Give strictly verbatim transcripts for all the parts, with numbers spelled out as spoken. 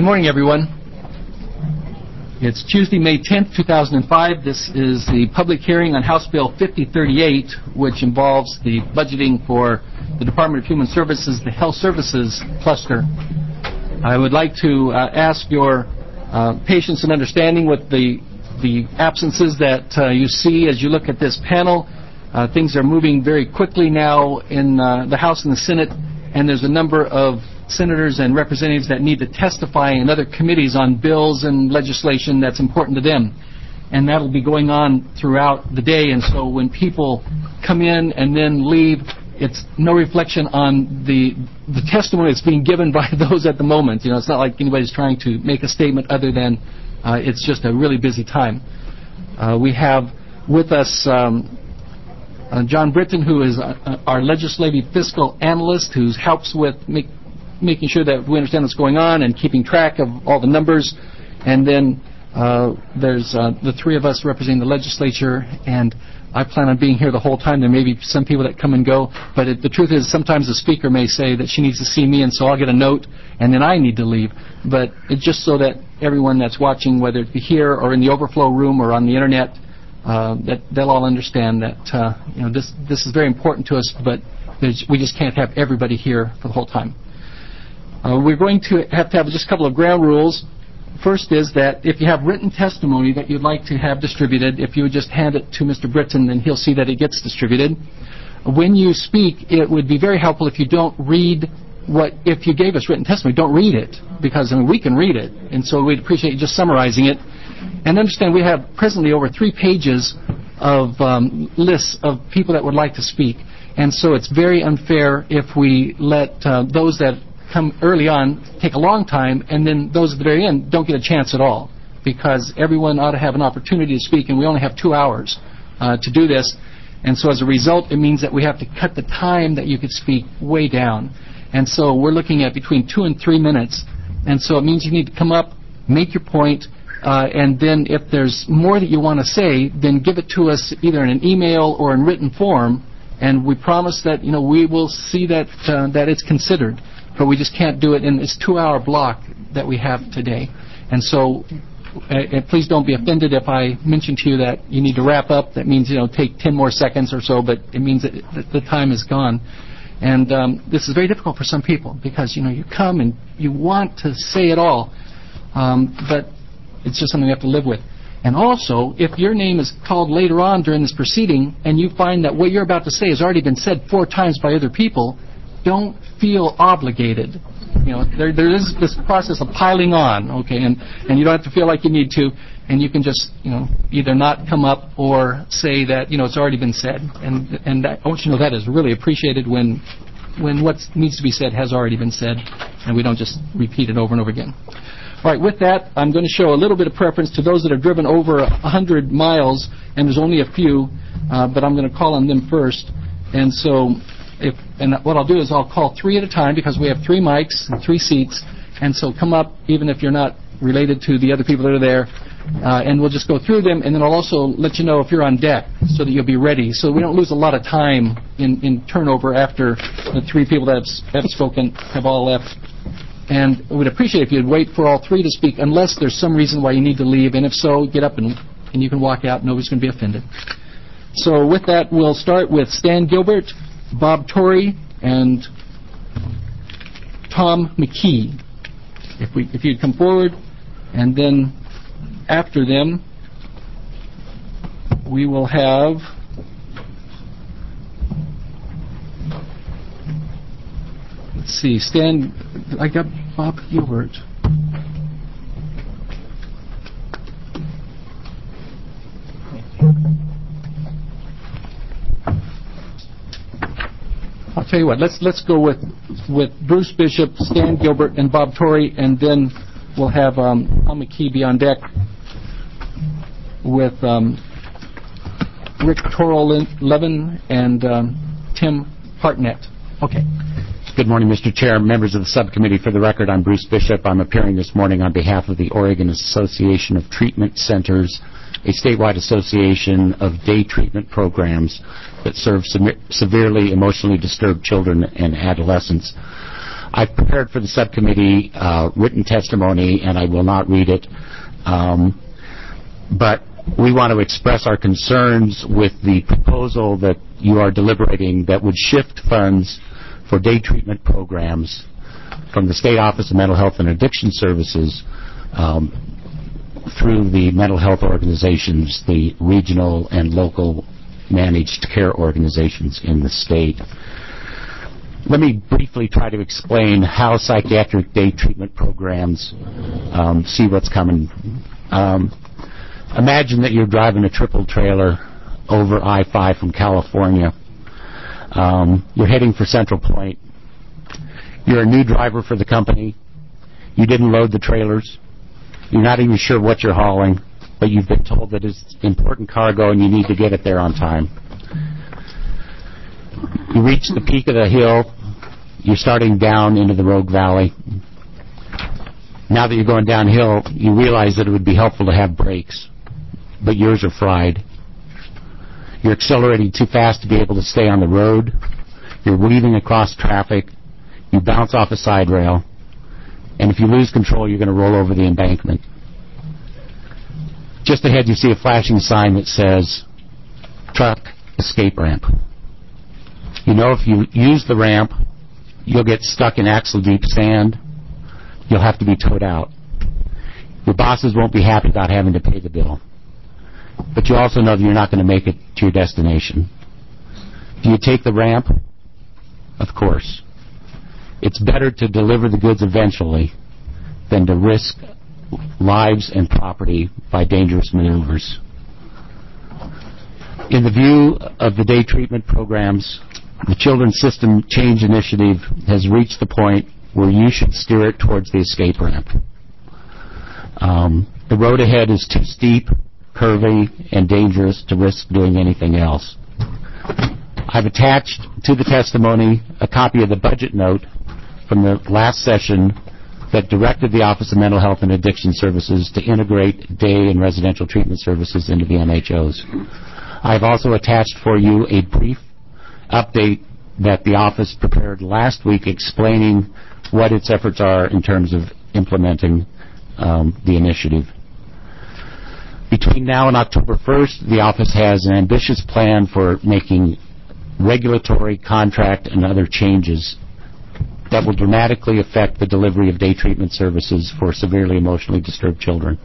Good morning, everyone. It's Tuesday, May tenth, two thousand five. This is the public hearing on House Bill fifty thirty-eight, which involves the budgeting for the Department of Human Services, the Health Services cluster. I would like to uh, ask your uh, patience and understanding with the the absences that uh, you see as you look at this panel. Uh, things are moving very quickly now in uh, the House and the Senate, and there's a number of senators and representatives that need to testify in other committees on bills and legislation that's important to them. And that'll be going on throughout the day, and so when people come in and then leave, it's no reflection on the the testimony that's being given by those at the moment. You know, it's not like anybody's trying to make a statement other than uh, it's just a really busy time. Uh, we have with us um, uh, John Britton, who is uh, our legislative fiscal analyst, who helps with make, making sure that we understand what's going on and keeping track of all the numbers. And then uh, there's uh, the three of us representing the legislature, and I plan on being here the whole time. There may be some people that come and go, but it, the truth is sometimes the speaker may say that she needs to see me, and so I'll get a note, and then I need to leave. But it's just so that everyone that's watching, whether it be here or in the overflow room or on the internet, uh, that they'll all understand that uh, you know this this is very important to us, but we just can't have everybody here for the whole time. Uh, we're going to have to have just a couple of ground rules. First is that if you have written testimony that you'd like to have distributed, if you would just hand it to Mister Britton, then he'll see that it gets distributed. When you speak, it would be very helpful if you don't read what, if you gave us written testimony, don't read it, because I mean, we can read it, and so we'd appreciate you just summarizing it. And understand we have presently over three pages of um, lists of people that would like to speak, and so it's very unfair if we let uh, those that come early on take a long time, and then those at the very end don't get a chance at all, because everyone ought to have an opportunity to speak, and we only have two hours uh, to do this. And so as a result, it means that we have to cut the time that you could speak way down. And so we're looking at between two and three minutes. And so it means you need to come up, make your point, uh, and then if there's more that you want to say, then give it to us either in an email or in written form, and we promise that, you know, we will see that uh, that it's considered. But we just can't do it in this two-hour block that we have today. And so uh, please don't be offended if I mention to you that you need to wrap up. That means, you know, take ten more seconds or so, but it means that the time is gone. And um, this is very difficult for some people because, you know, you come and you want to say it all, um, but it's just something we have to live with. And also, if your name is called later on during this proceeding and you find that what you're about to say has already been said four times by other people, don't feel obligated. You know, there there is this process of piling on, okay, and, and you don't have to feel like you need to, and you can just, you know, either not come up or say that, you know, it's already been said. And and that, I want you to know that is really appreciated when when what needs to be said has already been said, and we don't just repeat it over and over again. All right, with that, I'm going to show a little bit of preference to those that have driven over one hundred miles, and there's only a few, uh, but I'm going to call on them first. And so If, and what I'll do is I'll call three at a time because we have three mics and three seats, and so come up even if you're not related to the other people that are there, uh, and we'll just go through them, and then I'll also let you know if you're on deck so that you'll be ready, so we don't lose a lot of time in, in turnover after the three people that have, have spoken have all left. And we'd appreciate if you'd wait for all three to speak unless there's some reason why you need to leave, and if so, get up and, and you can walk out. Nobody's going to be offended. So with that, we'll start with Stan Gilbert, Bob Torrey, and Tom McKee. If we, if you'd come forward, and then after them, we will have let's see, Stan. I got Bob Gilbert. I'll tell you what. Let's let's go with with Bruce Bishop, Stan Gilbert, and Bob Torrey, and then we'll have um, Tom McKee be on deck with um, Rick Torrell-Levin and um, Tim Hartnett. Okay. Good morning, Mister Chair, members of the subcommittee. For the record, I'm Bruce Bishop. I'm appearing this morning on behalf of the Oregon Association of Treatment Centers, a statewide association of day treatment programs that serve se- severely emotionally disturbed children and adolescents. I've prepared for the subcommittee uh, written testimony, and I will not read it. Um, but we want to express our concerns with the proposal that you are deliberating that would shift funds for day treatment programs from the State Office of Mental Health and Addiction Services um, through the mental health organizations, the regional and local managed care organizations in the state. Let me briefly try to explain how psychiatric day treatment programs um, see what's coming. Um, imagine that you're driving a triple trailer over I five from California. Um, you're heading for Central Point. You're a new driver for the company. You didn't load the trailers. You're not even sure what you're hauling, but you've been told that it's important cargo and you need to get it there on time. You reach the peak of the hill. You're starting down into the Rogue Valley. Now that you're going downhill, you realize that it would be helpful to have brakes, but yours are fried. You're accelerating too fast to be able to stay on the road. You're weaving across traffic. You bounce off a side rail. And if you lose control, you're going to roll over the embankment. Just ahead, you see a flashing sign that says, truck escape ramp. You know if you use the ramp, you'll get stuck in axle-deep sand. You'll have to be towed out. Your bosses won't be happy about having to pay the bill. But you also know that you're not going to make it to your destination. Do you take the ramp? Of course. It's better to deliver the goods eventually than to risk lives and property by dangerous maneuvers. In the view of the day treatment programs, the Children's System Change Initiative has reached the point where you should steer it towards the escape ramp. Um, the road ahead is too steep, curvy, and dangerous to risk doing anything else. I've attached to the testimony a copy of the budget note from the last session that directed the Office of Mental Health and Addiction Services to integrate day and residential treatment services into the M H Os. I've also attached for you a brief update that the office prepared last week explaining what its efforts are in terms of implementing um, the initiative. Between now and October first, the office has an ambitious plan for making regulatory, contract, and other changes that will dramatically affect the delivery of day treatment services for severely emotionally disturbed children.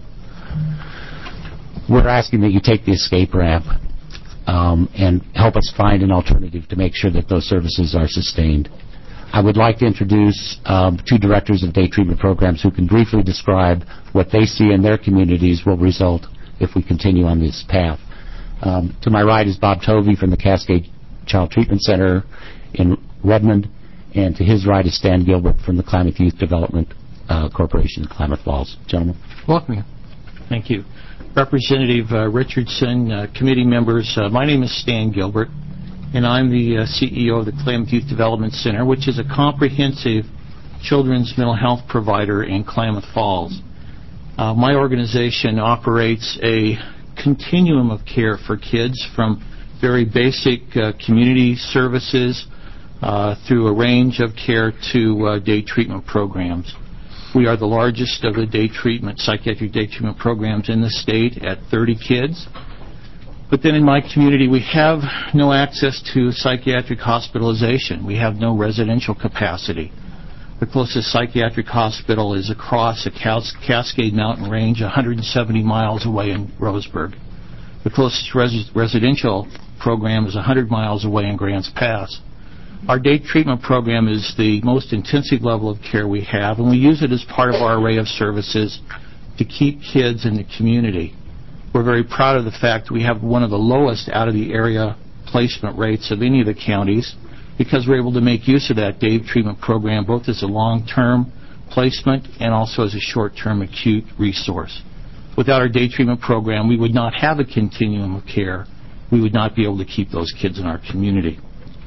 We're asking that you take the escape ramp um, and help us find an alternative to make sure that those services are sustained. I would like to introduce um, two directors of day treatment programs who can briefly describe what they see in their communities will result if we continue on this path. Um, to my right is Bob Tovey from the Cascade Child Treatment Center in Redmond, and to his right is Stan Gilbert from the Klamath Youth Development uh, Corporation in Klamath Falls. Gentlemen. Welcome. Thank you. Representative uh, Richardson, uh, committee members, uh, my name is Stan Gilbert, and I'm the uh, C E O of the Klamath Youth Development Center, which is a comprehensive children's mental health provider in Klamath Falls. Uh, my organization operates a continuum of care for kids from very basic uh, community services uh, through a range of care to uh, day treatment programs. We are the largest of the day treatment, psychiatric day treatment programs in the state at thirty kids. But then in my community, we have no access to psychiatric hospitalization. We have no residential capacity. The closest psychiatric hospital is across the Cas- Cascade Mountain Range, one hundred seventy miles away in Roseburg. The closest res- residential program is one hundred miles away in Grants Pass. Our day treatment program is the most intensive level of care we have, and we use it as part of our array of services to keep kids in the community. We're very proud of the fact that we have one of the lowest out-of-the-area placement rates of any of the counties, because we're able to make use of that day treatment program both as a long-term placement and also as a short-term acute resource. Without our day treatment program, we would not have a continuum of care. We would not be able to keep those kids in our community.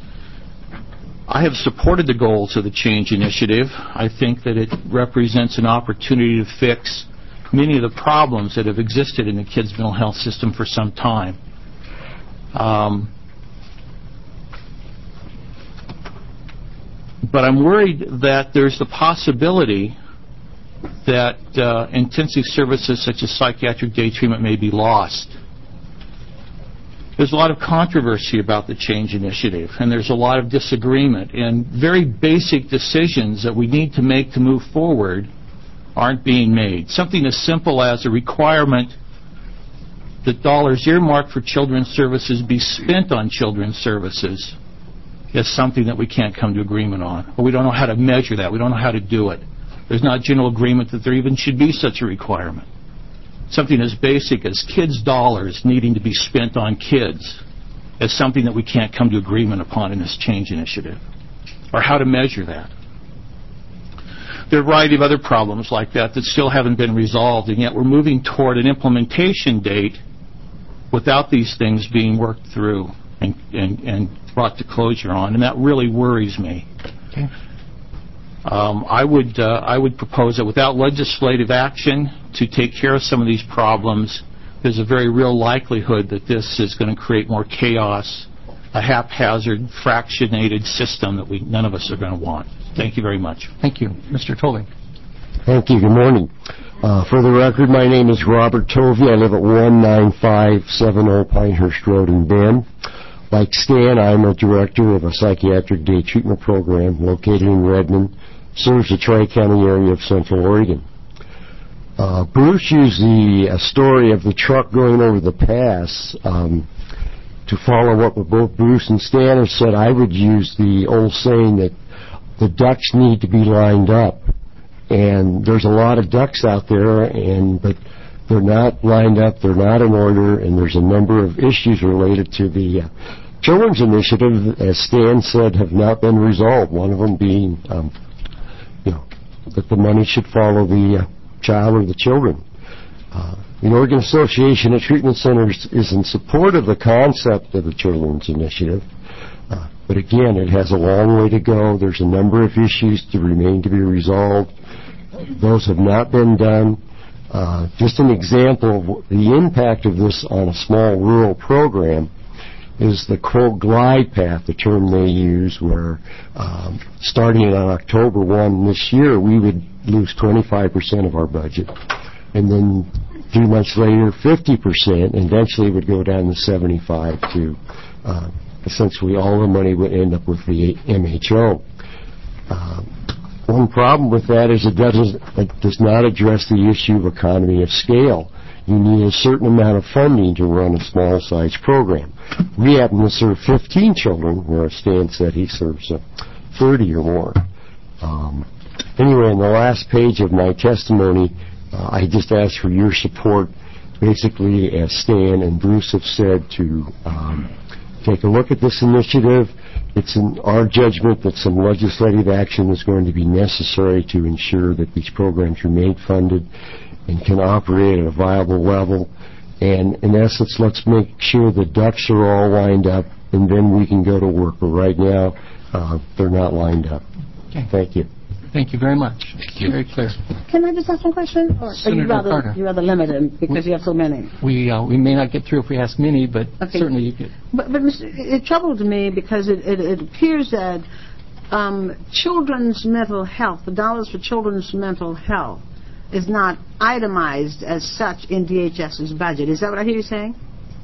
I have supported the goals of the Change Initiative. I think that it represents an opportunity to fix many of the problems that have existed in the kids' mental health system for some time. Um, but I'm worried that there's the possibility that uh, intensive services such as psychiatric day treatment may be lost. There's a lot of controversy about the change initiative, and there's a lot of disagreement, and very basic decisions that we need to make to move forward aren't being made. Something as simple as a requirement that dollars earmarked for children's services be spent on children's services is something that we can't come to agreement on. Or we don't know how to measure that. We don't know how to do it. There's not general agreement that there even should be such a requirement. Something as basic as kids' dollars needing to be spent on kids is something that we can't come to agreement upon in this change initiative, or how to measure that. There are a variety of other problems like that that still haven't been resolved, and yet we're moving toward an implementation date without these things being worked through and, and, and brought to closure on, and that really worries me. Okay. Um, I would uh, I would propose that without legislative action to take care of some of these problems, there's a very real likelihood that this is going to create more chaos, a haphazard, fractionated system that we none of us are going to want. Thank you very much. Thank you. Mister Tovey. Thank you. Good morning. Uh, for the record, my name is Robert Tovey. I live at one nine five seven zero Pinehurst Road in Bend. Like Stan, I'm a director of a psychiatric day treatment program located in Redmond, serves the Tri-County area of Central Oregon. Uh, Bruce used the uh, story of the truck going over the pass um, to follow up with both Bruce and Stan have said. I would use the old saying that the ducks need to be lined up. And there's a lot of ducks out there, and but they're not lined up, they're not in order, and there's a number of issues related to the uh, Children's Initiative, as Stan said, have not been resolved. One of them being, um, you know, that the money should follow the uh, child or the children. Uh, the Oregon Association of Treatment Centers is in support of the concept of the Children's Initiative, uh, but again, it has a long way to go. There's a number of issues to remain to be resolved. Those have not been done. Uh, just an example of the impact of this on a small rural program is the quote glide path, the term they use, where um, starting on October first this year, we would lose twenty-five percent of our budget. And then three months later, fifty percent, and eventually it would go down to seventy-five to uh, essentially all the money would end up with the M H O. Uh, one problem with that is it doesn't, it does not address the issue of economy of scale. You need a certain amount of funding to run a small-sized program. We happen to serve fifteen children, where Stan said he serves uh, thirty or more. Um, anyway, in the last page of my testimony, uh, I just asked for your support, basically, as Stan and Bruce have said, to um, take a look at this initiative. It's in our judgment that some legislative action is going to be necessary to ensure that these programs remain funded and can operate at a viable level. And in essence, let's make sure the ducks are all lined up, and then we can go to work. But right now, uh, they're not lined up. Okay. Thank you. Thank you very much. Very clear. Can I just ask one question? Or Senator you rather, Carter. you rather limit them because we, you have so many? We uh, we may not get through if we ask many, but okay. certainly you could. But, but Mister it troubled me because it, it, it appears that um, children's mental health, the dollars for children's mental health, is not itemized as such in D H S's budget. Is that what I hear you saying?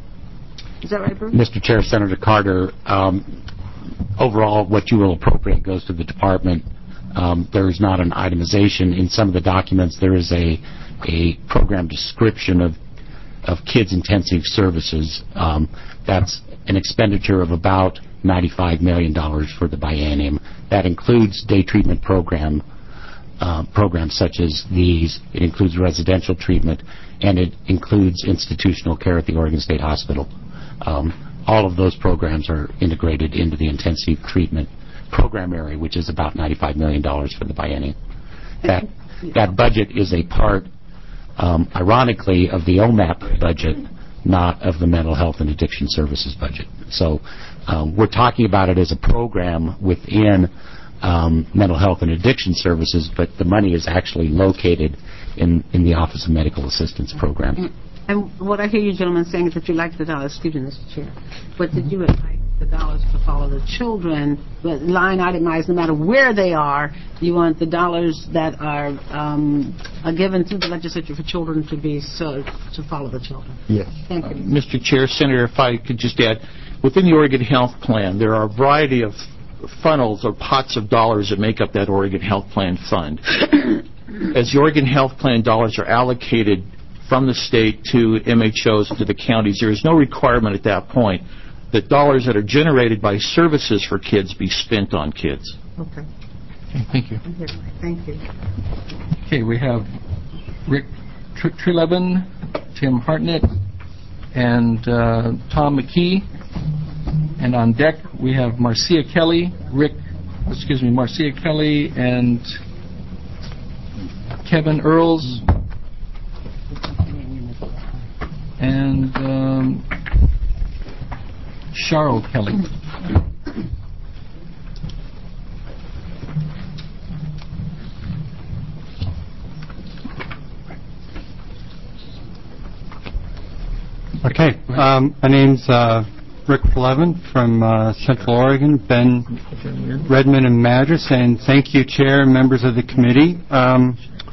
Is that right, Bruce? Mister Chair, Senator Carter, um, overall what you will appropriate goes to the department. Um, there is not an itemization. In some of the documents there is a a program description of of kids intensive services. Um, that's an expenditure of about ninety-five million dollars for the biennium. That includes day treatment program Uh, programs such as these. It includes residential treatment, and it includes institutional care at the Oregon State Hospital. Um, all of those programs are integrated into the intensive treatment program area, which is about ninety-five million dollars for the biennium. That, that budget is a part, um, ironically, of the O M A P budget, not of the Mental Health and Addiction Services budget. So um, we're talking about it as a program within Um, mental health and addiction services, but the money is actually located in, in the Office of Medical Assistance Program. And what I hear you gentlemen saying is that you like the dollars, excuse me, Mister Chair, but did you like the dollars to follow the children, but line itemized no matter where they are. You want the dollars that are, um, are given to the legislature for children to be so, to follow the children. Yes. Thank you. Mister Chair, Senator, if I could just add, within the Oregon Health Plan, there are a variety of funnels or pots of dollars that make up that Oregon Health Plan fund. As the Oregon Health Plan dollars are allocated from the state to M H Os, to the counties, there is no requirement at that point that dollars that are generated by services for kids be spent on kids. Okay. Okay, thank you. Thank you. Okay, we have Rick Tr- Trelevin, Tim Hartnett, and uh, Tom McKee. And on deck, we have Marcia Kelly, Rick, excuse me, Marcia Kelly, and Kevin Earls, and um, Cheryl Kelly. Okay, um, my name's uh, Rick Levin from uh, Central Oregon, Ben, Redmond, and Madras, and thank you, Chair and members of the committee. Um,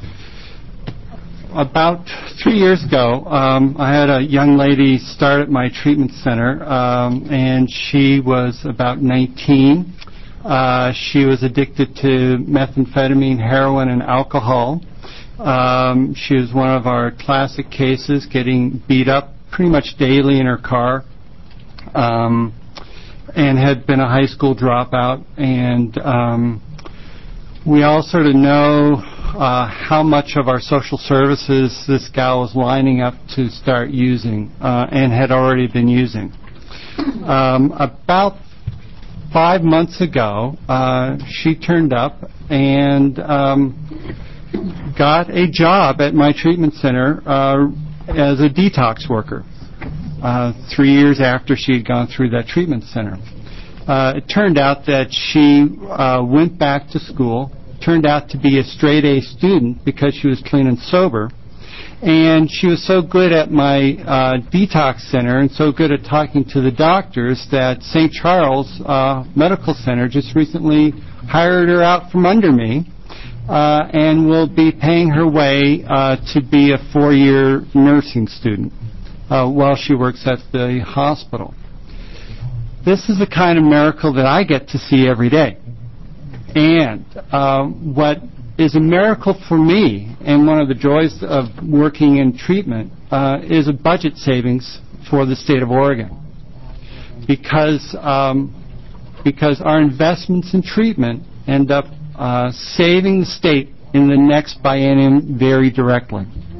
about three years ago, um, I had a young lady start at my treatment center, um, and she was about nineteen. Uh, she was addicted to methamphetamine, heroin, and alcohol. Um, she was one of our classic cases, getting beat up pretty much daily in her car, um, and had been a high school dropout. And um, we all sort of know uh, how much of our social services this gal was lining up to start using, uh, and had already been using. Um, about five months ago, uh, she turned up and um, got a job at my treatment center uh, as a detox worker, uh, three years after she had gone through that treatment center. Uh, it turned out that she uh, went back to school, turned out to be a straight-A student because she was clean and sober, and she was so good at my uh, detox center and so good at talking to the doctors that Saint Charles uh, Medical Center just recently hired her out from under me, Uh, and will be paying her way uh, to be a four-year nursing student uh, while she works at the hospital. This is the kind of miracle that I get to see every day. And uh, what is a miracle for me, and one of the joys of working in treatment, uh, is a budget savings for the state of Oregon. Because, um, because our investments in treatment end up Uh, saving the state in the next biennium very directly.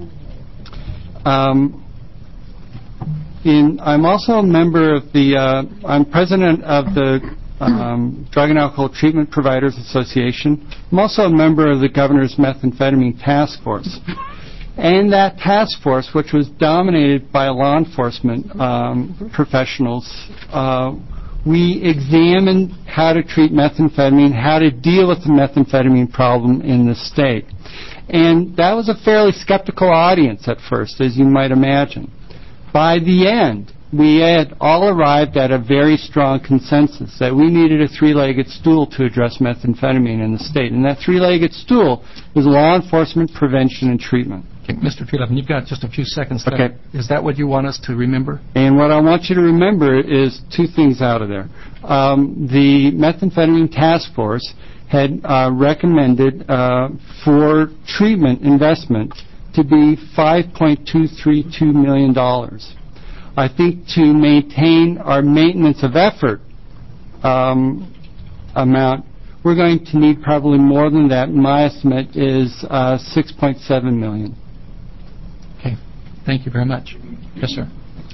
Um, in, I'm also a member of the, uh, I'm president of the um, Drug and Alcohol Treatment Providers Association. I'm also a member of the Governor's Methamphetamine Task Force. And that task force, which was dominated by law enforcement um, professionals, uh, we examined how to treat methamphetamine, how to deal with the methamphetamine problem in the state. And that was a fairly skeptical audience at first, as you might imagine. By the end, we had all arrived at a very strong consensus that we needed a three-legged stool to address methamphetamine in the state. And that three-legged stool is law enforcement, prevention, and treatment. Okay, Mister Trelevin, you've got just a few seconds left. Okay. Is that what you want us to remember? And what I want you to remember is two things out of there. Um, the Methamphetamine Task Force had uh, recommended uh, for treatment investment to be five point two three two million dollars. I think to maintain our maintenance of effort um, amount, we're going to need probably more than that. My estimate is uh, six point seven million dollars. Okay. Thank you very much. Yes, sir.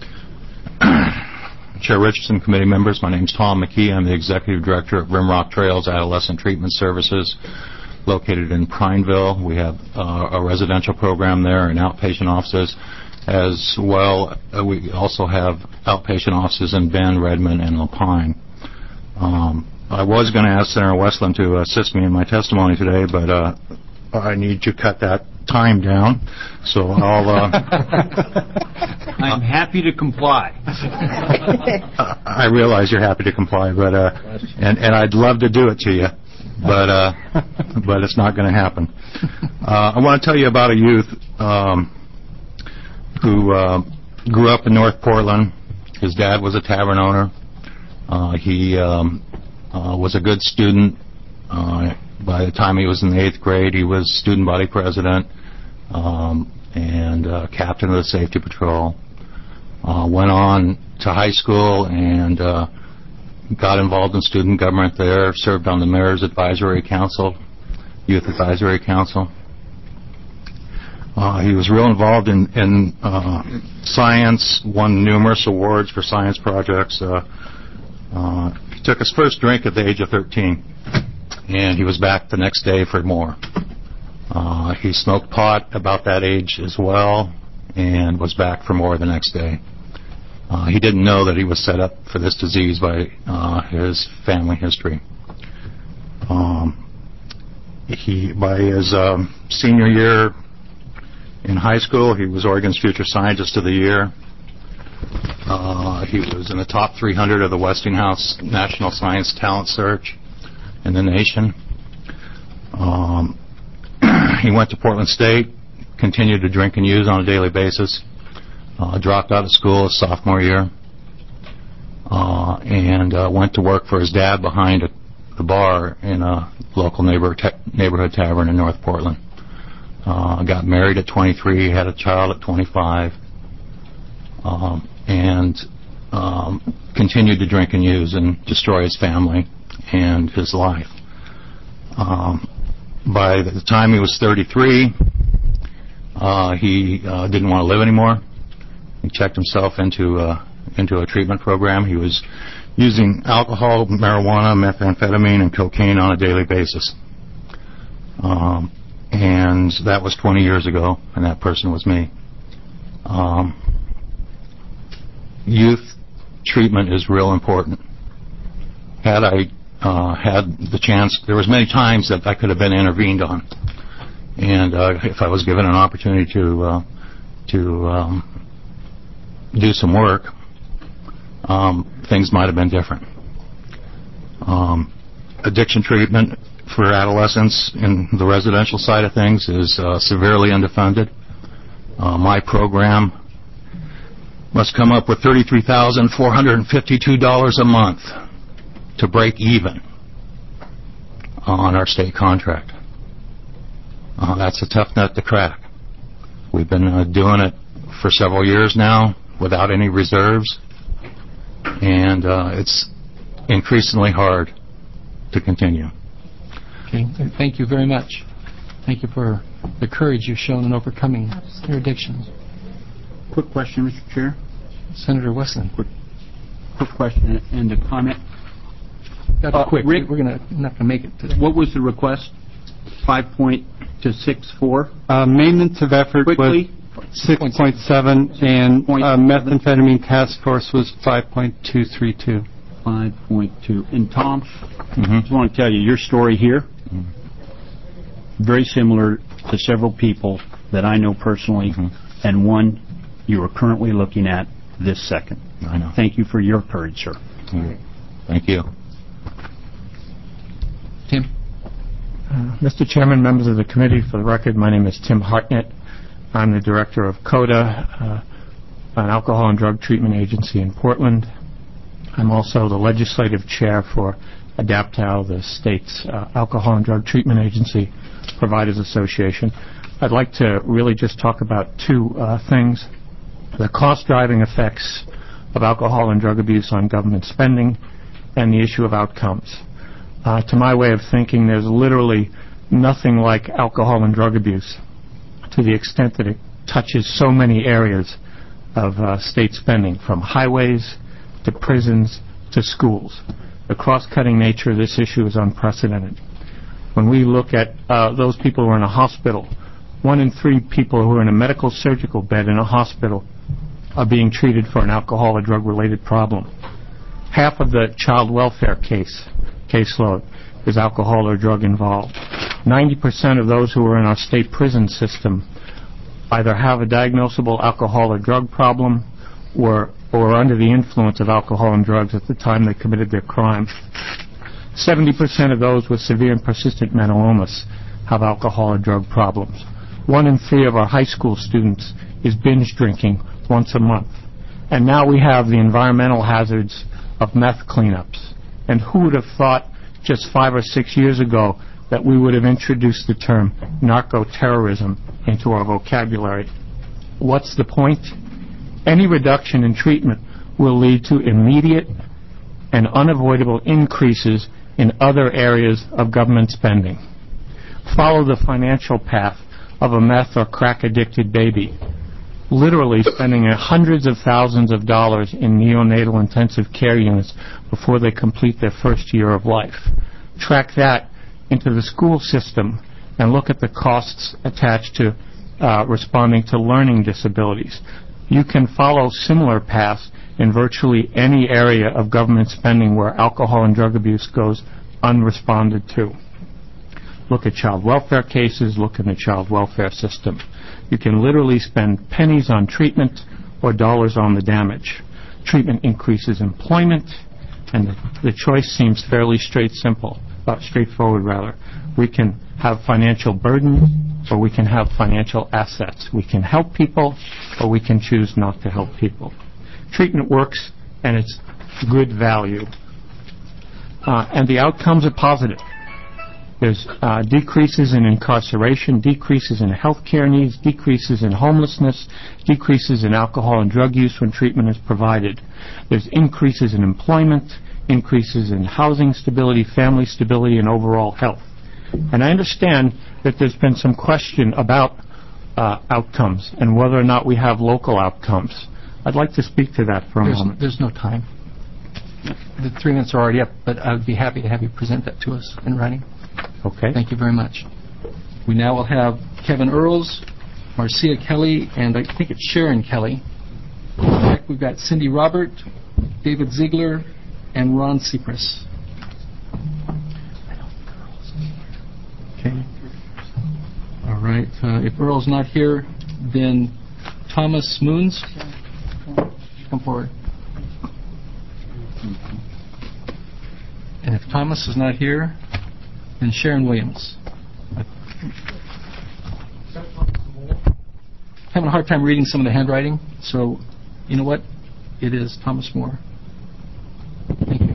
Chair Richardson, committee members, my name is Tom McKee. I'm the Executive Director of Rimrock Trails Adolescent Treatment Services, located in Prineville. We have uh, a residential program there and outpatient offices. As well, uh, we also have outpatient offices in Bend, Redmond, and Lapine. Um, I was going to ask Senator Westland to assist me in my testimony today, but uh, I need to cut that time down, so I'll... Uh, I'm happy to comply. I realize you're happy to comply, but uh, and and I'd love to do it to you, but uh, but it's not going to happen. Uh, I want to tell you about a youth um, who uh, grew up in North Portland. His dad was a tavern owner. Uh, he um, uh, was a good student. Uh, by the time he was in the eighth grade, he was student body president um, and uh, captain of the safety patrol. Uh, went on to high school and uh, got involved in student government there, served on the Mayor's Advisory Council, Youth Advisory Council. Uh, he was real involved in, in uh, science, won numerous awards for science projects. Uh, uh, he took his first drink at the age of thirteen, and he was back the next day for more. Uh, he smoked pot about that age as well, and was back for more the next day. Uh, he didn't know that he was set up for this disease by uh, his family history. Um, he, by his um, senior year in high school, he was Oregon's Future Scientist of the Year. Uh, he was in the top three hundred of the Westinghouse National Science Talent Search in the nation. Um, he went to Portland State, continued to drink and use on a daily basis. Uh, dropped out of school his sophomore year, uh, and uh, went to work for his dad behind a, the bar in a local neighbor ta- neighborhood tavern in North Portland. Uh, got married at twenty-three, had a child at twenty-five, um, and um, continued to drink and use and destroy his family and his life. Um, by the time he was thirty-three, uh, he uh, didn't want to live anymore. He checked himself into uh, into a treatment program. He was using alcohol, marijuana, methamphetamine, and cocaine on a daily basis. Um, and that was twenty years ago, and that person was me. Um, youth treatment is real important. Had I uh, had the chance, there was many times that I could have been intervened on, and uh, if I was given an opportunity to uh, to um, do some work, um, things might have been different. Um, addiction treatment for adolescents in the residential side of things is uh, severely underfunded. Uh, my program must come up with thirty-three thousand four hundred fifty-two dollars a month to break even on our state contract. Uh, that's a tough nut to crack. We've been uh, doing it for several years now without any reserves, and uh, it's increasingly hard to continue. Okay, thank you very much. Thank you for the courage you've shown in overcoming your addictions. Quick question, Mister Chair. Senator Westland. Quick, quick question and a comment. Got Uh, it quick. Rick, We're gonna not gonna make it today. What was the request? Five point to six four. Uh, maintenance of effort Quickly. was six point seven, and uh, methamphetamine task force was five point two three two. Five point two. And Tom, Mm-hmm. I just want to tell you your story here. Mm-hmm. Very similar to several people that I know personally, Mm-hmm. and one you are currently looking at this second. I know. Thank you for your courage, sir. Mm-hmm. Thank you. Tim. Uh, Mister Chairman, members of the committee, for the record, my name is Tim Hartnett. I'm the director of CODA, uh, an alcohol and drug treatment agency in Portland. I'm also the legislative chair for ADAPTAL, the state's uh, alcohol and drug treatment agency providers association. I'd like to really just talk about two uh, things: the cost-driving effects of alcohol and drug abuse on government spending and the issue of outcomes. Uh, to my way of thinking, there's literally nothing like alcohol and drug abuse to the extent that it touches so many areas of uh, state spending, from highways to prisons to schools. The cross-cutting nature of this issue is unprecedented. When we look at uh, those people who are in a hospital, one in three people who are in a medical surgical bed in a hospital are being treated for an alcohol or drug-related problem. Half of the child welfare case caseload is alcohol or drug involved. ninety percent of those who are in our state prison system either have a diagnosable alcohol or drug problem or, or are under the influence of alcohol and drugs at the time they committed their crime. seventy percent of those with severe and persistent mental illness have alcohol or drug problems. One in three of our high school students is binge drinking once a month. And now we have the environmental hazards of meth cleanups. And who would have thought just five or six years ago that we would have introduced the term narco-terrorism into our vocabulary? What's the point? Any reduction in treatment will lead to immediate and unavoidable increases in other areas of government spending. Follow the financial path of a meth or crack-addicted baby, literally spending hundreds of thousands of dollars in neonatal intensive care units before they complete their first year of life. Track that into the school system and look at the costs attached to uh, responding to learning disabilities. You can follow similar paths in virtually any area of government spending where alcohol and drug abuse goes unresponded to. Look at child welfare cases, look in the child welfare system. You can literally spend pennies on treatment or dollars on the damage. Treatment increases employment, and the, the choice seems fairly straight simple, uh, straightforward rather. We can have financial burden, or we can have financial assets. We can help people, or we can choose not to help people. Treatment works, and it's good value. Uh, and the outcomes are positive. There's uh, decreases in incarceration, decreases in health care needs, decreases in homelessness, decreases in alcohol and drug use when treatment is provided. There's increases in employment, increases in housing stability, family stability, and overall health. And I understand that there's been some question about uh, outcomes and whether or not we have local outcomes. I'd like to speak to that for a there's, moment. There's no time. The three minutes are already up, but I would be happy to have you present that to us in writing. Okay. Thank you very much. We now will have Kevin Earls, Marcia Kelly, and I think it's Sharon Kelly. Next, we've got Cindy Robert, David Ziegler, and Ron Cypress. Okay. All right. Uh, if Earl's not here, then Thomas Moons. Come forward. And if Thomas is not here, then Sharon Williams. Having a hard time reading some of the handwriting, so you know what? It is Thomas Moore. Thank you.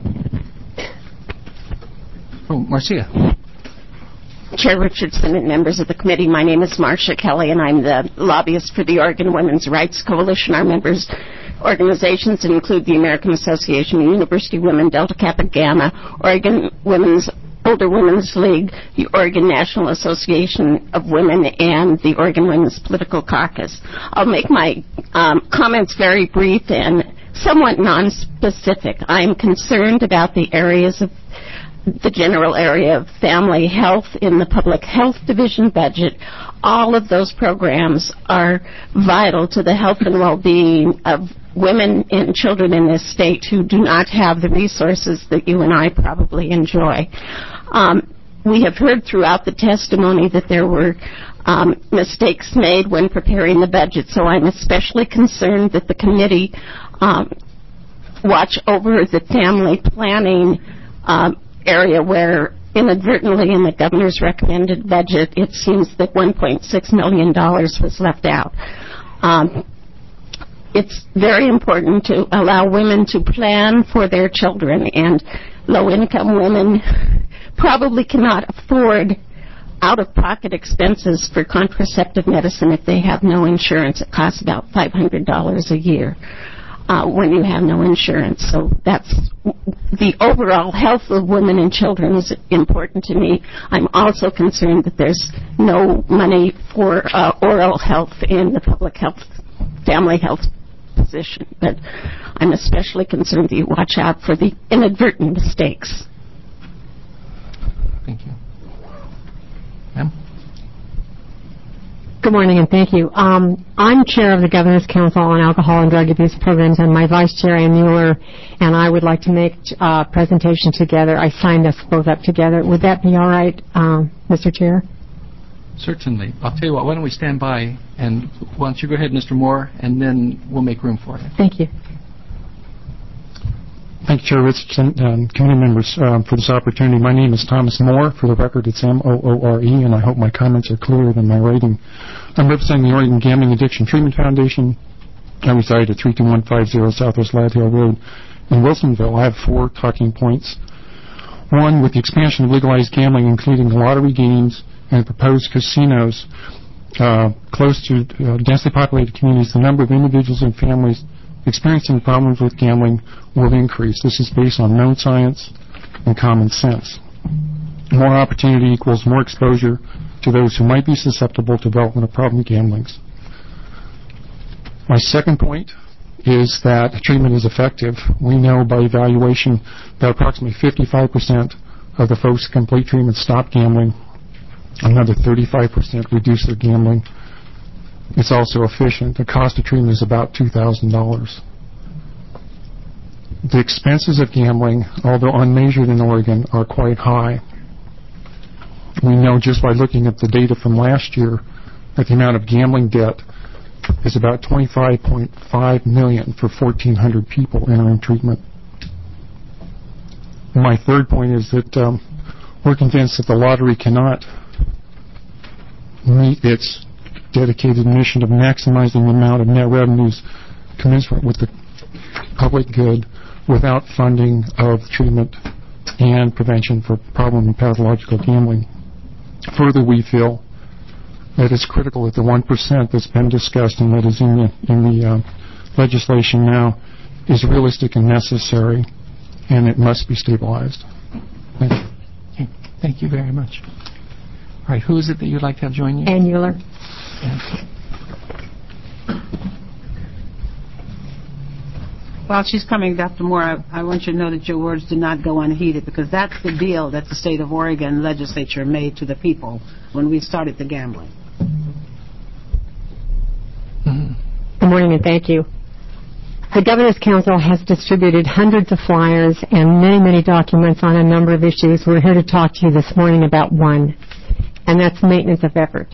Oh, Marcia. Chair Richardson and members of the committee, my name is Marcia Kelly, and I'm the lobbyist for the Oregon Women's Rights Coalition. Our members' organizations include the American Association of University Women, Delta Kappa Gamma, Oregon Women's Older Women's League, the Oregon National Association of Women, and the Oregon Women's Political Caucus. I'll make my um, comments very brief and somewhat nonspecific. I am concerned about the areas of the general area of family health in the public health division budget. All of those programs are vital to the health and well-being of women and children in this state who do not have the resources that you and I probably enjoy. Um, we have heard throughout the testimony that there were um, mistakes made when preparing the budget, so I'm especially concerned that the committee um, watch over the family planning um, area where inadvertently in the governor's recommended budget it seems that one point six million dollars was left out. Um, it's very important to allow women to plan for their children, and low-income women probably cannot afford out-of-pocket expenses for contraceptive medicine if they have no insurance. It costs about five hundred dollars a year. Uh, when you have no insurance. So that's the overall health of women and children is important to me. I'm also concerned that there's no money for uh, oral health in the public health, family health position. But I'm especially concerned that you watch out for the inadvertent mistakes. Thank you. Ma'am? Good morning, and thank you. Um, I'm chair of the Governor's Council on Alcohol and Drug Abuse Programs, and my vice chair, Ann Mueller, and I would like to make a uh, presentation together. I signed us both up together. Would that be all right, um, Mister Chair? Certainly. I'll tell you what, why don't we stand by, and why don't you go ahead, Mister Moore, and then we'll make room for you. Thank you. Thank you, Chair Richardson, um, committee members, um, for this opportunity. My name is Thomas Moore. For the record, it's M O O R E, and I hope my comments are clearer than my writing. I'm representing the Oregon Gambling Addiction Treatment Foundation. I reside at three two one five zero Southwest Lad Hill Road in Wilsonville. I have four talking points. One, with the expansion of legalized gambling, including lottery games and proposed casinos uh, close to uh, densely populated communities, the number of individuals and families experiencing problems with gambling will increase. This is based on known science and common sense. More opportunity equals more exposure to those who might be susceptible to development of problem gamblings. My second point is that treatment is effective. We know by evaluation that approximately fifty-five percent of the folks who complete treatment stop gambling. Another thirty-five percent reduce their gambling. It's also efficient. The cost of treatment is about two thousand dollars. The expenses of gambling, although unmeasured in Oregon, are quite high. We know just by looking at the data from last year that the amount of gambling debt is about twenty-five point five million dollars for fourteen hundred people entering treatment. My third point is that um, we're convinced that the lottery cannot meet its dedicated mission of maximizing the amount of net revenues commensurate with the public good without funding of treatment and prevention for problem and pathological gambling. Further, we feel that it's critical that the one percent that's been discussed and that is in the, in the uh, legislation now is realistic and necessary, and it must be stabilized. Thank you. Okay. Thank you very much. All right, who is it that you'd like to have join you? Ann Mueller. While she's coming, Doctor Moore, I, I want you to know that your words did not go unheeded, because that's the deal that the state of Oregon legislature made to the people when we started the gambling. Mm-hmm. Good morning, and thank you. The Governor's Council has distributed hundreds of flyers and many, many documents on a number of issues. We're here to talk to you this morning about one, and that's maintenance of effort.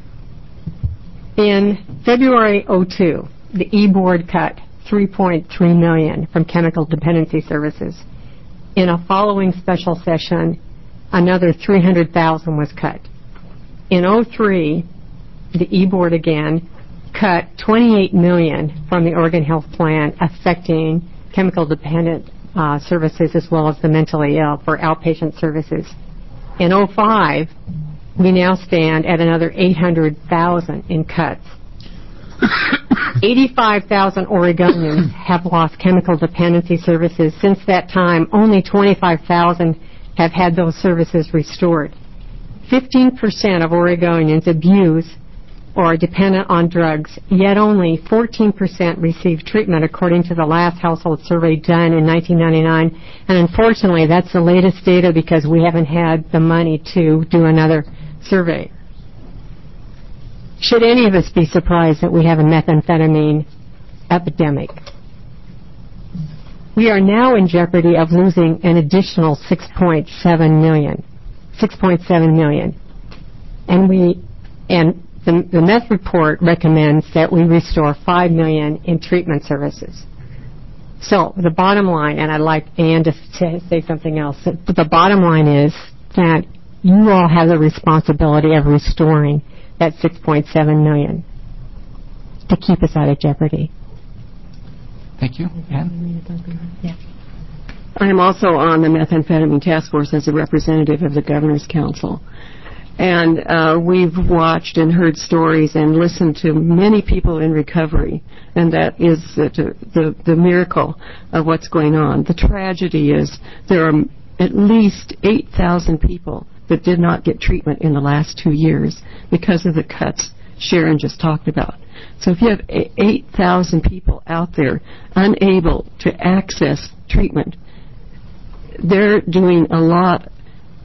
In February oh two, the E-Board cut three point three million dollars from chemical dependency services. In a following special session, another three hundred thousand dollars was cut. In oh three, the E-Board again cut twenty-eight million dollars from the Oregon Health Plan affecting chemical dependent uh, services as well as the mentally ill for outpatient services. In oh five, we now stand at another eight hundred thousand dollars in cuts. eighty-five thousand Oregonians have lost chemical dependency services. Since that time, only twenty-five thousand have had those services restored. fifteen percent of Oregonians abuse or are dependent on drugs, yet only fourteen percent receive treatment according to the last household survey done in nineteen ninety-nine. And unfortunately, that's the latest data because we haven't had the money to do another survey. Should any of us be surprised that we have a methamphetamine epidemic? We are now in jeopardy of losing an additional six point seven million. six point seven million. And we, and the, the meth report recommends that we restore five million in treatment services. So the bottom line, and I'd like Ann to, to say something else, but the bottom line is that you all have the responsibility of restoring that six point seven million to keep us out of jeopardy. Thank you. Ann? Yeah. I am also on the methamphetamine task force as a representative of the Governor's Council. And uh, we've watched and heard stories and listened to many people in recovery, and that is the, the, the miracle of what's going on. The tragedy is there are at least eight thousand people that did not get treatment in the last two years because of the cuts Sharon just talked about. So if you have eight thousand people out there unable to access treatment, they're doing a lot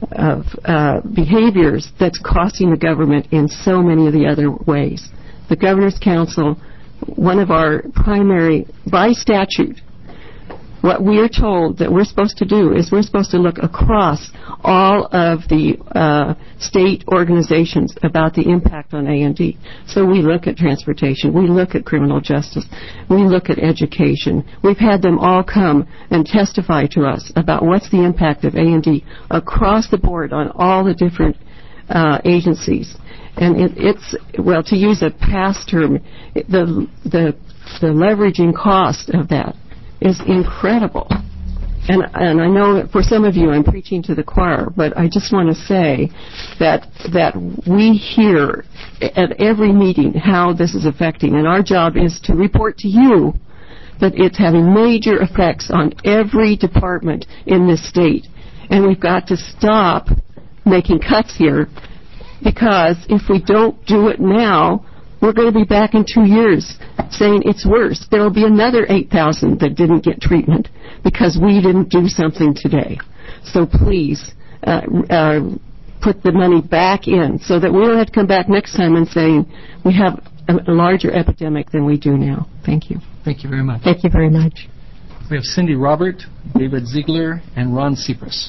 of uh, behaviors that's costing the government in so many of the other ways. The Governor's Council, one of our primary, by statute, what we are told that we're supposed to do is we're supposed to look across all of the uh, state organizations about the impact on A and D. So we look at transportation, we look at criminal justice, we look at education. We've had them all come and testify to us about what's the impact of A and D across the board on all the different uh, agencies. And it, it's, well, to use a past term, the, the, the leveraging cost of that is incredible. And, and I know for some of you I'm preaching to the choir, but I just want to say that that we hear at every meeting how this is affecting, and our job is to report to you that it's having major effects on every department in this state. And we've got to stop making cuts here, because if we don't do it now, we're going to be back in two years saying it's worse. There will be another eight thousand that didn't get treatment because we didn't do something today. So please uh, uh, put the money back in so that we don't have to come back next time and say we have a, a larger epidemic than we do now. Thank you. Thank you very much. Thank you very much. We have Cindy Robert, David Ziegler, and Ron Cypress.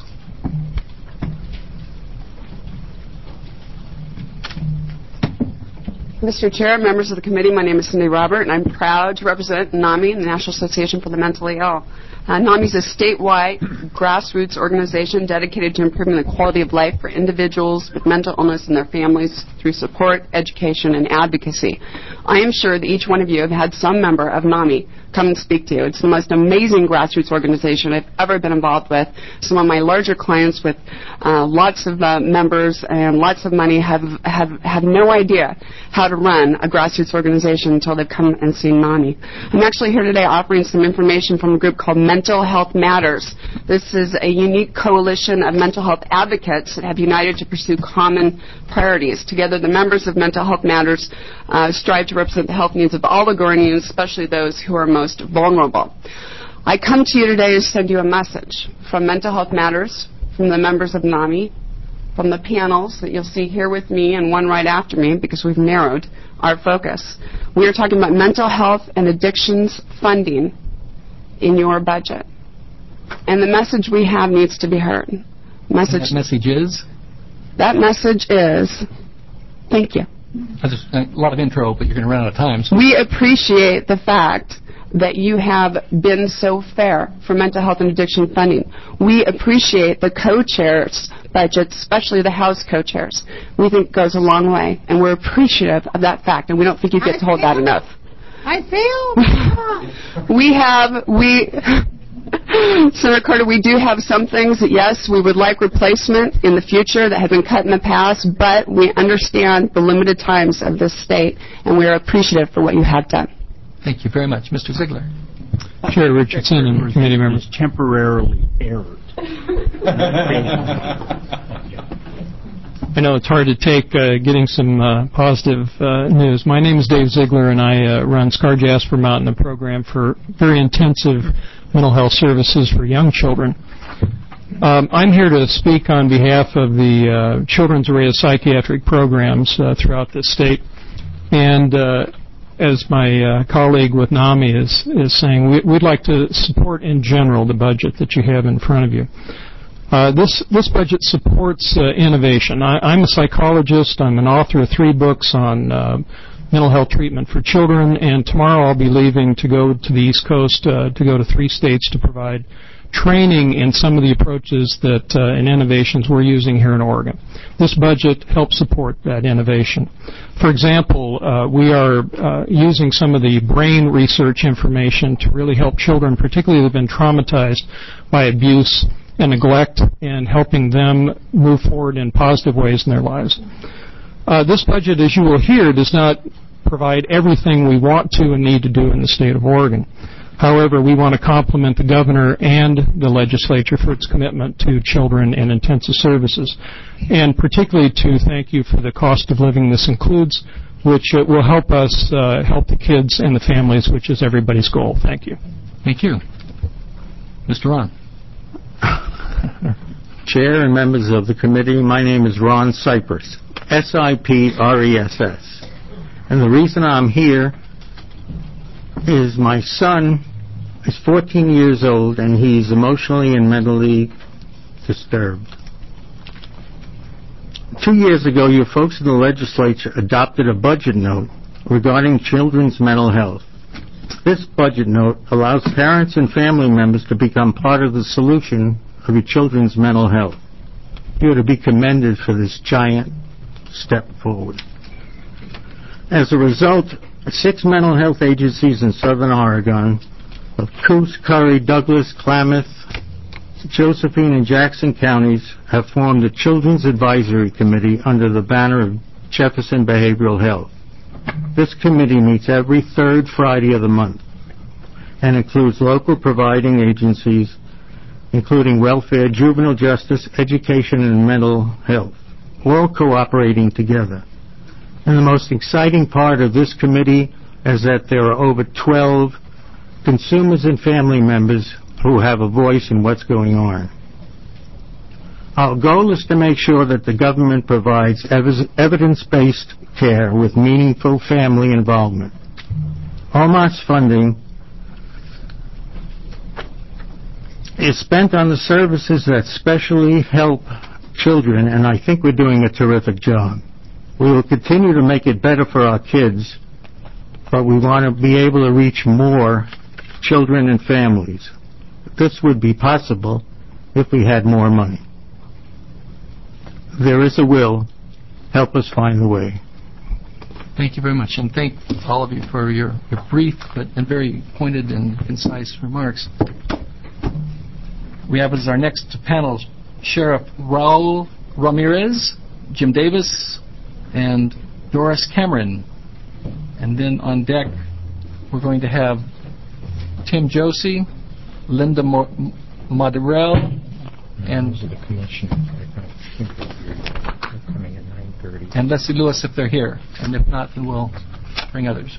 Mister Chair, members of the committee, my name is Cindy Robert, and I'm proud to represent NAMI, the National Association for the Mentally Ill. Uh, NAMI is a statewide grassroots organization dedicated to improving the quality of life for individuals with mental illness and their families through support, education, and advocacy. I am sure that each one of you have had some member of NAMI come and speak to you. It's the most amazing grassroots organization I've ever been involved with. Some of my larger clients with uh, lots of uh, members and lots of money have, have, have no idea how to run a grassroots organization until they've come and seen NAMI. I'm actually here today offering some information from a group called Mental Health Matters. This is a unique coalition of mental health advocates that have united to pursue common priorities. Together, the members of Mental Health Matters uh, strive to represent the health needs of all Oregonians, especially those who are most vulnerable. I come to you today to send you a message from Mental Health Matters, from the members of NAMI, from the panels that you'll see here with me and one right after me, because we've narrowed our focus. We are talking about mental health and addictions funding in your budget. And the message we have needs to be heard. Message, that message is? That message is, thank you. There's a lot of intro, but you're going to run out of time. So. We appreciate the fact that you have been so fair for mental health and addiction funding. We appreciate the co-chairs' budgets, especially the House co-chairs. We think it goes a long way, and we're appreciative of that fact, and we don't think you get to hold that enough. I feel. we have, we, Senator Carter, we do have some things that, yes, we would like replacement in the future that have been cut in the past, but we understand the limited times of this state, and we are appreciative for what you have done. Thank you very much. Mister Ziegler. Chair Richardson and committee members. Temporarily erred. I know it's hard to take uh, getting some uh, positive uh, news. My name is Dave Ziegler, and I uh, run Scar Jasper Mountain, a program for very intensive mental health services for young children. Um, I'm here to speak on behalf of the uh, children's array of psychiatric programs uh, throughout the state. And uh, as my uh, colleague with NAMI is, is saying, we, we'd like to support in general the budget that you have in front of you. Uh, this this budget supports uh, innovation. I, I'm a psychologist. I'm an author of three books on uh, mental health treatment for children, and tomorrow I'll be leaving to go to the East Coast uh, to go to three states to provide training in some of the approaches that uh, and innovations we're using here in Oregon. This budget helps support that innovation. For example, uh, we are uh, using some of the brain research information to really help children, particularly who have been traumatized by abuse and neglect, and helping them move forward in positive ways in their lives. Uh, this budget, as you will hear, does not provide everything we want to and need to do in the state of Oregon. However, we want to compliment the governor and the legislature for its commitment to children and intensive services, and particularly to thank you for the cost of living this includes, which uh, will help us uh, help the kids and the families, which is everybody's goal. Thank you. Thank you. Mister Ron. Chair and members of the committee, my name is Ron Cypress, S I P R E S S. And the reason I'm here is my son is fourteen years old and he's emotionally and mentally disturbed. Two years ago, your folks in the legislature adopted a budget note regarding children's mental health. This budget note allows parents and family members to become part of the solution of your children's mental health. You are to be commended for this giant step forward. As a result, six mental health agencies in Southern Oregon of Coos, Curry, Douglas, Klamath, Josephine, and Jackson counties have formed a Children's Advisory Committee under the banner of Jefferson Behavioral Health. This committee meets every third Friday of the month and includes local providing agencies, including welfare, juvenile justice, education, and mental health, all cooperating together. And the most exciting part of this committee is that there are over twelve consumers and family members who have a voice in what's going on. Our goal is to make sure that the government provides ev- evidence-based care with meaningful family involvement. O M A S's funding is spent on the services that specially help children, and I think we're doing a terrific job. We will continue to make it better for our kids, but we want to be able to reach more children and families. This would be possible if we had more money. There is a will. Help us find the way. Thank you very much, and thank all of you for your, your brief but and very pointed and concise remarks. We have as our next panel Sheriff Raul Ramirez, Jim Davis, and Doris Cameron. And then on deck, we're going to have Tim Josie, Linda Mo- Maderell, and and Leslie Lewis if they're here. And if not, then we'll bring others.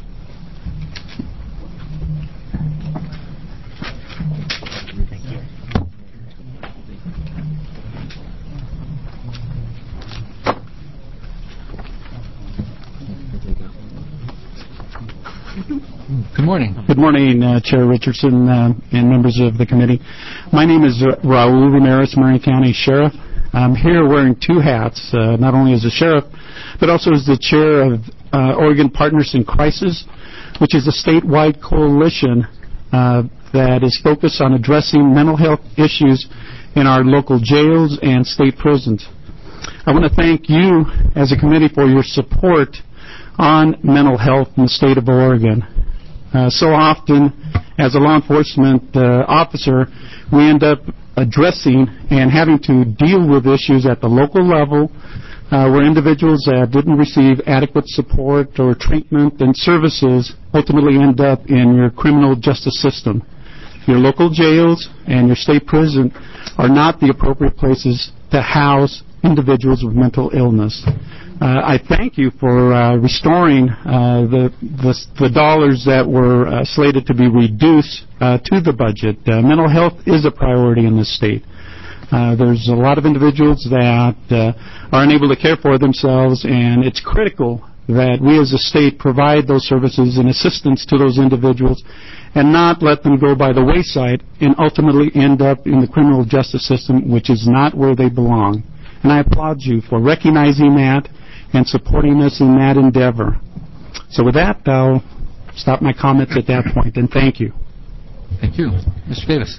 Good morning. Good morning, uh, Chair Richardson uh, and members of the committee. My name is uh, Raul Ramirez, Marion County Sheriff. I'm here wearing two hats, uh, not only as a sheriff, but also as the chair of uh, Oregon Partners in Crisis, which is a statewide coalition uh, that is focused on addressing mental health issues in our local jails and state prisons. I want to thank you as a committee for your support on mental health in the state of Oregon. Uh, so often, as a law enforcement uh, officer, we end up addressing and having to deal with issues at the local level uh, where individuals that didn't receive adequate support or treatment and services ultimately end up in your criminal justice system. Your local jails and your state prison are not the appropriate places to house individuals with mental illness. Uh, I thank you for uh, restoring uh, the, the the dollars that were uh, slated to be reduced uh, to the budget. Uh, mental health is a priority in this state. Uh, there's a lot of individuals that uh, are unable to care for themselves, and it's critical that we as a state provide those services and assistance to those individuals and not let them go by the wayside and ultimately end up in the criminal justice system, which is not where they belong. And I applaud you for recognizing that and supporting us in that endeavor. So with that, I'll stop my comments at that point, and thank you. Thank you. Mister Davis.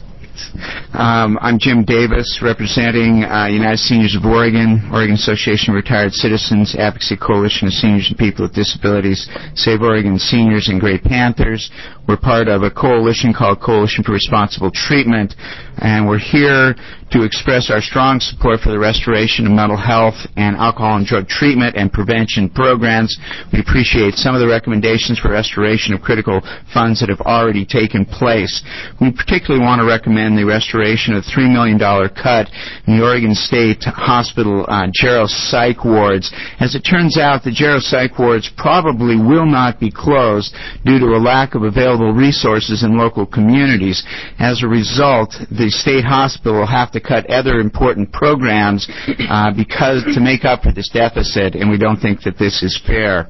Um, I'm Jim Davis, representing uh, United Seniors of Oregon, Oregon Association of Retired Citizens, Advocacy Coalition of Seniors and People with Disabilities, Save Oregon Seniors, and Great Panthers. We're part of a coalition called Coalition for Responsible Treatment, and we're here to express our strong support for the restoration of mental health and alcohol and drug treatment and prevention programs. We appreciate some of the recommendations for restoration of critical funds that have already taken place. We particularly want to recommend recommend the restoration of a three million dollars cut in the Oregon State Hospital uh, Gero Psych wards. As it turns out, the Gero Psych wards probably will not be closed due to a lack of available resources in local communities. As a result, the state hospital will have to cut other important programs uh, because to make up for this deficit, and we don't think that this is fair.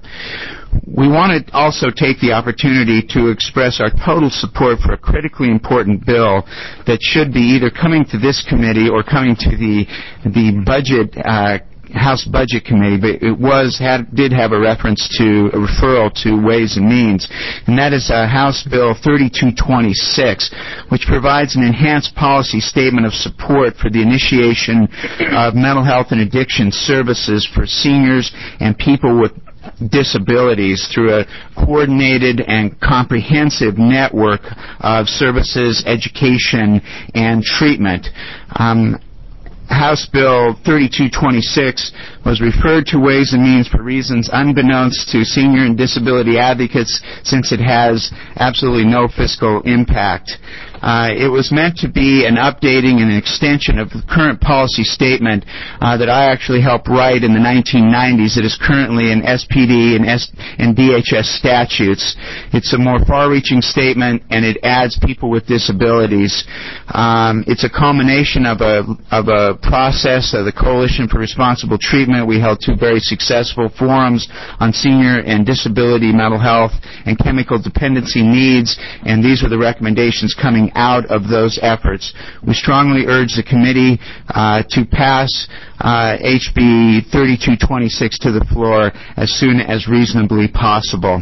We want to also take the opportunity to express our total support for a critically important bill that should be either coming to this committee or coming to the the budget uh, House Budget Committee, but it was had did have a reference to a referral to Ways and Means, and that is uh, House Bill thirty-two twenty-six, which provides an enhanced policy statement of support for the initiation of mental health and addiction services for seniors and people with disabilities through a coordinated and comprehensive network of services, education, and treatment. Um, House Bill thirty-two twenty-six was referred to Ways and Means for reasons unbeknownst to senior and disability advocates, since it has absolutely no fiscal impact. Uh, it was meant to be an updating and an extension of the current policy statement uh, that I actually helped write in the nineteen nineties. It is currently in S P D and, S- and D H S statutes. It's a more far-reaching statement, and it adds people with disabilities. Um, it's a culmination of a, of a process of the Coalition for Responsible Treatment. We held two very successful forums on senior and disability mental health and chemical dependency needs, and these are the recommendations coming out of those efforts. We strongly urge the committee uh, to pass uh, H B thirty-two twenty-six to the floor as soon as reasonably possible.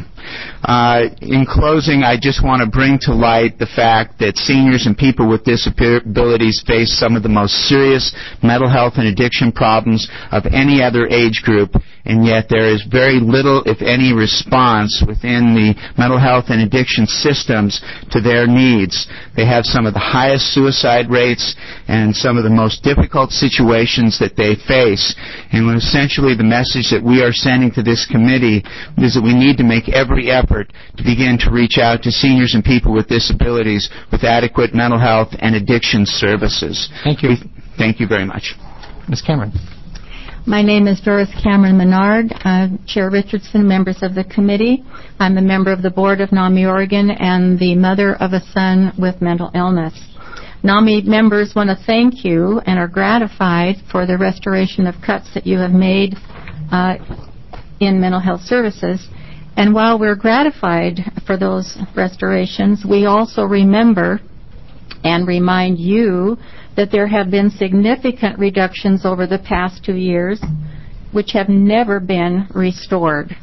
Uh, in closing, I just want to bring to light the fact that seniors and people with disabilities face some of the most serious mental health and addiction problems of any other age group, and yet there is very little, if any, response within the mental health and addiction systems to their needs. They have some of the highest suicide rates and some of the most difficult situations that they face. And essentially the message that we are sending to this committee is that we need to make every effort to begin to reach out to seniors and people with disabilities with adequate mental health and addiction services. Thank you. We, thank you very much. Miz Cameron. My name is Doris Cameron Menard, uh, Chair Richardson, members of the committee. I'm a member of the board of NAMI Oregon and the mother of a son with mental illness. NAMI members want to thank you and are gratified for the restoration of cuts that you have made uh, in mental health services. And while we're gratified for those restorations, we also remember and remind you that there have been significant reductions over the past two years which have never been restored.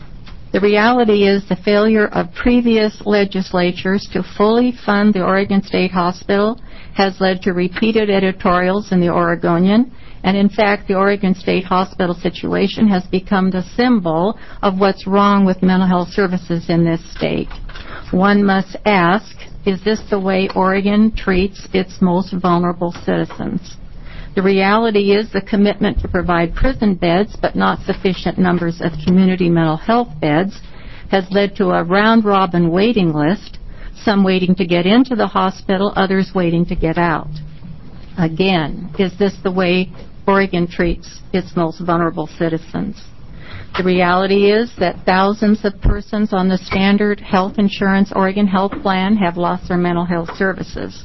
The reality is the failure of previous legislatures to fully fund the Oregon State Hospital has led to repeated editorials in the Oregonian, and in fact the Oregon State Hospital situation has become the symbol of what's wrong with mental health services in this state. One must ask, is this the way Oregon treats its most vulnerable citizens? The reality is the commitment to provide prison beds, but not sufficient numbers of community mental health beds, has led to a round-robin waiting list, some waiting to get into the hospital, others waiting to get out. Again, is this the way Oregon treats its most vulnerable citizens? The reality is that thousands of persons on the standard health insurance Oregon Health Plan have lost their mental health services.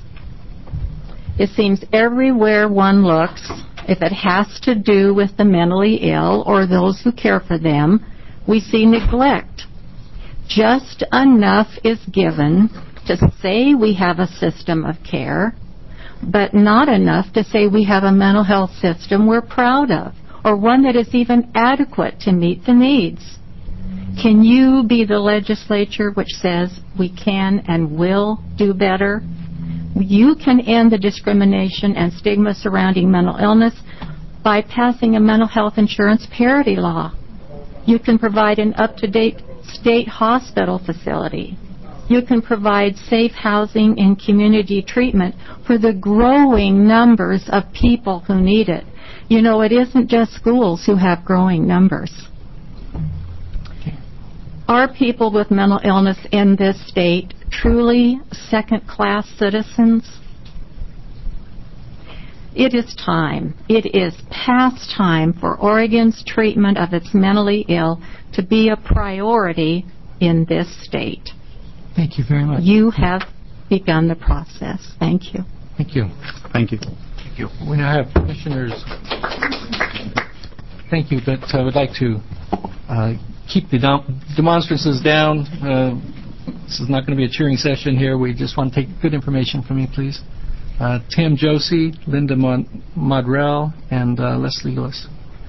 It seems everywhere one looks, if it has to do with the mentally ill or those who care for them, we see neglect. Just enough is given to say we have a system of care, but not enough to say we have a mental health system we're proud of, or one that is even adequate to meet the needs. Can you be the legislature which says we can and will do better? You can end the discrimination and stigma surrounding mental illness by passing a mental health insurance parity law. You can provide an up-to-date state hospital facility. You can provide safe housing and community treatment for the growing numbers of people who need it. You know, it isn't just schools who have growing numbers. Are people with mental illness in this state truly second-class citizens? It is time. It is past time for Oregon's treatment of its mentally ill to be a priority in this state. Thank you very much. You have begun the process. Thank you. Thank you. Thank you. Thank you. We now have commissioners. Thank you, but I would like to uh, keep the dom- demonstrances down. Uh, this is not going to be a cheering session here. We just want to take good information from you, please. Uh, Tim Josie, Linda Mon- Modrell, and uh, Leslie Lewis.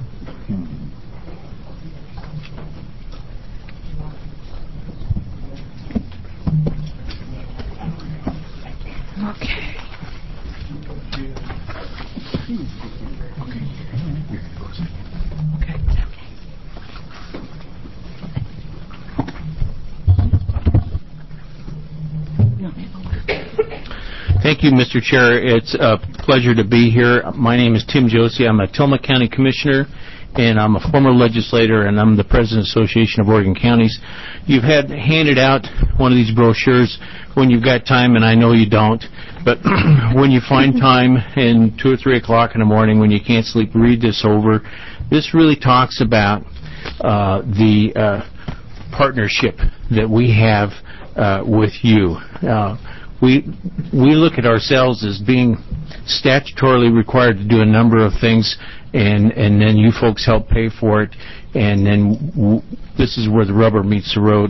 Okay. Thank you, Mister Chair. It's a pleasure to be here. My name is Tim Josie. I'm a Tillamook County Commissioner, and I'm a former legislator, and I'm the President of the Association of Oregon Counties. You've had handed out one of these brochures when you've got time, and I know you don't, but when you find time in two or three o'clock in the morning when you can't sleep, read this over. This really talks about uh, the uh, partnership that we have uh, with you. Uh, We we look at ourselves as being statutorily required to do a number of things, and, and then you folks help pay for it, and then w- this is where the rubber meets the road.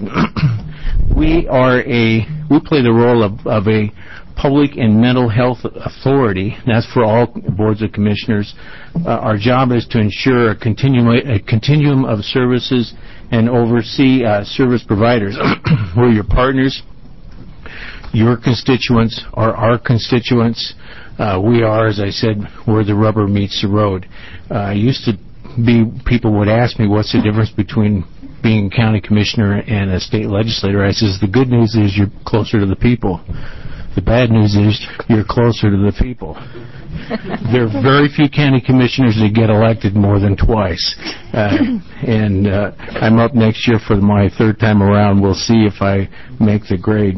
we are a we play the role of, of a public and mental health authority. That's for all boards of commissioners. Uh, our job is to ensure a continuum a continuum of services and oversee uh, service providers. We're your partners. Your constituents are our constituents. Uh, we are, as I said, where the rubber meets the road. Uh, used to be, people would ask me, what's the difference between being a county commissioner and a state legislator? I says, the good news is you're closer to the people. The bad news is you're closer to the people. There are very few county commissioners that get elected more than twice. Uh, and uh, I'm up next year for my third time around. We'll see if I make the grade.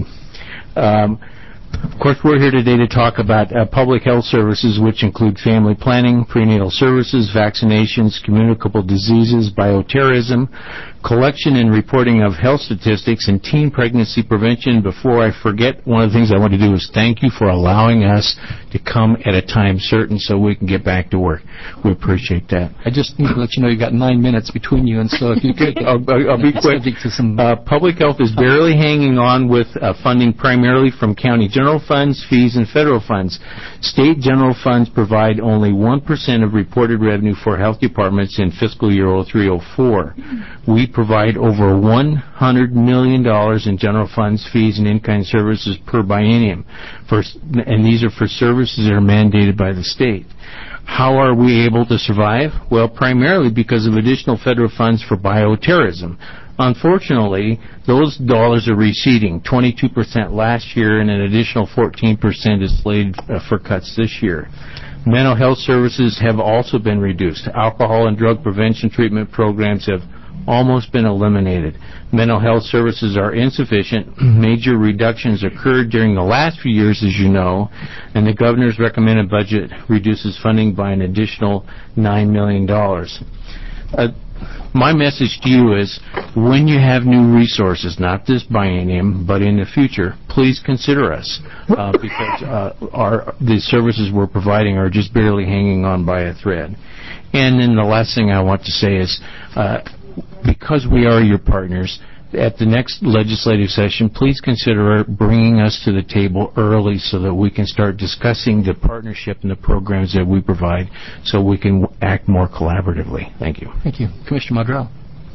Um, of course, we're here today to talk about uh, public health services, which include family planning, prenatal services, vaccinations, communicable diseases, bioterrorism, collection and reporting of health statistics, and teen pregnancy prevention. Before I forget, one of the things I want to do is thank you for allowing us to come at a time certain so we can get back to work. We appreciate that. I just need to let you know you've got nine minutes between you, and so if you could... I'll, I'll be quick. To some uh, public health is barely hanging on with uh, funding primarily from county general funds, fees, and federal funds. State general funds provide only one percent of reported revenue for health departments in fiscal year oh three oh four. We provide over one hundred million dollars in general funds, fees, and in-kind services per biennium, for, and these are for services that are mandated by the state. How are we able to survive? Well, primarily because of additional federal funds for bioterrorism. Unfortunately, those dollars are receding, twenty-two percent last year, and an additional fourteen percent is slated uh, for cuts this year. Mental health services have also been reduced. Alcohol and drug prevention treatment programs have almost been eliminated. Mental health services are insufficient. Major reductions occurred during the last few years, as you know, and the governor's recommended budget reduces funding by an additional nine million dollars. Uh, my message to you is, when you have new resources, not this biennium, but in the future, please consider us, uh, because uh, our the services we're providing are just barely hanging on by a thread. And then the last thing I want to say is, uh, because we are your partners, at the next legislative session, please consider bringing us to the table early so that we can start discussing the partnership and the programs that we provide so we can act more collaboratively. Thank you. Thank you. Commissioner Modrell.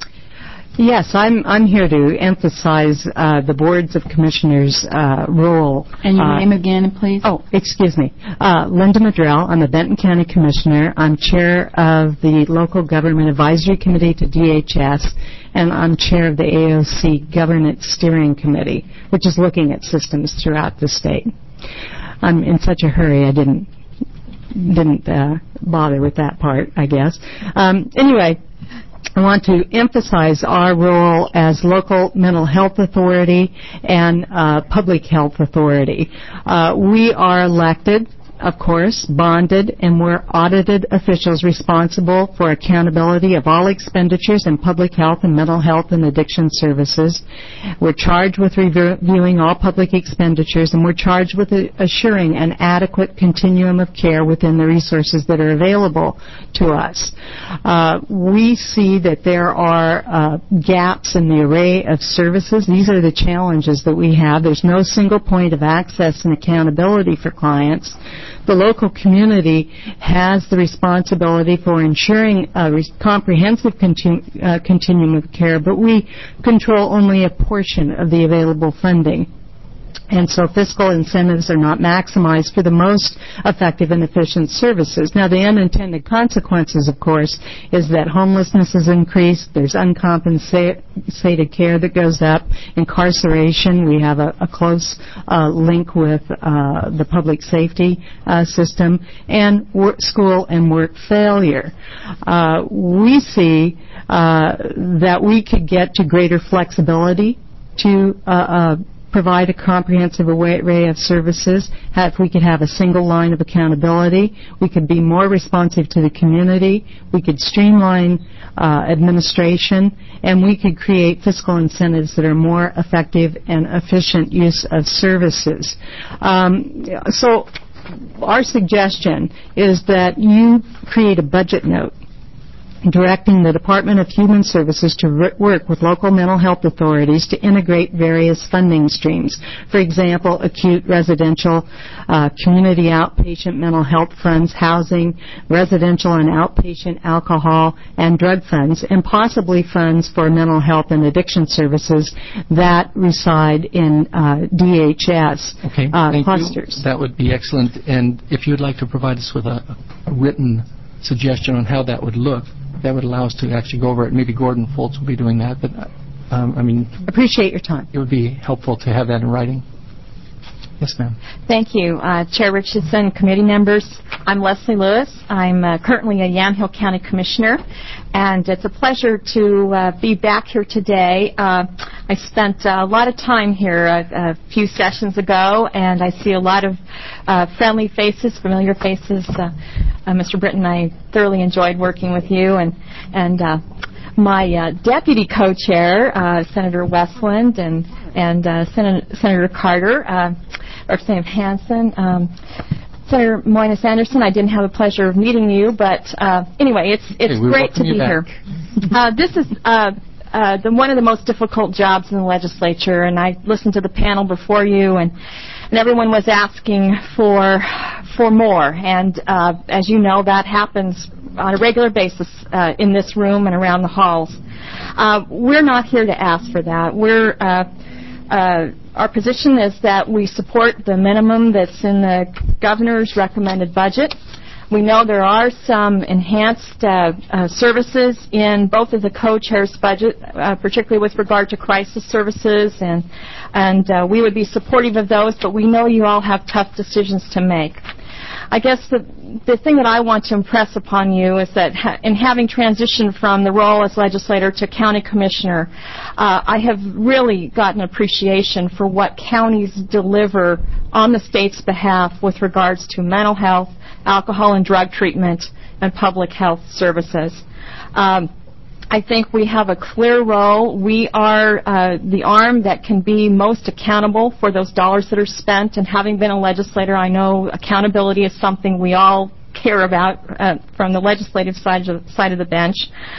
Yes, I'm I'm here to emphasize uh, the boards of commissioners' uh, role. And your uh, name again, please? Oh, excuse me. Uh, Linda Modrell. I'm a Benton County Commissioner. I'm chair of the Local Government Advisory Committee to D H S, and I'm chair of the A O C Governance Steering Committee, which is looking at systems throughout the state. I'm in such a hurry I didn't didn't uh, bother with that part, I guess. Um, anyway. I want to emphasize our role as local mental health authority and uh, public health authority. Uh, we are elected of course, bonded, and we're audited officials responsible for accountability of all expenditures in public health and mental health and addiction services. We're charged with reviewing all public expenditures, and we're charged with assuring an adequate continuum of care within the resources that are available to us. Uh, we see that there are uh, gaps in the array of services. These are the challenges that we have. There's no single point of access and accountability for clients. The local community has the responsibility for ensuring a re- comprehensive continu- uh, continuum of care, but we control only a portion of the available funding. And so fiscal incentives are not maximized for the most effective and efficient services. Now, the unintended consequences, of course, is that homelessness is increased, there's uncompensated care that goes up, incarceration, we have a, a close uh, link with uh, the public safety uh, system, and work, school and work failure. Uh, we see uh, that we could get to greater flexibility to uh, uh, provide a comprehensive array of services. If we could have a single line of accountability, we could be more responsive to the community, we could streamline uh, administration, and we could create fiscal incentives that are more effective and efficient use of services. Um, so our suggestion is that you create a budget note directing the Department of Human Services to re- work with local mental health authorities to integrate various funding streams. For example, acute residential, uh, community outpatient mental health funds, housing, residential and outpatient alcohol and drug funds, and possibly funds for mental health and addiction services that reside in uh, D H S okay, uh, thank clusters. You. That would be excellent. And if you would like to provide us with a, a written suggestion on how that would look, that would allow us to actually go over it. Maybe Gordon Foltz will be doing that, but um, I mean, appreciate your time. It would be helpful to have that in writing. Yes, ma'am. Thank you, uh, Chair Richardson, committee members. I'm Leslie Lewis. I'm uh, currently a Yamhill County Commissioner, and it's a pleasure to uh, be back here today. Uh, I spent uh, a lot of time here a, a few sessions ago, and I see a lot of uh, friendly faces, familiar faces. Uh, uh, Mister Britton, I thoroughly enjoyed working with you, and and uh, my uh, deputy co-chair, uh, Senator Westland, and and uh, Sen- Senator Carter, uh, Representative Hansen. Um, Senator Moynihan Anderson, I didn't have the pleasure of meeting you, but uh, anyway, it's it's hey, great to be here. Uh, this is uh, uh, the, one of the most difficult jobs in the legislature, and I listened to the panel before you, and, and everyone was asking for for more. And uh, as you know, that happens on a regular basis uh, in this room and around the halls. Uh, we're not here to ask for that. We're uh, uh, Our position is that we support the minimum that's in the governor's recommended budget. We know there are some enhanced uh, uh, services in both of the co-chairs' budget, uh, particularly with regard to crisis services, and and uh, we would be supportive of those, but we know you all have tough decisions to make. I guess the, the thing that I want to impress upon you is that ha- in having transitioned from the role as legislator to county commissioner, uh, I have really gotten appreciation for what counties deliver on the state's behalf with regards to mental health, alcohol and drug treatment, and public health services. Um, I think we have a clear role. We are uh, the arm that can be most accountable for those dollars that are spent, and having been a legislator, I know accountability is something we all care about uh, from the legislative side of, side of the bench.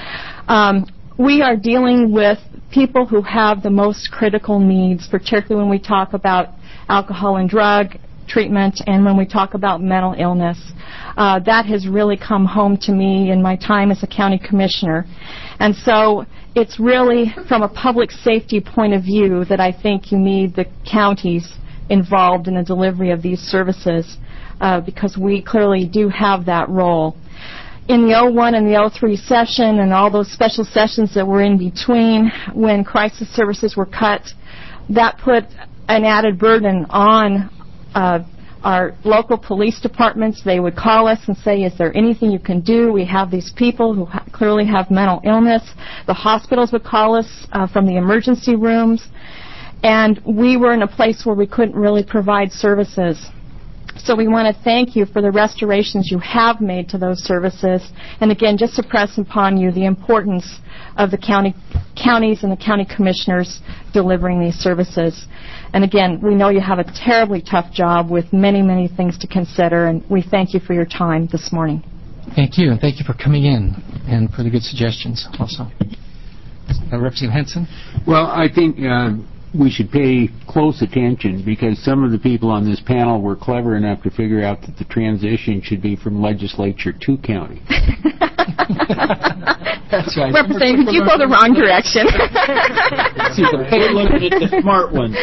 Um, we are dealing with people who have the most critical needs, particularly when we talk about alcohol and drug treatment and when we talk about mental illness. Uh, that has really come home to me in my time as a county commissioner. And so it's really from a public safety point of view that I think you need the counties involved in the delivery of these services uh, because we clearly do have that role. In the oh one and the oh three session and all those special sessions that were in between when crisis services were cut, that put an added burden on uh, our local police departments. They would call us and say, is there anything you can do? We have these people who ha- clearly have mental illness. The hospitals would call us uh, from the emergency rooms. And we were in a place where we couldn't really provide services. So we want to thank you for the restorations you have made to those services. And again, just to press upon you the importance of the county counties and the county commissioners delivering these services. And again, we know you have a terribly tough job with many, many things to consider, and we thank you for your time this morning. Thank you, and thank you for coming in and for the good suggestions also. Uh, Representative Henson? Well, I think uh, we should pay close attention because some of the people on this panel were clever enough to figure out that the transition should be from legislature to county. That's right. Representative, you go the wrong direction. See, the pay limited the smart ones.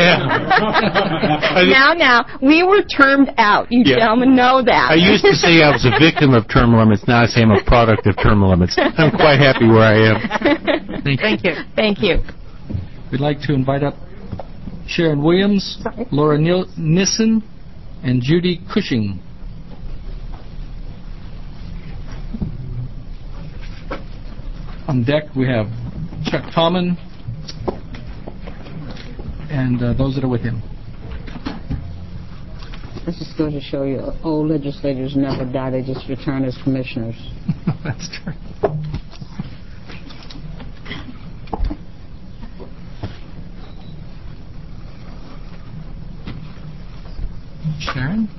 Now, now, we were termed out. You Yeah. gentlemen know that. I used to say I was a victim of term limits. Now I say I'm a product of term limits. I'm quite happy where I am. Thank, Thank you. Thank you. We'd like to invite up Sharon Williams, Laura Nil- Nissen, and Judy Cushing. On deck, we have Chuck Tomlin and uh, those that are with him. This is going to show you old legislators never die, they just return as commissioners. That's true. Sharon?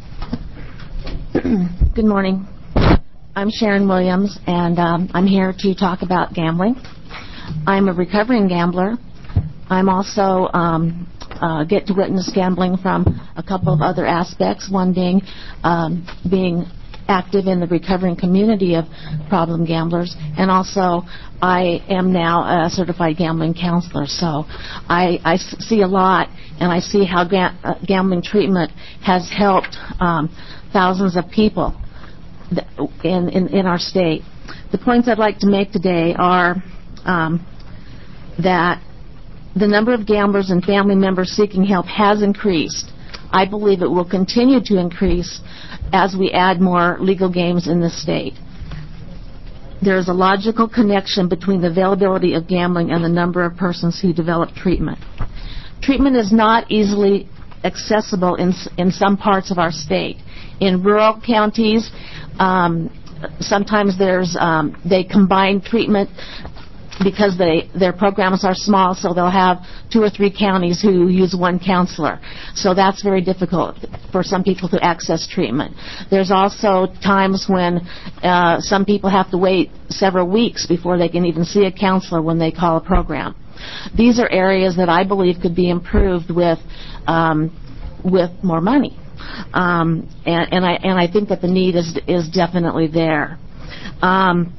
Good morning. I'm Sharon Williams, and um, I'm here to talk about gambling. I'm a recovering gambler. I'm also um, uh, get to witness gambling from a couple of other aspects, one being um, being active in the recovering community of problem gamblers, and also I am now a certified gambling counselor. So I, I see a lot, and I see how ga- uh, gambling treatment has helped um, thousands of people in, in, in our state. The points I'd like to make today are um, that the number of gamblers and family members seeking help has increased. I believe it will continue to increase as we add more legal games in the state. There is a logical connection between the availability of gambling and the number of persons who develop treatment. Treatment is not easily accessible in, in some parts of our state. In rural counties, um, sometimes there's um, they combine treatment because they their programs are small, so they'll have two or three counties who use one counselor. So that's very difficult for some people to access treatment. There's also times when uh, some people have to wait several weeks before they can even see a counselor when they call a program. These are areas that I believe could be improved with um, with more money. Um, and, and I and I think that the need is is definitely there. Um,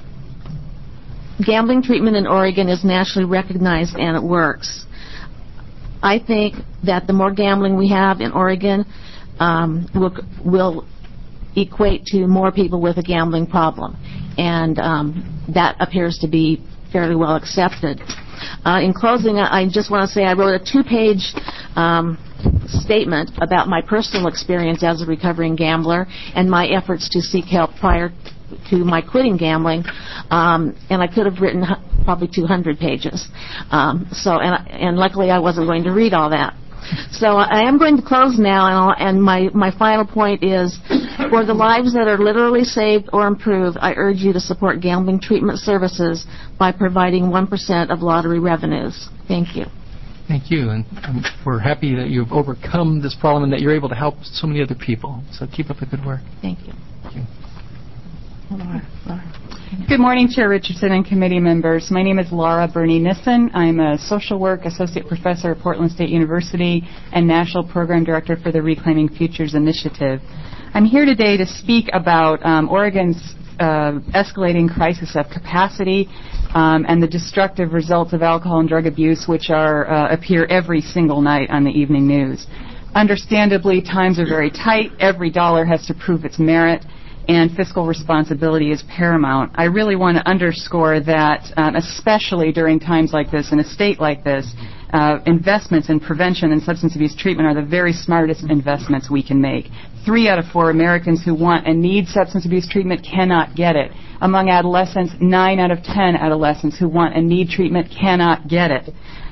gambling treatment in Oregon is nationally recognized and it works. I think that the more gambling we have in Oregon um, will will equate to more people with a gambling problem, and um, that appears to be fairly well accepted. Uh, in closing, I just want to say I wrote a two-page um, statement about my personal experience as a recovering gambler and my efforts to seek help prior to my quitting gambling, um, and I could have written probably two hundred pages. Um, so, and, and luckily I wasn't going to read all that. So I am going to close now, and, I'll, and my, my final point is, for the lives that are literally saved or improved, I urge you to support gambling treatment services by providing one percent of lottery revenues. Thank you. Thank you, and um, we're happy that you've overcome this problem and that you're able to help so many other people. So keep up the good work. Thank you. Thank you. Laura, Laura. Good morning, Chair Richardson and committee members. My name is Laura Bernie Nissen. I'm a social work associate professor at Portland State University and national program director for the Reclaiming Futures Initiative. I'm here today to speak about um, Oregon's uh, escalating crisis of capacity um, and the destructive results of alcohol and drug abuse, which are uh, appear every single night on the evening news. Understandably, times are very tight. Every dollar has to prove its merit, and fiscal responsibility is paramount. I really want to underscore that, um, especially during times like this, in a state like this, uh, investments in prevention and substance abuse treatment are the very smartest investments we can make. Three out of four Americans who want and need substance abuse treatment cannot get it. Among adolescents, nine out of ten adolescents who want and need treatment cannot get it.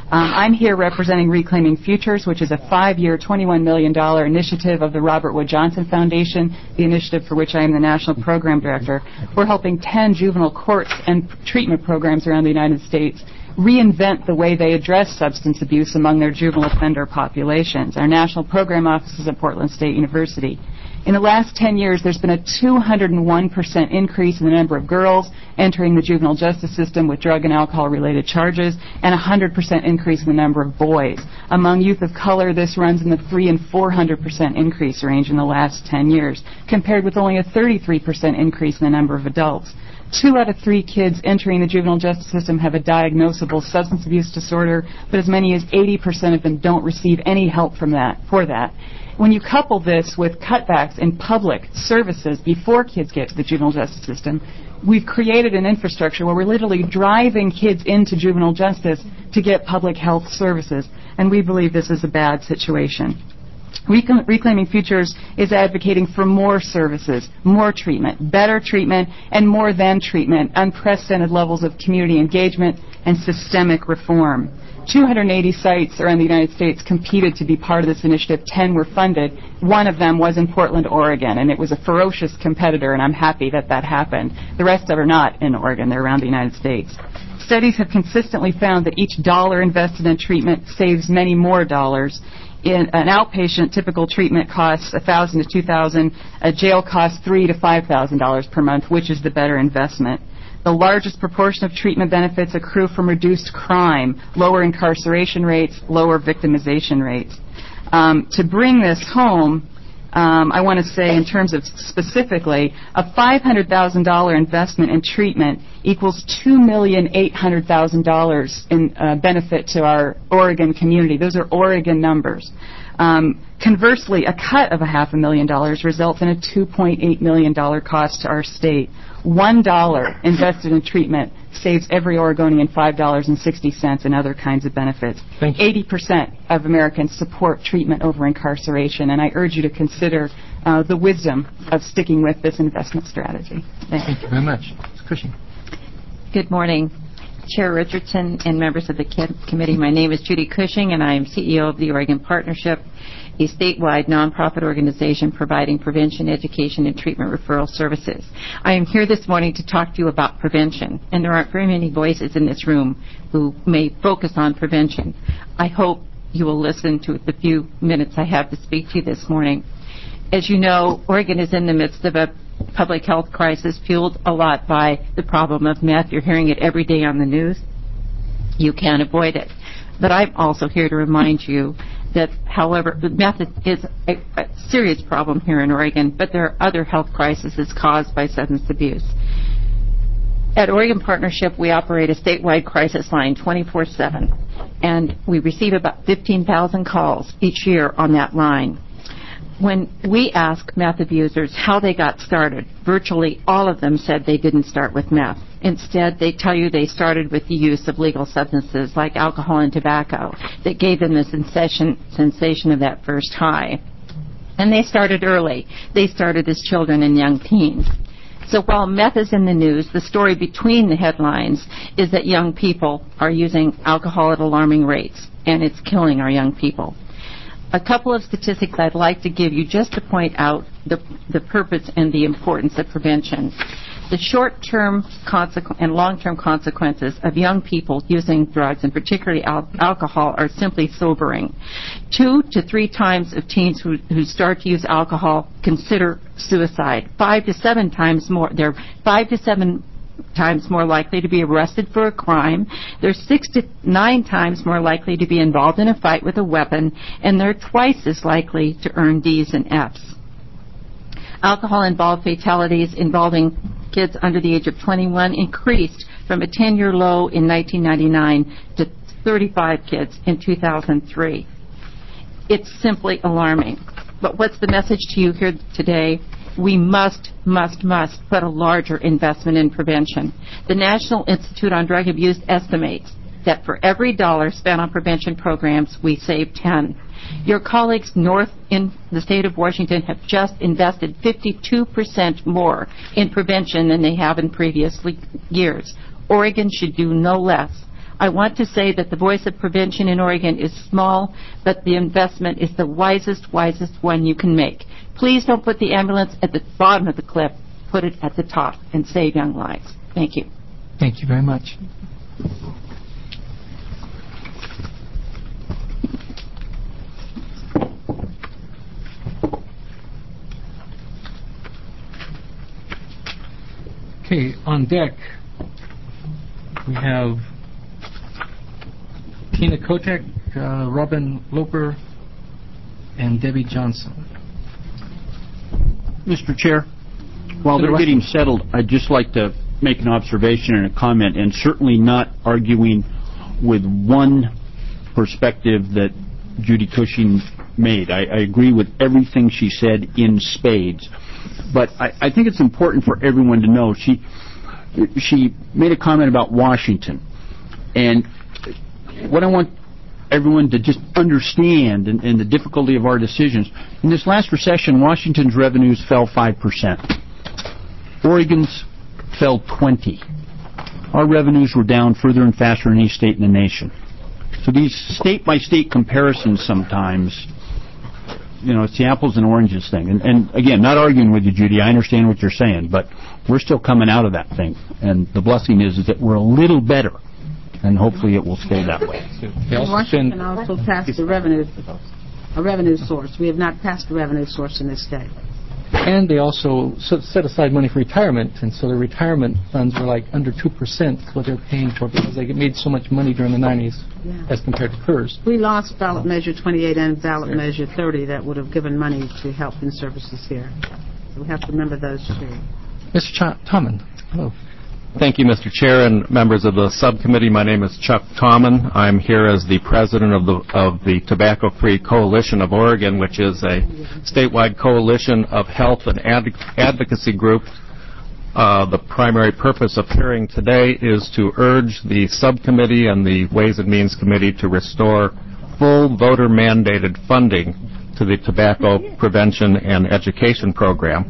Um, I'm here representing Reclaiming Futures, which is a five-year, twenty-one million dollars initiative of the Robert Wood Johnson Foundation, the initiative for which I am the National Program Director. We're helping ten juvenile courts and treatment programs around the United States reinvent the way they address substance abuse among their juvenile offender populations. Our national program office is at Portland State University. In the last ten years, there's been a two hundred one percent increase in the number of girls entering the juvenile justice system with drug and alcohol-related charges, and a one hundred percent increase in the number of boys. Among youth of color, this runs in the three and four hundred percent increase range in the last ten years, compared with only a thirty-three percent increase in the number of adults. Two out of three kids entering the juvenile justice system have a diagnosable substance abuse disorder, but as many as eighty percent of them don't receive any help from that, for that. When you couple this with cutbacks in public services before kids get to the juvenile justice system, we've created an infrastructure where we're literally driving kids into juvenile justice to get public health services, and we believe this is a bad situation. Reclaiming Futures is advocating for more services, more treatment, better treatment, and more than treatment, unprecedented levels of community engagement, and systemic reform. two hundred eighty sites around the United States competed to be part of this initiative. ten were funded. One of them was in Portland, Oregon, and it was a ferocious competitor, and I'm happy that that happened. The rest of them are not in Oregon. They're around the United States. Studies have consistently found that each dollar invested in treatment saves many more dollars. In an outpatient, typical treatment costs one thousand dollars to two thousand dollars. A jail costs three thousand to five thousand dollars per month, which is the better investment. The largest proportion of treatment benefits accrue from reduced crime, lower incarceration rates, lower victimization rates. Um, to bring this home, um, I want to say in terms of specifically, a five hundred thousand dollars investment in treatment equals two million eight hundred thousand dollars in uh, benefit to our Oregon community. Those are Oregon numbers. Um, conversely, a cut of a half a million dollars results in a two point eight million dollars cost to our state. One dollar invested in treatment saves every Oregonian five dollars and sixty cents in other kinds of benefits. eighty percent of Americans support treatment over incarceration, and I urge you to consider uh, the wisdom of sticking with this investment strategy. Thank, Thank you very much. Miz Cushing. Good morning, Chair Richardson and members of the committee. My name is Judy Cushing, and I am C E O of the Oregon Partnership, a statewide nonprofit organization providing prevention, education, and treatment referral services. I am here this morning to talk to you about prevention, and there aren't very many voices in this room who may focus on prevention. I hope you will listen to the few minutes I have to speak to you this morning. As you know, Oregon is in the midst of a public health crisis fueled a lot by the problem of meth. You're hearing it every day on the news. You can't avoid it. But I'm also here to remind you that, however, meth is a, a serious problem here in Oregon, but there are other health crises caused by substance abuse. At Oregon Partnership, we operate a statewide crisis line twenty-four seven, and we receive about fifteen thousand calls each year on that line. When we ask meth abusers how they got started, virtually all of them said they didn't start with meth. Instead, they tell you they started with the use of legal substances like alcohol and tobacco that gave them the sensation, sensation of that first high. And they started early. They started as children and young teens. So while meth is in the news, the story between the headlines is that young people are using alcohol at alarming rates, and it's killing our young people. A couple of statistics I'd like to give you just to point out the, the purpose and the importance of prevention. The short-term consequ- and long-term consequences of young people using drugs, and particularly al- alcohol, are simply sobering. Two to three times of teens who, who start to use alcohol consider suicide. Five to seven times more. They're five to seven times more likely to be arrested for a crime. They're six to nine times more likely to be involved in a fight with a weapon, and they're twice as likely to earn D's and F's. Alcohol-involved fatalities involving kids under the age of twenty-one increased from a ten-year low in nineteen ninety-nine to thirty-five kids in two thousand three. It's simply alarming. But what's the message to you here today? We must, must, must put a larger investment in prevention. The National Institute on Drug Abuse estimates that for every dollar spent on prevention programs, we save ten. Your colleagues north in the state of Washington have just invested fifty-two percent more in prevention than they have in previous years. Oregon should do no less. I want to say that the voice of prevention in Oregon is small, but the investment is the wisest, wisest one you can make. Please don't put the ambulance at the bottom of the cliff. Put it at the top and save young lives. Thank you. Thank you very much. Okay, on deck, we have Tina Kotek, uh, Robin Loper, and Debbie Johnson. Mister Chair, while they're getting settled, I'd just like to make an observation and a comment, and certainly not arguing with one perspective that Judy Cushing made. I, I agree with everything she said in spades. But I, I think it's important for everyone to know she she made a comment about Washington. And what I want everyone to just understand and, and the difficulty of our decisions, in this last recession, Washington's revenues fell five percent. Oregon's fell twenty. Our revenues were down further and faster than any state in the nation. So these state-by-state comparisons sometimes, you know, it's the apples and oranges thing. And, and again, not arguing with you, Judy. I understand what you're saying, but we're still coming out of that thing. And the blessing is, is that we're a little better, and hopefully it will stay that way. Washington also passed the revenue, a revenue source. We have not passed the revenue source in this state. And they also set aside money for retirement, and so their retirement funds were like under two percent what they're paying for because they made so much money during the nineties Yeah. as compared to PERS. We lost ballot measure twenty-eight and ballot measure thirty that would have given money to health and services here. So we have to remember those two. Mister Ch- Tomlin, hello. Thank you, Mister Chair and members of the subcommittee. My name is Chuck Tomlin. I'm here as the president of the of the Tobacco-Free Coalition of Oregon, which is a statewide coalition of health and ad- advocacy groups. Uh, the primary purpose of hearing today is to urge the subcommittee and the Ways and Means Committee to restore full voter-mandated funding to the Tobacco Prevention and Education Program.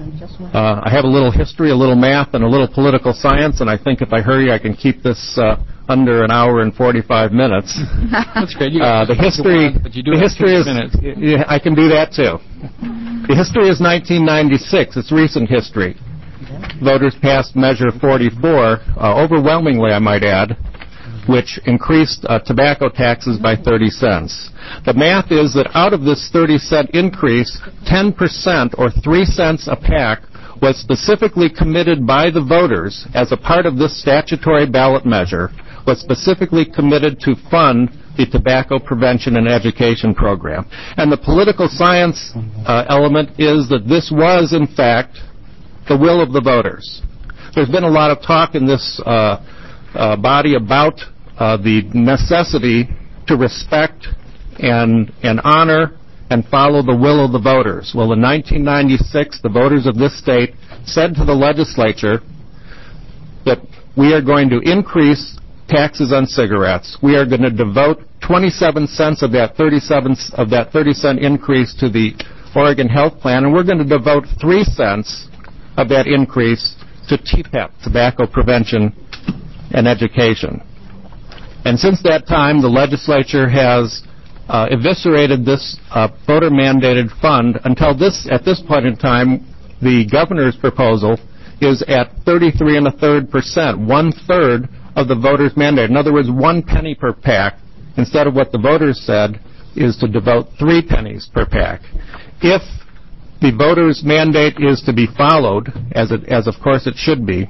Uh, I have a little history, a little math, and a little political science, and I think if I hurry, I can keep this uh, under an hour and forty-five minutes. That's great. You uh, the history, one, but you do the have history is, minutes. yeah, I can do that too. The history is nineteen ninety-six. It's recent history. Voters passed Measure forty-four, uh, overwhelmingly, I might add, which increased uh, tobacco taxes by thirty cents. The math is that out of this thirty cent increase, ten percent or three cents a pack was specifically committed by the voters as a part of this statutory ballot measure, was specifically committed to fund the Tobacco Prevention and Education Program. And the political science uh, element is that this was, in fact, the will of the voters. There's been a lot of talk in this uh, uh, body about uh, the necessity to respect and, and honor and follow the will of the voters. Well, in nineteen ninety-six, the voters of this state said to the legislature that we are going to increase taxes on cigarettes. We are going to devote twenty-seven cents of that thirty-seven of that thirty cent increase to the Oregon Health Plan, and we're going to devote three cents of that increase to T P E P, Tobacco Prevention and Education. And since that time, the legislature has uh, eviscerated this uh, voter-mandated fund until this, at this point in time, the governor's proposal is at thirty-three and a third percent, one third of the voters' mandate. In other words, one penny per pack, instead of what the voters said, is to devote three pennies per pack. If the voters' mandate is to be followed, as it, as of course it should be,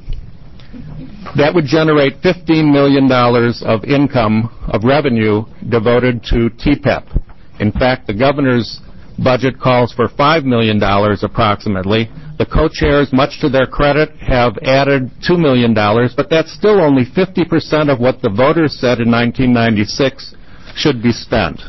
that would generate fifteen million dollars of income, of revenue, devoted to T P E P. In fact, the governor's budget calls for five million dollars approximately. The co-chairs, much to their credit, have added two million dollars, but that's still only fifty percent of what the voters said in nineteen ninety-six should be spent.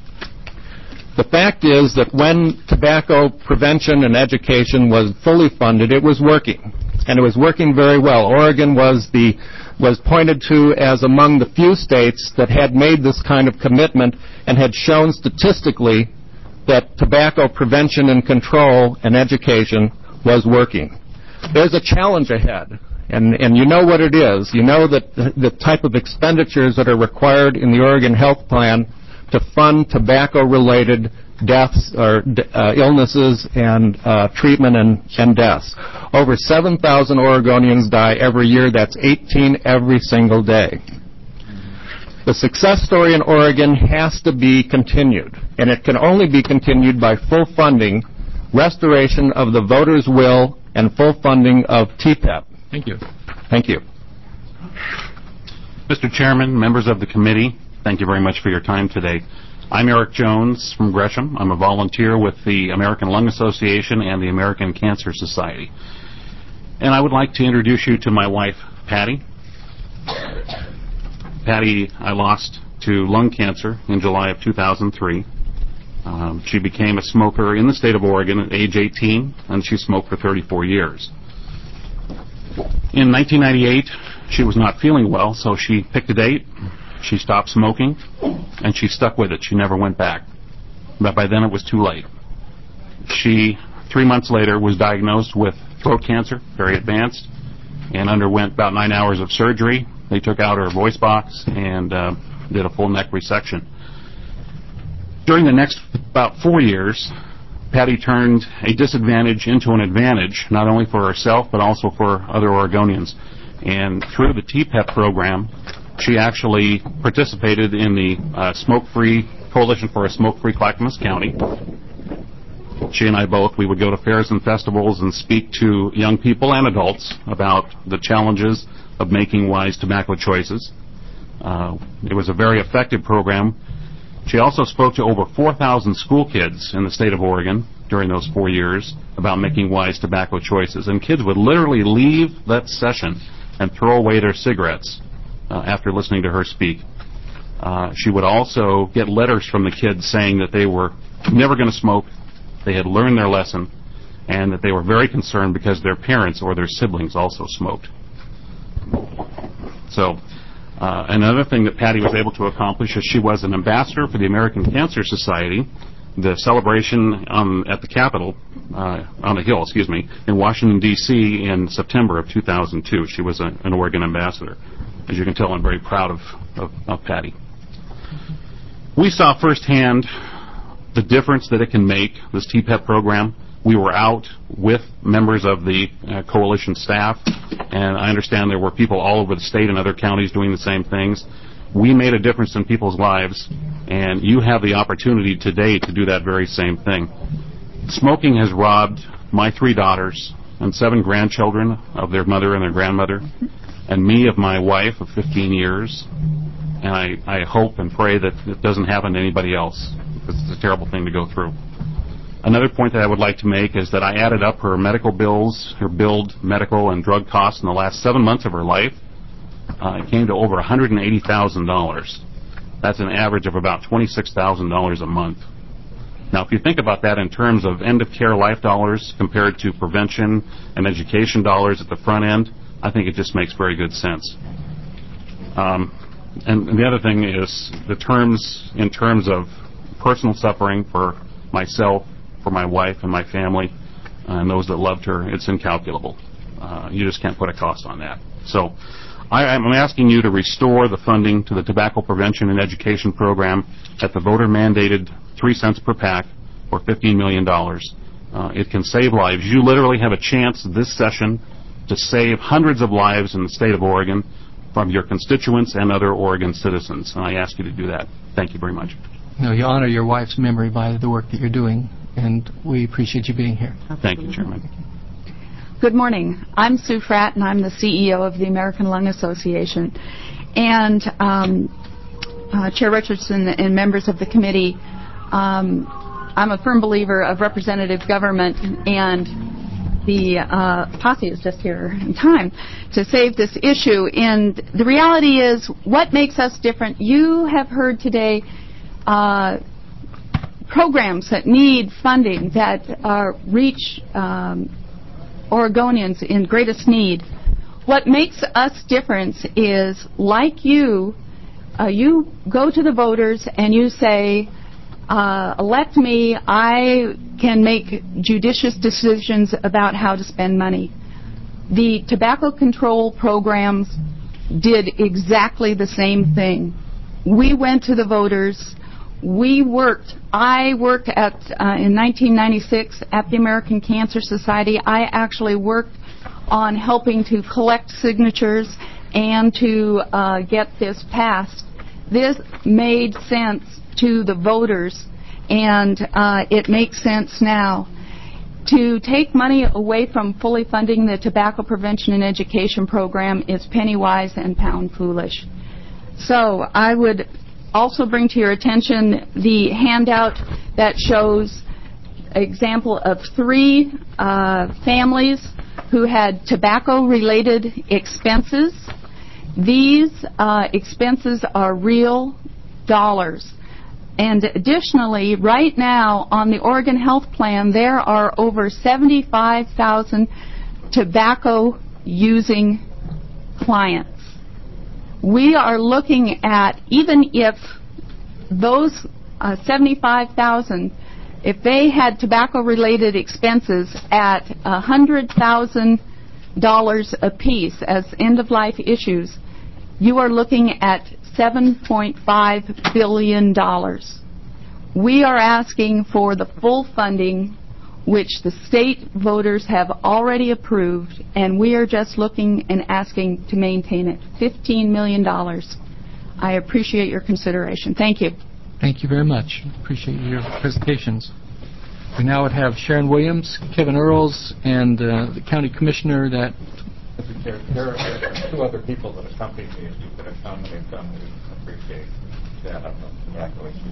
The fact is that when tobacco prevention and education was fully funded, it was working, and it was working very well. Oregon was the was pointed to as among the few states that had made this kind of commitment and had shown statistically that tobacco prevention and control and education was working. There's a challenge ahead, and, and you know what it is. You know that the, the type of expenditures that are required in the Oregon Health Plan to fund tobacco-related deaths or uh, illnesses and uh, treatment and, and deaths. Over seven thousand Oregonians die every year. That's eighteen every single day. The success story in Oregon has to be continued, and it can only be continued by full funding, restoration of the voters' will, and full funding of T P E P. Thank you. Thank you. Mister Chairman, members of the committee, thank you very much for your time today. I'm Eric Jones from Gresham. I'm a volunteer with the American Lung Association and the American Cancer Society. And I would like to introduce you to my wife, Patty. Patty, I lost to lung cancer in July of two thousand three. Um, she became a smoker in the state of Oregon at age eighteen, and she smoked for thirty-four years. In nineteen ninety-eight, she was not feeling well, so she picked a date. She stopped smoking, and she stuck with it. She never went back. But by then it was too late. She, three months later, was diagnosed with throat cancer, very advanced, and underwent about nine hours of surgery. They took out her voice box and uh, did a full neck resection. During the next about four years, Patty turned a disadvantage into an advantage, not only for herself, but also for other Oregonians. And through the T P E P program, she actually participated in the uh, Smoke-Free Coalition for a Smoke-Free Clackamas County. She and I both, we would go to fairs and festivals and speak to young people and adults about the challenges of making wise tobacco choices. Uh, it was a very effective program. She also spoke to over four thousand school kids in the state of Oregon during those four years about making wise tobacco choices. And kids would literally leave that session and throw away their cigarettes uh, after listening to her speak. Uh, she would also get letters from the kids saying that they were never going to smoke, they had learned their lesson, and that they were very concerned because their parents or their siblings also smoked. So, uh, another thing that Patty was able to accomplish is she was an ambassador for the American Cancer Society, the celebration on, at the Capitol, uh, on the Hill, excuse me, in Washington, D C in September of two thousand two. She was a, an Oregon ambassador. As you can tell, I'm very proud of, of, of Patty. We saw firsthand the difference that it can make, this T P E P program. We were out with members of the uh, coalition staff, and I understand there were people all over the state and other counties doing the same things. We made a difference in people's lives, and you have the opportunity today to do that very same thing. Smoking has robbed my three daughters and seven grandchildren of their mother and their grandmother, and me of my wife of fifteen years, and I, I hope and pray that it doesn't happen to anybody else, because it's a terrible thing to go through. Another point that I would like to make is that I added up her medical bills, her billed medical and drug costs in the last seven months of her life. Uh, it came to over one hundred eighty thousand dollars. That's an average of about twenty-six thousand dollars a month. Now, if you think about that in terms of end-of-care life dollars compared to prevention and education dollars at the front end, I think it just makes very good sense. Um, and, and the other thing is the terms, in terms of personal suffering for myself, for my wife and my family, uh, and those that loved her, it's incalculable. Uh, you just can't put a cost on that. So I, I'm asking you to restore the funding to the Tobacco Prevention and Education Program at the voter-mandated three cents per pack, or fifteen million dollars. Uh, it can save lives. You literally have a chance this session to save hundreds of lives in the state of Oregon from your constituents and other Oregon citizens, and I ask you to do that. Thank you very much. No, you honor your wife's memory by the work that you're doing, and we appreciate you being here. Thank you, Chairman. Good morning. I'm Sue Fratt, and I'm the C E O of the American Lung Association. And um, uh, Chair Richardson and members of the committee, um, I'm a firm believer of representative government, and the uh, posse is just here in time to save this issue. And the reality is, what makes us different? You have heard today uh, programs that need funding, that uh, reach um, Oregonians in greatest need. What makes us different is, like you, uh, you go to the voters and you say, uh, elect me, I can make judicious decisions about how to spend money. The tobacco control programs did exactly the same thing. We went to the voters. We worked. I worked at uh, in nineteen ninety-six at the American Cancer Society. I actually worked on helping to collect signatures and to uh, get this passed. This made sense to the voters, and uh, it makes sense now. To take money away from fully funding the tobacco prevention and education program is penny wise and pound foolish. So I would also bring to your attention the handout that shows an example of three uh, families who had tobacco-related expenses. These uh, expenses are real dollars. And additionally, right now on the Oregon Health Plan, there are over seventy-five thousand tobacco-using clients. We are looking at, even if those uh, seventy-five thousand, if they had tobacco-related expenses at one hundred thousand dollars apiece as end-of-life issues, you are looking at seven point five billion dollars. We are asking for the full funding, which the state voters have already approved, and we are just looking and asking to maintain it, fifteen million dollars. I appreciate your consideration. Thank you. Thank you very much. Appreciate your presentations. We now would have Sharon Williams, Kevin Earls, and uh, the county commissioner that... There, there are two other people that accompany me. If you could accommodate them, we appreciate that on the tobacco issue.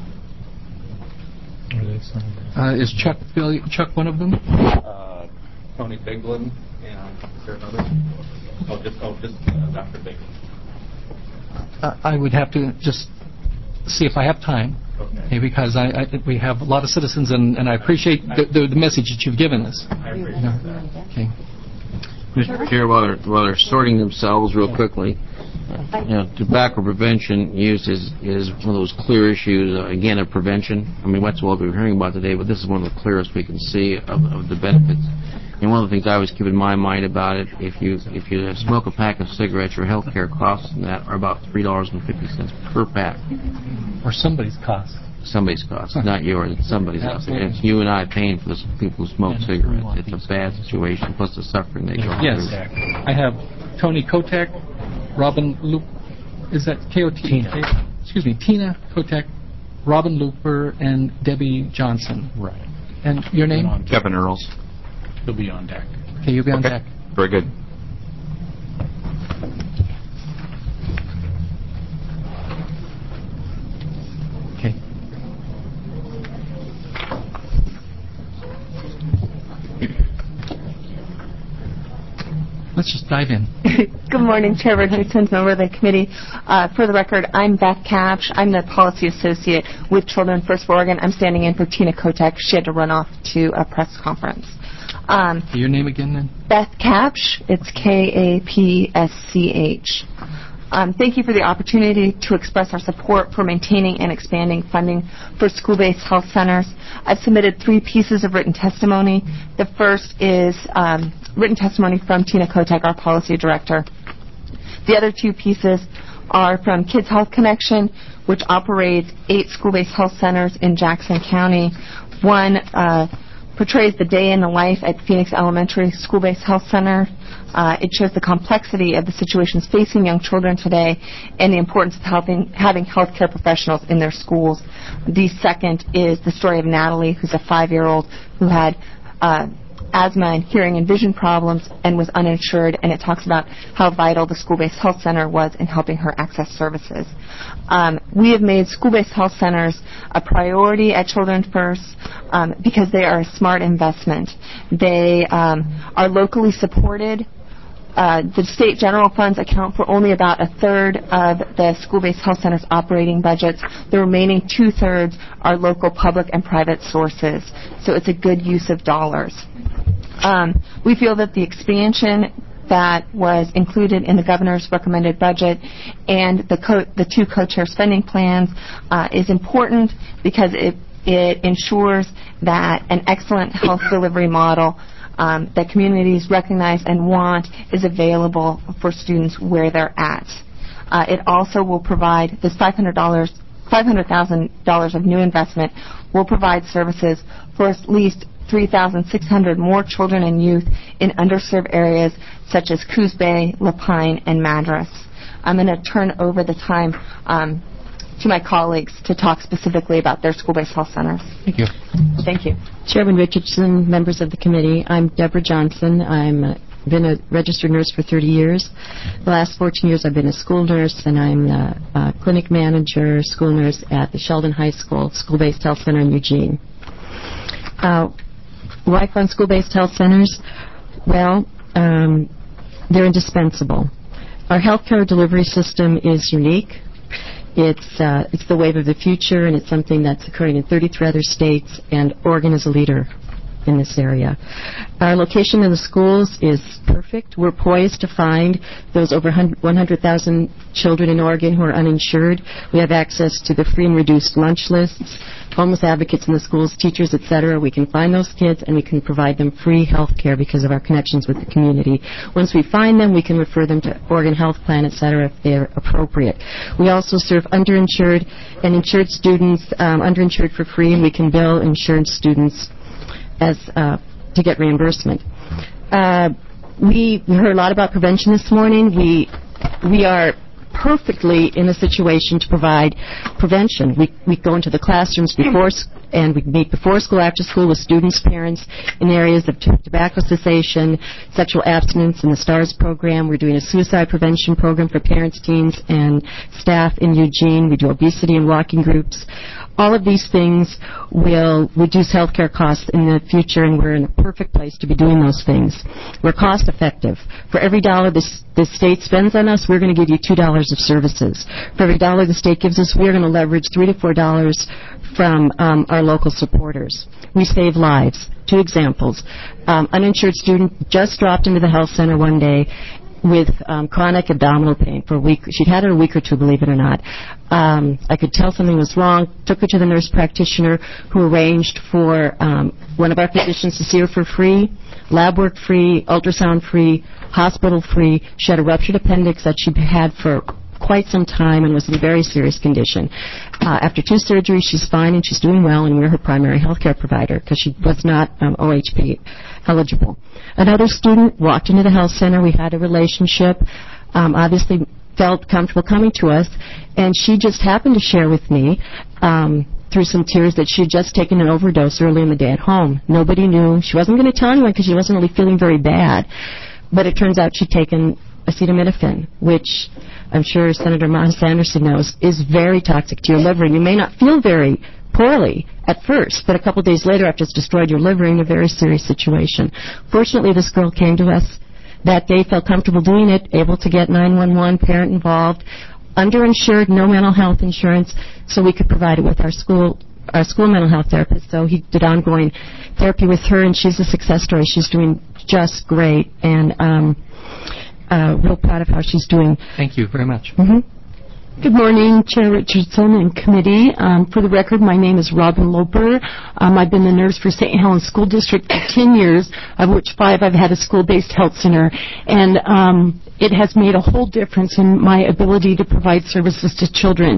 Uh, is Chuck Bill, Chuck one of them? Uh, Tony Biglin, and is there another? Oh, just, oh, just uh, Doctor Biglin. Uh, I would have to just see if I have time, okay. Okay, because I, I, we have a lot of citizens, and, and I appreciate the, the, the message that you've given us. I appreciate you know? that. Okay. Mister Chair, while they're, while they're sorting themselves real quickly, you know, tobacco prevention use is, is one of those clear issues, uh, again, of prevention. I mean, that's what we're hearing about today, but this is one of the clearest we can see of, of the benefits. And one of the things I always keep in my mind about it, if you if you smoke a pack of cigarettes, your health care costs in that are about three dollars and fifty cents per pack. Or somebody's cost. Somebody's cost, not yours, it's somebody's else. It's you and I paying for the people who smoke cigarettes. It's a bad situation, plus the suffering they go Yes. through. I have Tony Kotek, Robin Loop, is that K O T? Tina. Excuse me, Tina Kotek, Robin Looper, and Debbie Johnson. Right. And your name? Kevin Earls. He'll be on deck. Okay, you'll be on Okay. deck. Very good. Okay. Let's just dive in. Good morning, Chair Richardson, member of the committee. Uh, for the record, I'm Beth Capsh. I'm the policy associate with Children First for Oregon. I'm standing in for Tina Kotek. She had to run off to a press conference. Um, Your name again, then? Beth Capsh. It's K A P S C H. Um, thank you for the opportunity to express our support for maintaining and expanding funding for school-based health centers. I've submitted three pieces of written testimony. The first is um, written testimony from Tina Kotek, our policy director. The other two pieces are from Kids Health Connection, which operates eight school-based health centers in Jackson County. One uh, portrays the day in the life at Phoenix Elementary School-Based Health Center. Uh, it shows the complexity of the situations facing young children today and the importance of helping, having healthcare professionals in their schools. The second is the story of Natalie, who's a five-year-old who had uh, asthma and hearing and vision problems and was uninsured, and it talks about how vital the school-based health center was in helping her access services. Um, we have made school-based health centers a priority at Children First um, because they are a smart investment. They um, are locally supported. Uh, the state general funds account for only about a third of the school-based health centers' operating budgets. The remaining two-thirds are local public and private sources. So it's a good use of dollars. Um, we feel that the expansion that was included in the governor's recommended budget and the, co- the two co-chair spending plans uh, is important because it, it ensures that an excellent health delivery model um, that communities recognize and want is available for students where they're at. Uh, it also will provide this five hundred dollars five hundred thousand dollars of new investment will provide services for at least three thousand six hundred more children and youth in underserved areas such as Coos Bay, Lapine, and Madras. I'm going to turn over the time um, to my colleagues to talk specifically about their school-based health centers. Thank you. Thank you. Chairman Richardson, members of the committee, I'm Deborah Johnson. I'm uh, been a registered nurse for thirty years. The last fourteen years I've been a school nurse, and I'm a, a clinic manager, school nurse at the Sheldon High School School-Based Health Center in Eugene. Uh, why fund school-based health centers? Well, um, they're indispensable. Our healthcare delivery system is unique. It's uh, it's the wave of the future, and it's something that's occurring in thirty-three other states, and Oregon is a leader in this area. Our location in the schools is perfect. We're poised to find those over one hundred thousand children in Oregon who are uninsured. We have access to the free and reduced lunch lists, homeless advocates in the schools, teachers, et cetera. We can find those kids and we can provide them free health care because of our connections with the community. Once we find them, we can refer them to Oregon Health Plan, et cetera, if they're appropriate. We also serve underinsured and insured students, um, underinsured for free, and we can bill insured students as uh, to get reimbursement. Uh, we, we heard a lot about prevention this morning. We we are perfectly in a situation to provide prevention. We we go into the classrooms before and we meet before school, after school with students, parents in areas of t- tobacco cessation, sexual abstinence in the STARS program. We're doing a suicide prevention program for parents, teens, and staff in Eugene. We do obesity and walking groups. All of these things will reduce healthcare costs in the future, and we're in a perfect place to be doing those things. We're cost effective. For every dollar this, the state spends on us, we're going to give you two dollars of services. For every dollar the state gives us, we're going to leverage three to four dollars from um, our local supporters. We save lives. Two examples. Um, uninsured student just dropped into the health center one day with um, chronic abdominal pain for a week. She'd had it a week or two, believe it or not. Um, I could tell something was wrong, took her to the nurse practitioner who arranged for um, one of our physicians to see her for free, lab work free, ultrasound free, hospital free. She had a ruptured appendix that she'd had for quite some time and was in a very serious condition. Uh, after two surgeries, she's fine and she's doing well, and we're her primary health care provider because she was not um, O H P eligible. Another student walked into the health center. We had a relationship, um, obviously felt comfortable coming to us, and she just happened to share with me um, through some tears that she had just taken an overdose early in the day at home. Nobody knew. She wasn't going to tell anyone because she wasn't really feeling very bad, but it turns out she'd taken acetaminophen, which I'm sure Senator Moss Anderson knows is very toxic to your liver, and you may not feel very poorly at first, but a couple of days later after it's destroyed your liver, you're in a very serious situation. Fortunately, this girl came to us that day, felt comfortable doing it, able to get nine one one, parent involved, underinsured, no mental health insurance, so we could provide it with our school our school mental health therapist. So he did ongoing therapy with her, and she's a success story. She's doing just great, and um, uh, real proud of how she's doing. Thank you very much. Mm-hmm. Good morning, Chair Richardson and committee. Um, for the record, my name is Robin Loper. Um, I've been the nurse for Saint Helens School District for ten years, of which five I've had a school-based health center. And um, it has made a whole difference in my ability to provide services to children.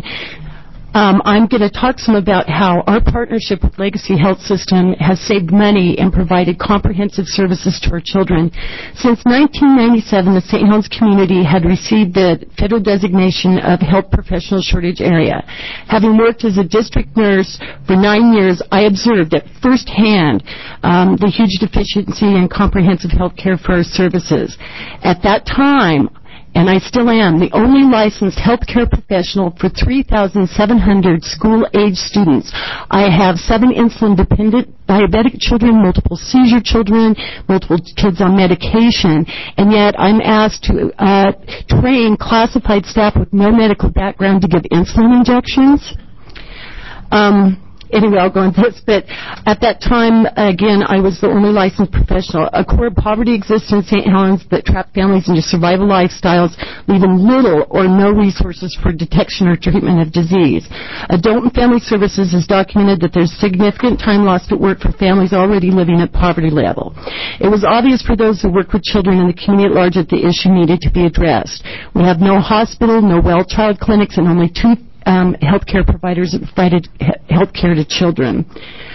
Um, I'm going to talk some about how our partnership with Legacy Health System has saved money and provided comprehensive services to our children. Since nineteen ninety-seven, the Saint Helens community had received the federal designation of health professional shortage area. Having worked as a district nurse for nine years, I observed at firsthand um, the huge deficiency in comprehensive health care for our services. At that time, and I still am, the only licensed healthcare professional for three thousand seven hundred school-age students. I have seven insulin-dependent diabetic children, multiple seizure children, multiple kids on medication, and yet I'm asked to uh, train classified staff with no medical background to give insulin injections. Um, anyway, I'll go on this, but at that time, again, I was the only licensed professional. A core of poverty exists in Saint Helens that trapped families into survival lifestyles, leaving little or no resources for detection or treatment of disease. Adult and Family Services has documented that there's significant time lost at work for families already living at poverty level. It was obvious for those who work with children in the community at large that the issue needed to be addressed. We have no hospital, no well child clinics, and only two um, health care providers that provided health care to children.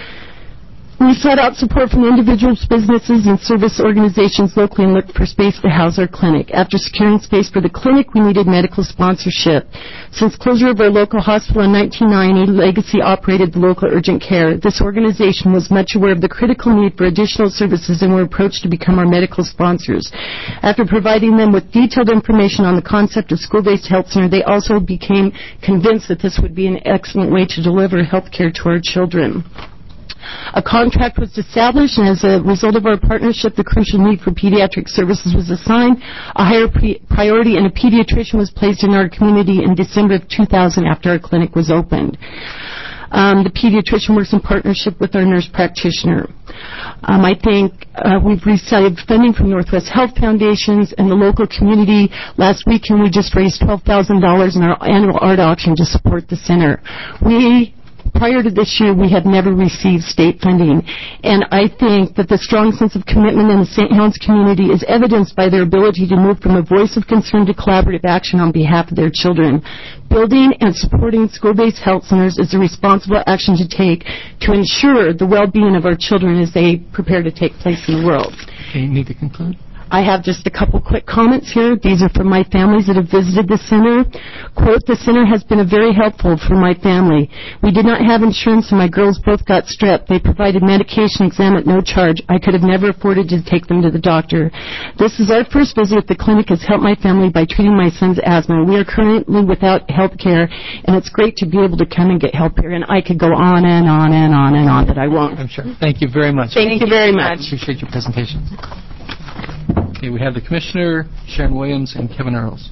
We sought out support from individuals, businesses, and service organizations locally and looked for space to house our clinic. After securing space for the clinic, we needed medical sponsorship. Since closure of our local hospital in nineteen ninety, Legacy operated the local urgent care. This organization was much aware of the critical need for additional services and were approached to become our medical sponsors. After providing them with detailed information on the concept of school-based health center, they also became convinced that this would be an excellent way to deliver health care to our children. A contract was established, and as a result of our partnership, the crucial need for pediatric services was assigned. A higher pre- priority, and a pediatrician was placed in our community in December of two thousand after our clinic was opened. Um, the pediatrician works in partnership with our nurse practitioner. Um, I think uh, we've received funding from Northwest Health Foundations and the local community. Last weekend, we just raised twelve thousand dollars in our annual art auction to support the center. We Prior to this year, we had never received state funding, and I think that the strong sense of commitment in the Saint Helens community is evidenced by their ability to move from a voice of concern to collaborative action on behalf of their children. Building and supporting school-based health centers is a responsible action to take to ensure the well-being of our children as they prepare to take place in the world. Okay, you need to conclude. I have just a couple quick comments here. These are from my families that have visited the center. Quote, the center has been a very helpful for my family. We did not have insurance and my girls both got strep. They provided medication exam at no charge. I could have never afforded to take them to the doctor. This is our first visit. The clinic has helped my family by treating my son's asthma. We are currently without health care, and it's great to be able to come and get help here. And I could go on and on and on and on, but I won't. I'm sure. Thank you very much. Thank, Thank you very much. I appreciate your presentation. Okay, we have the Commissioner, Sharon Williams, and Kevin Earls.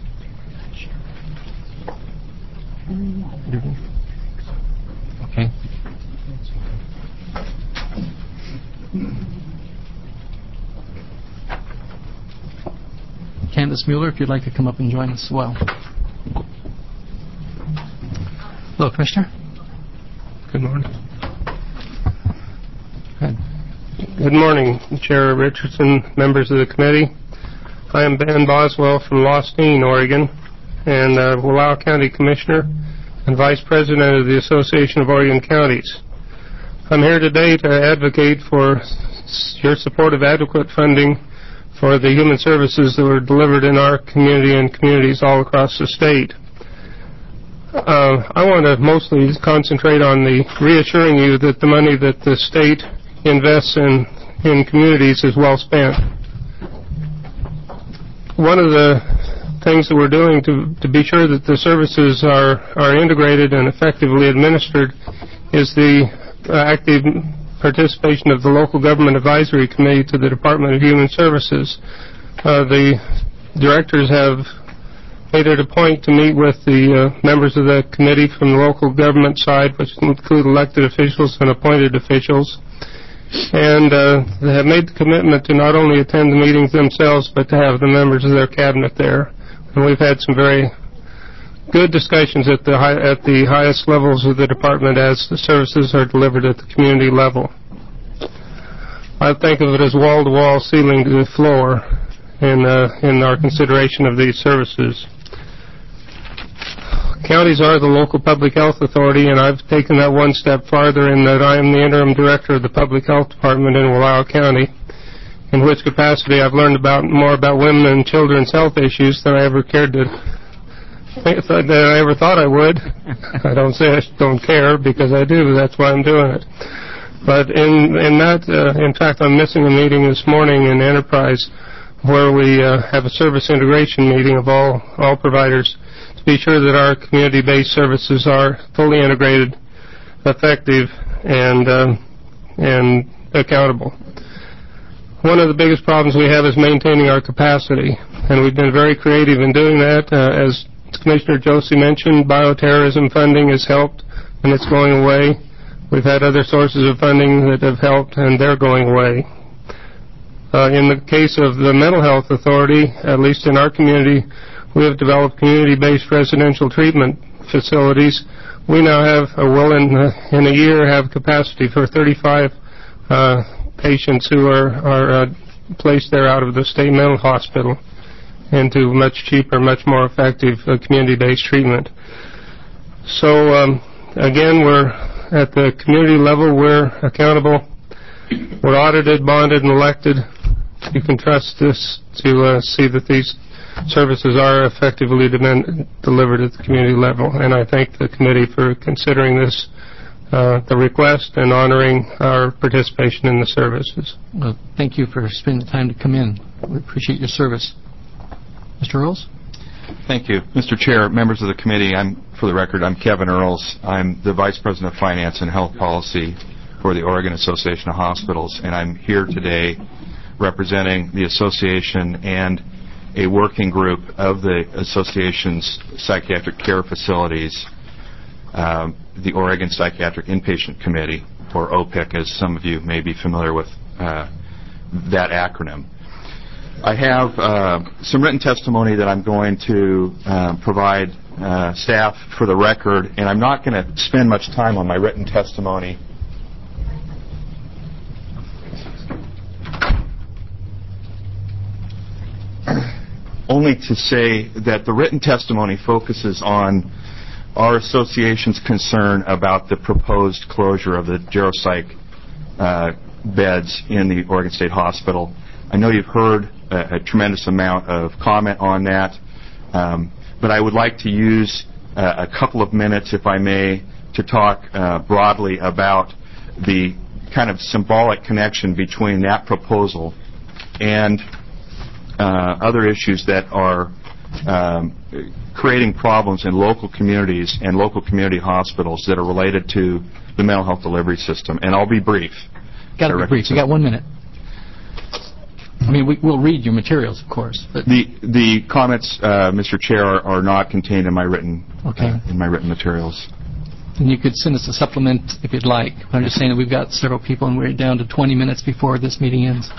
Okay. Candace Mueller, if you'd like to come up and join us as well. Hello, Commissioner. Good morning. Go ahead. Good morning, Chair Richardson, members of the committee. I am Ben Boswell from Lostine, Oregon, and uh, Wallowa County Commissioner and Vice President of the Association of Oregon Counties. I'm here today to advocate for your support of adequate funding for the human services that were delivered in our community and communities all across the state. Uh, I want to mostly concentrate on the reassuring you that the money that the state invests in, in communities is well spent. One of the things that we're doing to, to be sure that the services are, are integrated and effectively administered is the uh, active participation of the Local Government Advisory Committee to the Department of Human Services. Uh, the directors have made it a point to meet with the uh, members of the committee from the local government side, which include elected officials and appointed officials, and uh, they have made the commitment to not only attend the meetings themselves, but to have the members of their cabinet there. And we've had some very good discussions at the high, at the highest levels of the department as the services are delivered at the community level. I think of it as wall-to-wall, ceiling to the floor in uh, in our consideration of these services. Counties are the local public health authority, and I've taken that one step farther in that I am the interim director of the public health department in Wallowa County, in which capacity I've learned about more about women and children's health issues than I ever cared to, that I ever thought I would. I don't say I don't care, because I do. That's why I'm doing it. But in in that, uh, in fact, I'm missing a meeting this morning in Enterprise where we uh, have a service integration meeting of all all providers, be sure that our community-based services are fully integrated, effective, and uh, and accountable. One of the biggest problems we have is maintaining our capacity, and we've been very creative in doing that. Uh, as Commissioner Josie mentioned, bioterrorism funding has helped, and it's going away. We've had other sources of funding that have helped, and they're going away. Uh, in the case of the Mental Health Authority, at least in our community, we have developed community-based residential treatment facilities. We now have, or will in, uh, in a year, have capacity for thirty-five uh, patients who are, are uh, placed there out of the state mental hospital into much cheaper, much more effective uh, community-based treatment. So, um, again, we're at the community level, we're accountable. We're audited, bonded, and elected. You can trust us to uh, see that these services are effectively de- delivered at the community level. And I thank the committee for considering this, uh, the request, and honoring our participation in the services. Well, thank you for spending the time to come in. We appreciate your service. Mister Earls? Thank you. Mister Chair, members of the committee, I'm, for the record, I'm Kevin Earls. I'm the Vice President of Finance and Health Policy for the Oregon Association of Hospitals, and I'm here today representing the association and a working group of the association's psychiatric care facilities, um, the Oregon Psychiatric Inpatient Committee, or O P I C, as some of you may be familiar with uh, that acronym. I have uh, some written testimony that I'm going to uh, provide uh, staff for the record, and I'm not going to spend much time on my written testimony. Only to say that the written testimony focuses on our association's concern about the proposed closure of the geropsych uh, beds in the Oregon State Hospital. I know you've heard a, a tremendous amount of comment on that, um, but I would like to use uh, a couple of minutes, if I may, to talk uh, broadly about the kind of symbolic connection between that proposal and uh, other issues that are um, creating problems in local communities and local community hospitals that are related to the mental health delivery system. And I'll be brief. Got to be brief. You got one minute. I mean, we, we'll read your materials, of course. But the the comments, uh, Mister Chair, are, are not contained in my written okay. uh, in my written materials. And you could send us a supplement if you'd like. I'm just saying that we've got several people, and we're down to twenty minutes before this meeting ends.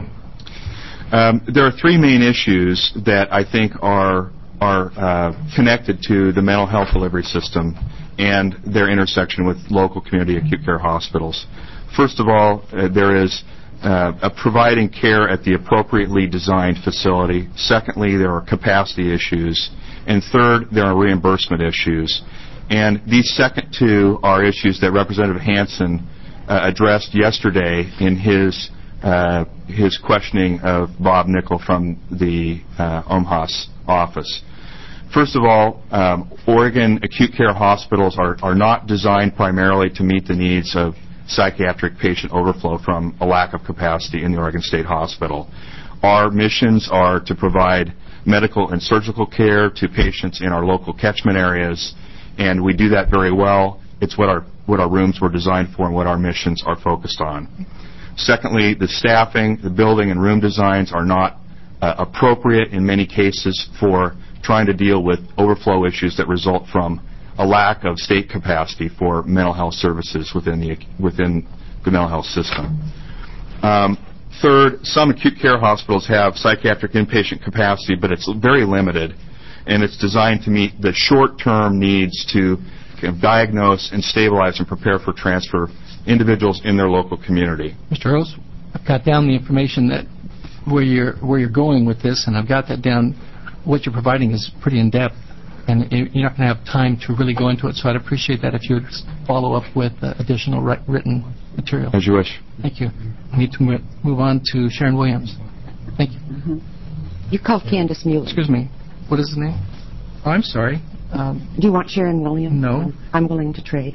Um, there are three main issues that I think are are uh, connected to the mental health delivery system and their intersection with local community acute care hospitals. First of all, uh, there is uh, a providing care at the appropriately designed facility. Secondly, there are capacity issues. And third, there are reimbursement issues. And these second two are issues that Representative Hansen uh, addressed yesterday in his uh, his questioning of Bob Nickel from the uh, O M H A S office. First of all, um, Oregon acute care hospitals are, are not designed primarily to meet the needs of psychiatric patient overflow from a lack of capacity in the Oregon State Hospital. Our missions are to provide medical and surgical care to patients in our local catchment areas, and we do that very well. It's what our what our rooms were designed for and what our missions are focused on. Secondly, the staffing, the building and room designs are not uh, appropriate in many cases for trying to deal with overflow issues that result from a lack of state capacity for mental health services within the within the mental health system. Um, third, some acute care hospitals have psychiatric inpatient capacity, but it's very limited, and it's designed to meet the short-term needs to kind of diagnose and stabilize and prepare for transfer individuals in their local community. Mister Earls, I've got down the information that where you're where you're going with this, and I've got that down. What you're providing is pretty in-depth, and you're not going to have time to really go into it, so I'd appreciate that if you would follow up with uh, additional ri- written material. As you wish. Thank you. We need to move on to Sharon Williams. Thank you. Mm-hmm. You called Candace Mueller. Excuse me. What is his name? Oh, I'm sorry. Um, Do you want Sharon Williams? No. I'm willing to trade.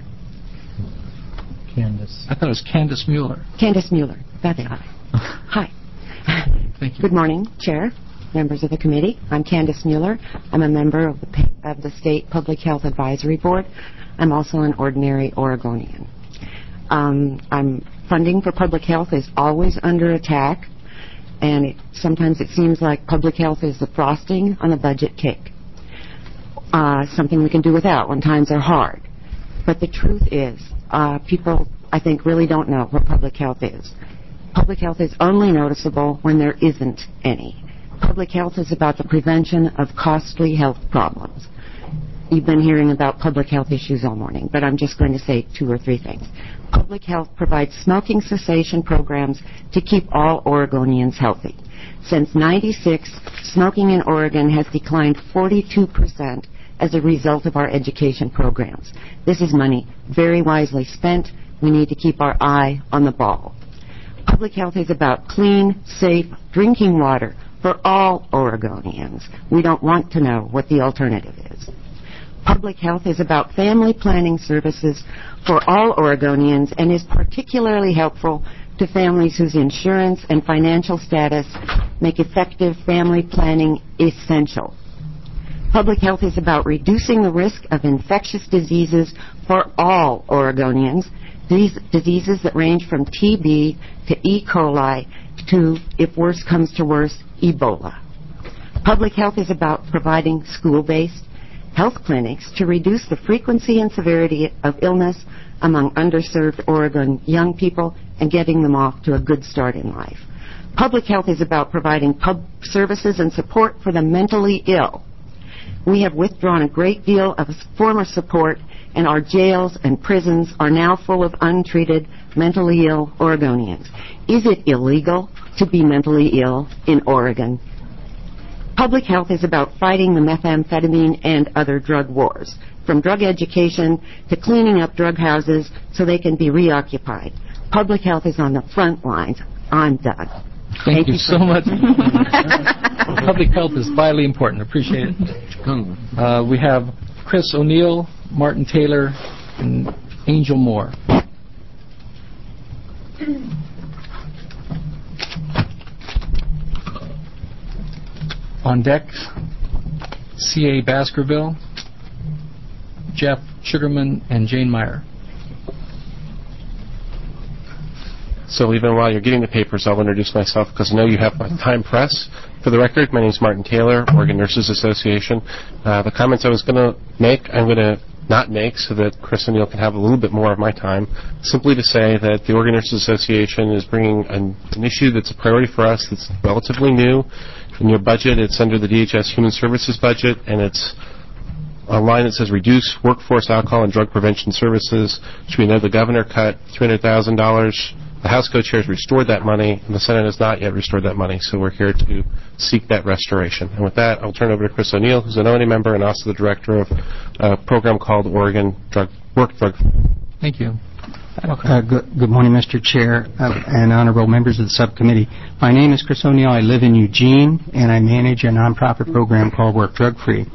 Candace. I thought it was Candace Mueller. Candace Mueller. That's right. Hi. Thank you. Good morning, Chair, members of the committee. I'm Candace Mueller. I'm a member of the, of the State Public Health Advisory Board. I'm also an ordinary Oregonian. Um, I'm funding for public health is always under attack, and it, sometimes it seems like public health is the frosting on a budget cake. Uh, something we can do without when times are hard. But the truth is, uh, people, I think, really don't know what public health is. Public health is only noticeable when there isn't any. Public health is about the prevention of costly health problems. You've been hearing about public health issues all morning, but I'm just going to say two or three things. Public health provides smoking cessation programs to keep all Oregonians healthy. Since ninety-six, smoking in Oregon has declined forty-two percent as a result of our education programs. This is money very wisely spent. We need to keep our eye on the ball. Public health is about clean, safe drinking water for all Oregonians. We don't want to know what the alternative is. Public health is about family planning services for all Oregonians and is particularly helpful to families whose insurance and financial status make effective family planning essential. Public health is about reducing the risk of infectious diseases for all Oregonians, these diseases that range from T B to E. coli to, if worse comes to worse, Ebola. Public health is about providing school-based health clinics to reduce the frequency and severity of illness among underserved Oregon young people and getting them off to a good start in life. Public health is about providing pub services and support for the mentally ill. We have withdrawn a great deal of former support, and our jails and prisons are now full of untreated mentally ill Oregonians. Is it illegal to be mentally ill in Oregon? Public health is about fighting the methamphetamine and other drug wars, from drug education to cleaning up drug houses so they can be reoccupied. Public health is on the front lines. I'm done. Thank, Thank you, you so much. Public health is vitally important. Appreciate it. Uh, we have Chris O'Neill, Martin Taylor, and Angel Moore. On deck, C A Baskerville, Jeff Sugarman, and Jane Meyer. So even while you're getting the papers, I'll introduce myself because I know you have my time press. For the record, my name is Martin Taylor, Oregon Nurses Association. Uh, the comments I was going to make, I'm going to not make so that Chris O'Neill can have a little bit more of my time. Simply to say that the Oregon Nurses Association is bringing an, an issue that's a priority for us that's relatively new. In your budget, it's under the D H S Human Services budget, and it's a line that says reduce workforce alcohol and drug prevention services, which we know the governor cut three hundred thousand dollars. The House co-chairs restored that money, and the Senate has not yet restored that money, so we're here to seek that restoration. And with that, I'll turn it over to Chris O'Neill, who's an O N E member and also the director of a program called Oregon Drug Work Drug. Thank you. Uh, good, good morning, Mister Chair uh, and honorable members of the subcommittee. My name is Chris O'Neill. I live in Eugene, and I manage a nonprofit program called Work Drug Free.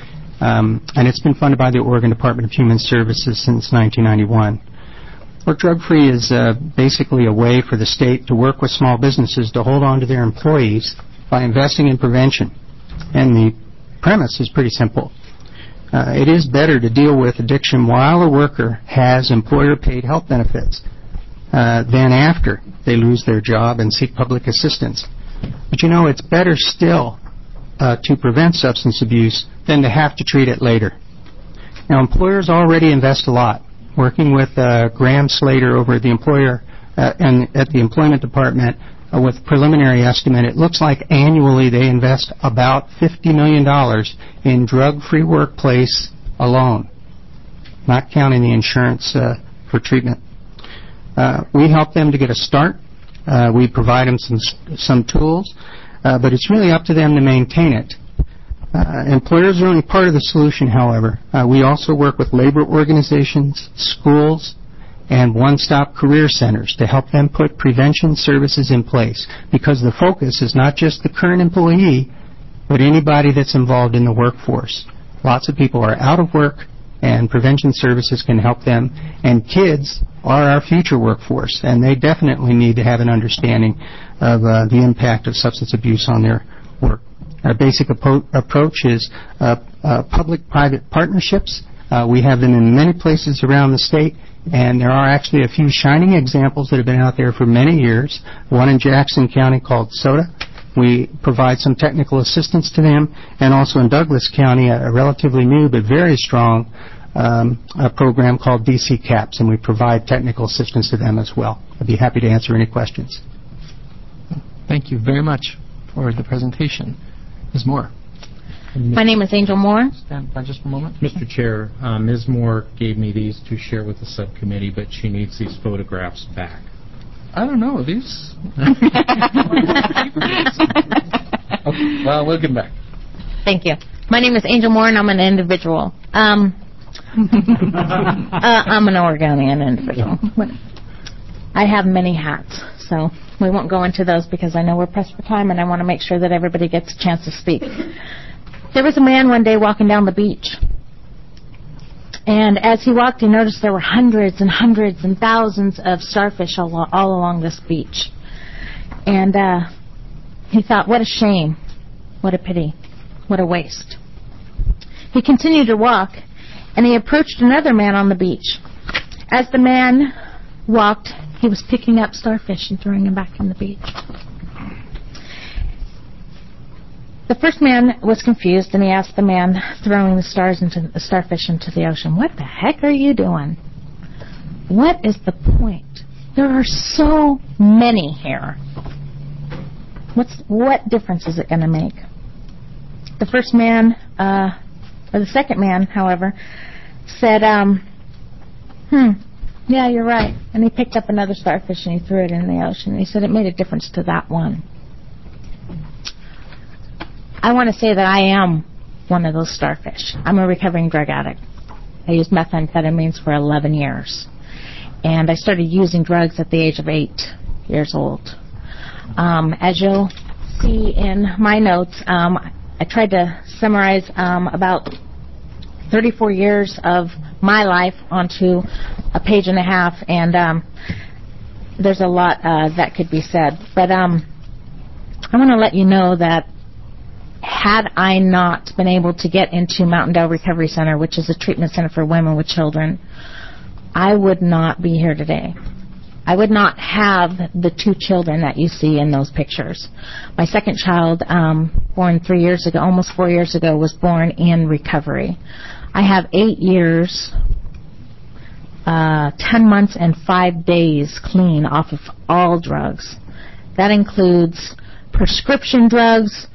Um, and it's been funded by the Oregon Department of Human Services since nineteen ninety-one. Work Drug Free is uh, basically a way for the state to work with small businesses to hold on to their employees by investing in prevention. And the premise is pretty simple. Uh, it is better to deal with addiction while a worker has employer-paid health benefits uh, than after they lose their job and seek public assistance. But you know, it's better still uh, to prevent substance abuse than to have to treat it later. Now, employers already invest a lot. Working with uh, Graham Slater over at the employer uh, and at the employment department uh, with preliminary estimate, it looks like annually they invest about fifty million dollars in drug-free workplace alone, not counting the insurance uh, for treatment. Uh, we help them to get a start. Uh, we provide them some some tools, uh, but it's really up to them to maintain it. Uh, employers are only part of the solution, however. Uh, we also work with labor organizations, schools, and one-stop career centers to help them put prevention services in place, because the focus is not just the current employee, but anybody that's involved in the workforce. Lots of people are out of work, and prevention services can help them. And kids are our future workforce, and they definitely need to have an understanding of uh, the impact of substance abuse on their work. Our basic apo- approach is uh, uh, public-private partnerships. Uh, we have them in many places around the state, and there are actually a few shining examples that have been out there for many years. One in Jackson County called SODA. We provide some technical assistance to them, and also in Douglas County, a, a relatively new but very strong um, a program called D C CAPS, and we provide technical assistance to them as well. I'd be happy to answer any questions. Thank you very much for the presentation. Miz Moore. My name is Angel Moore. Stand by just a moment. Mister Chair, uh, Miz Moore gave me these to share with the subcommittee, but she needs these photographs back. I don't know, these... Okay, well, we'll get them back. Thank you. My name is Angel Moore, and I'm an individual. Um, uh, I'm an Oregonian individual. I have many hats, so we won't go into those because I know we're pressed for time, and I want to make sure that everybody gets a chance to speak. There was a man one day walking down the beach, and as he walked, he noticed there were hundreds and hundreds and thousands of starfish all, all along this beach. And uh, he thought, what a shame, what a pity, what a waste. He continued to walk, and he approached another man on the beach. As the man walked, he was picking up starfish and throwing them back on the beach. The first man was confused, and he asked the man throwing the stars into the starfish into the ocean, "What the heck are you doing? What is the point? There are so many here. What's what difference is it going to make?" The first man, uh, or the second man, however, said, um, "Hmm, yeah, you're right." And he picked up another starfish and he threw it in the ocean. And he said it made a difference to that one. I want to say that I am one of those starfish. I'm a recovering drug addict. I used methamphetamines for eleven years. And I started using drugs at the age of eight years old. Um, as you'll see in my notes, um, I tried to summarize um, about thirty-four years of my life onto a page and a half, and um, there's a lot uh, that could be said. But um, I want to let you know that had I not been able to get into Mountaindale Recovery Center, which is a treatment center for women with children, I would not be here today. I would not have the two children that you see in those pictures. My second child, um, born three years ago, almost four years ago, was born in recovery. I have eight years, uh, ten months and five days clean off of all drugs. That includes prescription drugs,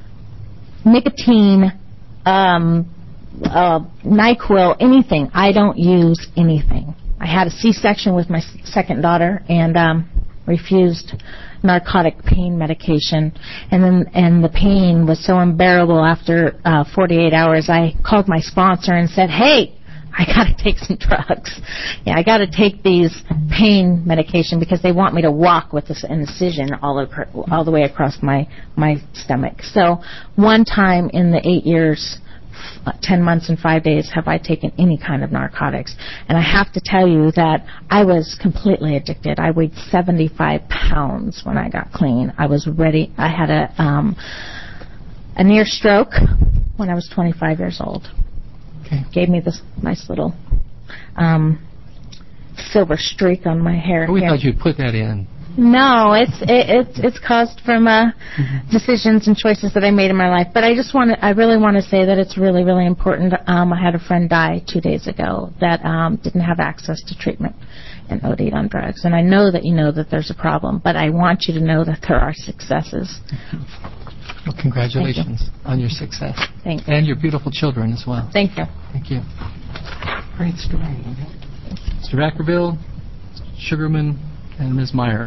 nicotine, um, uh, NyQuil, anything. I don't use anything. I had a C-section with my second daughter and um, refused narcotic pain medication, and then and the pain was so unbearable after uh, forty-eight hours. I called my sponsor and said, "Hey, I got to take some drugs. Yeah, I got to take these pain medication because they want me to walk with this incision all over, all the way across my my stomach." So one time in the eight years, uh, ten months and five days, have I taken any kind of narcotics. And I have to tell you that I was completely addicted. I weighed seventy-five pounds when I got clean. I was ready. I had a um, a near stroke when I was twenty-five years old. Okay. Gave me this nice little um, silver streak on my hair. We here. thought you'd put that in. No, it's it, it's it's caused from uh, mm-hmm. decisions and choices that I made in my life. But I just want to, I really want to say that it's really, really important. Um, I had a friend die two days ago that um, didn't have access to treatment and O D'd on drugs. And I know that you know that there's a problem, but I want you to know that there are successes. Well, congratulations you. on your success. Thank you. And your beautiful children as well. Thank you. Thank you. Great story. Mister Vackerville, Sugarman, and Miz Meyer.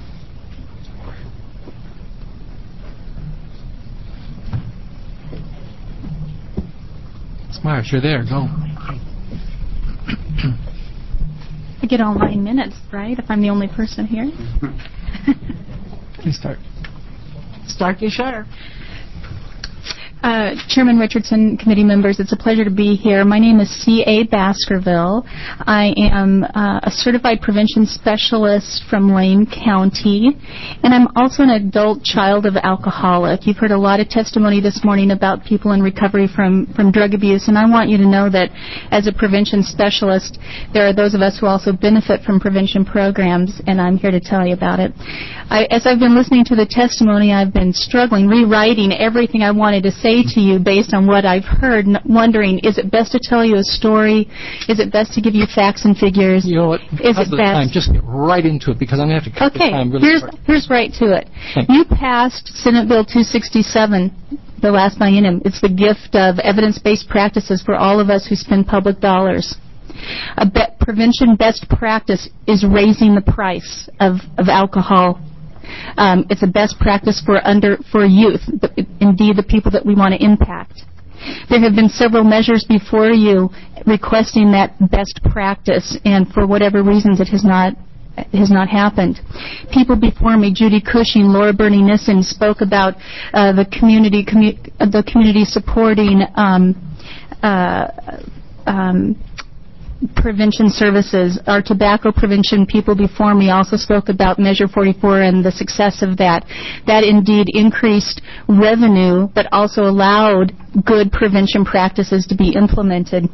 Miz Myers, you're there. Go. I get all nine minutes, right? If I'm the only person here. Please start. Start your shutter. Uh, Chairman Richardson, committee members, it's a pleasure to be here. My name is C A Baskerville. I am uh, a certified prevention specialist from Lane County, and I'm also an adult child of alcoholic. You've heard a lot of testimony this morning about people in recovery from, from drug abuse, and I want you to know that as a prevention specialist, there are those of us who also benefit from prevention programs, and I'm here to tell you about it. I, as I've been listening to the testimony, I've been struggling, rewriting everything I wanted to say to you based on what I've heard, n- wondering, is it best to tell you a story? Is it best to give you facts and figures? You know what? Is Because it of the time, best? just get right into it because I'm going to have to cut Okay, the time really here's, short. here's right to it. Thank You passed Senate Bill two sixty-seven the last biennium. It's the gift of evidence-based practices for all of us who spend public dollars. A be- prevention best practice is raising the price of, of alcohol. Um, it's a best practice for under for youth, but indeed the people that we want to impact. There have been several measures before you requesting that best practice, and for whatever reasons it has not It has not happened. People before me, Judy Cushing, Laura Bernie Nissen, spoke about uh, the community, commu- uh, the community supporting um, uh, um, prevention services. Our tobacco prevention people before me also spoke about Measure forty-four and the success of that. That indeed increased revenue, but also allowed good prevention practices to be implemented.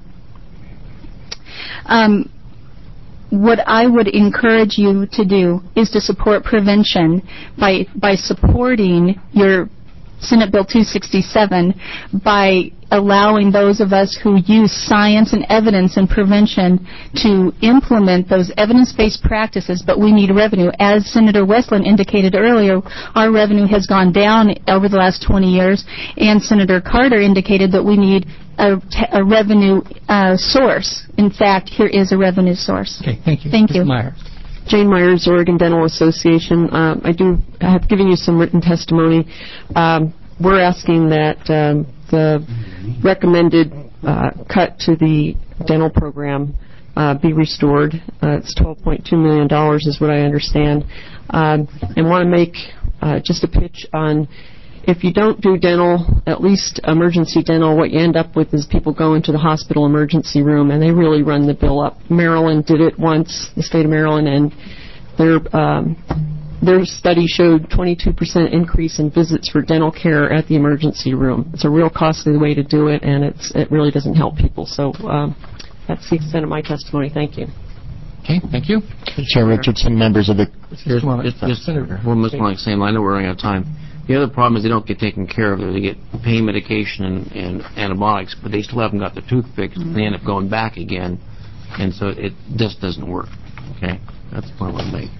Um, What I would encourage you to do is to support prevention by by supporting your Senate Bill two sixty-seven, by allowing those of us who use science and evidence in prevention to implement those evidence-based practices, but we need revenue. As Senator Westland indicated earlier, our revenue has gone down over the last twenty years, and Senator Carter indicated that we need a, a revenue uh, source. In fact, here is a revenue source. Okay, thank you. Thank Miz you. Meyer. Jane Myers, Oregon Dental Association. Um, I do I have given you some written testimony. Um, we're asking that um, the recommended uh, cut to the dental program uh, be restored. Uh, it's twelve point two million dollars is what I understand. Um, and want to make uh, just a pitch on, if you don't do dental, at least emergency dental, what you end up with is people go into the hospital emergency room and they really run the bill up. Maryland did it once, the state of Maryland, and their um, their study showed twenty-two percent increase in visits for dental care at the emergency room. It's a real costly way to do it, and it's it really doesn't help people. So um, that's the extent of my testimony. Thank you. Okay, thank you. Chair Richardson, members of the... Here's one. Just, just one more along the same line. I know we're running out of time. The other problem is they don't get taken care of. They get pain medication and, and antibiotics, but they still haven't got their tooth fixed, and they end up going back again, and so it just doesn't work. Okay? That's the point I want to make.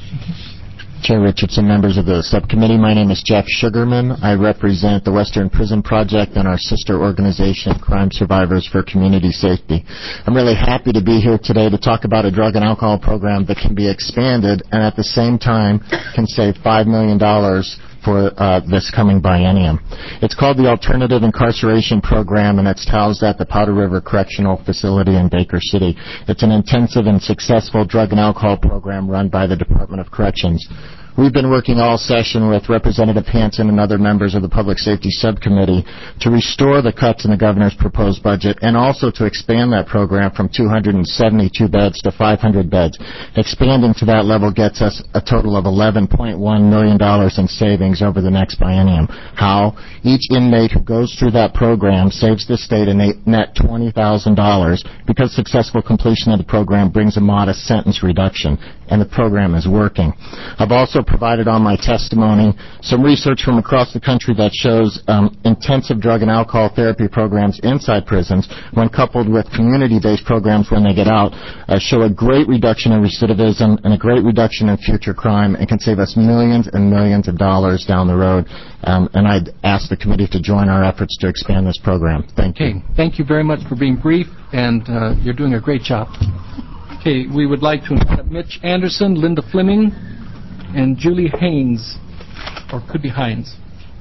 Chair Richardson, members of the subcommittee, my name is Jeff Sugarman. I represent the Western Prison Project and our sister organization, Crime Survivors for Community Safety. I'm really happy to be here today to talk about a drug and alcohol program that can be expanded and at the same time can save five million dollars for uh, this coming biennium. It's called the Alternative Incarceration Program, and it's housed at the Powder River Correctional Facility in Baker City. It's an intensive and successful drug and alcohol program run by the Department of Corrections. We've been working all session with Representative Hansen and other members of the Public Safety Subcommittee to restore the cuts in the governor's proposed budget and also to expand that program from two hundred seventy-two beds to five hundred beds. Expanding to that level gets us a total of eleven point one million dollars in savings over the next biennium. How? Each inmate who goes through that program saves the state a net twenty thousand dollars because successful completion of the program brings a modest sentence reduction, and the program is working. I've also provided on my testimony some research from across the country that shows um, intensive drug and alcohol therapy programs inside prisons, when coupled with community-based programs when they get out, uh, show a great reduction in recidivism and a great reduction in future crime and can save us millions and millions of dollars down the road. Um, and I'd ask the committee to join our efforts to expand this program. Thank you. Okay, thank you very much for being brief, and uh, you're doing a great job. Okay, we would like to invite Mitch Anderson, Linda Fleming, and Julie Haynes, or could be Hines.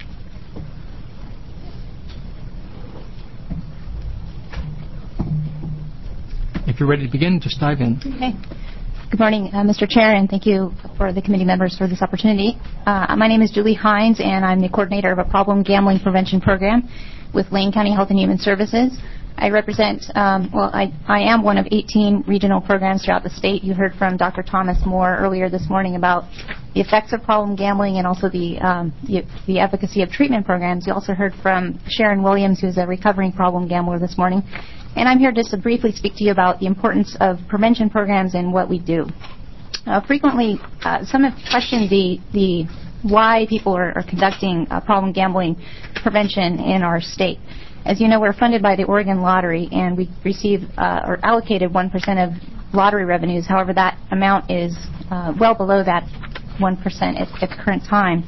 If you're ready to begin, just dive in. Okay. Good morning, uh, Mister Chair, and thank you for the committee members for this opportunity. Uh, my name is Julie Hines, and I'm the coordinator of a problem gambling prevention program with Lane County Health and Human Services. I represent, um, well, I, I am one of eighteen regional programs throughout the state. You heard from Doctor Thomas Moore earlier this morning about the effects of problem gambling and also the, um, the, the efficacy of treatment programs. You also heard from Sharon Williams, who's a recovering problem gambler this morning. And I'm here just to briefly speak to you about the importance of prevention programs and what we do. Uh, frequently, uh, some have questioned the the why people are, are conducting uh, problem gambling prevention in our state. As you know, we're funded by the Oregon Lottery, and we receive uh, or allocated one percent of lottery revenues. However, that amount is uh, well below that one percent at, at the current time.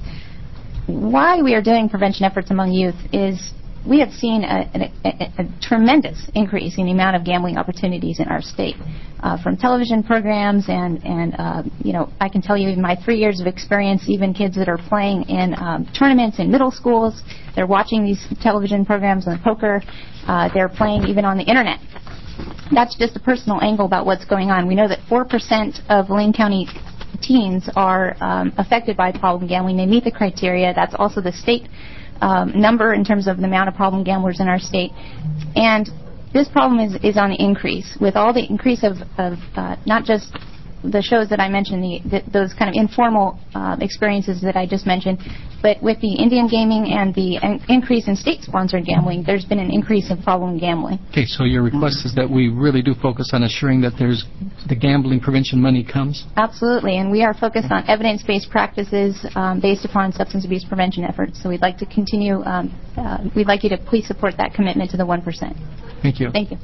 Why we are doing prevention efforts among youth is we have seen a, a, a, a tremendous increase in the amount of gambling opportunities in our state, uh, from television programs and, and uh, you know, I can tell you in my three years of experience, even kids that are playing in um, tournaments in middle schools, they're watching these television programs on poker, uh, they're playing even on the internet. That's just a personal angle about what's going on. We know that four percent of Lane County teens are um, affected by problem gambling. They meet the criteria. That's also the state um, number in terms of the amount of problem gamblers in our state. And this problem is, is on the increase. With all the increase of, of uh, not just the shows that I mentioned, the, the, those kind of informal uh, experiences that I just mentioned, but with the Indian gaming and the in- increase in state-sponsored gambling, there's been an increase in problem gambling. Okay, so your request is that we really do focus on assuring that there's the gambling prevention money comes? Absolutely, and we are focused on evidence-based practices um, based upon substance abuse prevention efforts. So we'd like to continue, um, uh, we'd like you to please support that commitment to the one percent. Thank you. Thank you.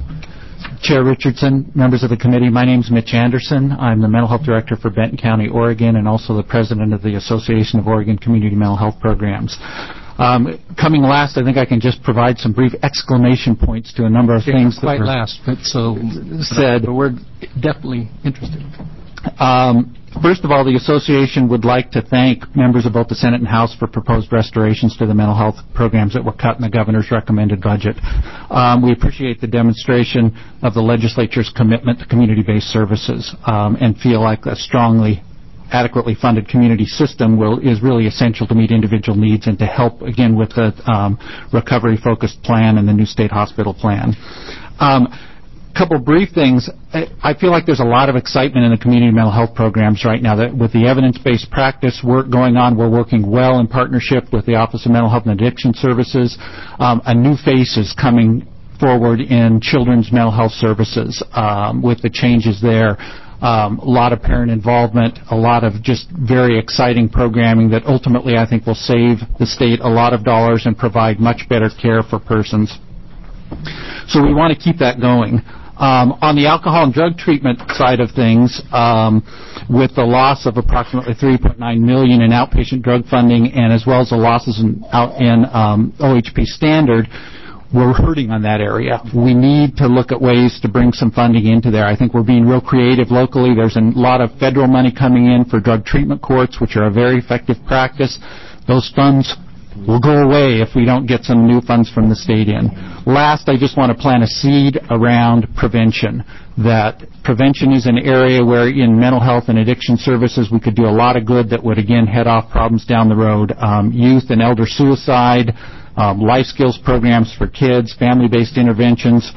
Chair Richardson, members of the committee, my name is Mitch Anderson. I'm the Mental Health Director for Benton County, Oregon, and also the President of the Association of Oregon Community Mental Health Programs. Um, coming last, I think I can just provide some brief exclamation points to a number of yeah, things that quite were last, but so said. But we're definitely interested. Um, First of all, the association would like to thank members of both the Senate and House for proposed restorations to the mental health programs that were cut in the governor's recommended budget. Um, we appreciate the demonstration of the legislature's commitment to community-based services um, and feel like a strongly adequately funded community system will is really essential to meet individual needs and to help, again, with the um, recovery-focused plan and the new state hospital plan. Um, couple brief things. I feel like there's a lot of excitement in the community mental health programs right now. That with the evidence-based practice work going on, we're working well in partnership with the Office of Mental Health and Addiction Services. Um, a new face is coming forward in children's mental health services um, with the changes there. Um, a lot of parent involvement, a lot of just very exciting programming that ultimately I think will save the state a lot of dollars and provide much better care for persons. So we want to keep that going. Um, on the alcohol and drug treatment side of things, um, with the loss of approximately three point nine million dollars in outpatient drug funding and as well as the losses in, out in um, O H P standard, we're hurting on that area. We need to look at ways to bring some funding into there. I think we're being real creative locally. There's a lot of federal money coming in for drug treatment courts, which are a very effective practice. Those funds will go away if we don't get some new funds from the state in. Last, I just want to plant a seed around prevention. That prevention is an area where in mental health and addiction services we could do a lot of good that would, again, head off problems down the road. Um, youth and elder suicide, um, life skills programs for kids, family-based interventions,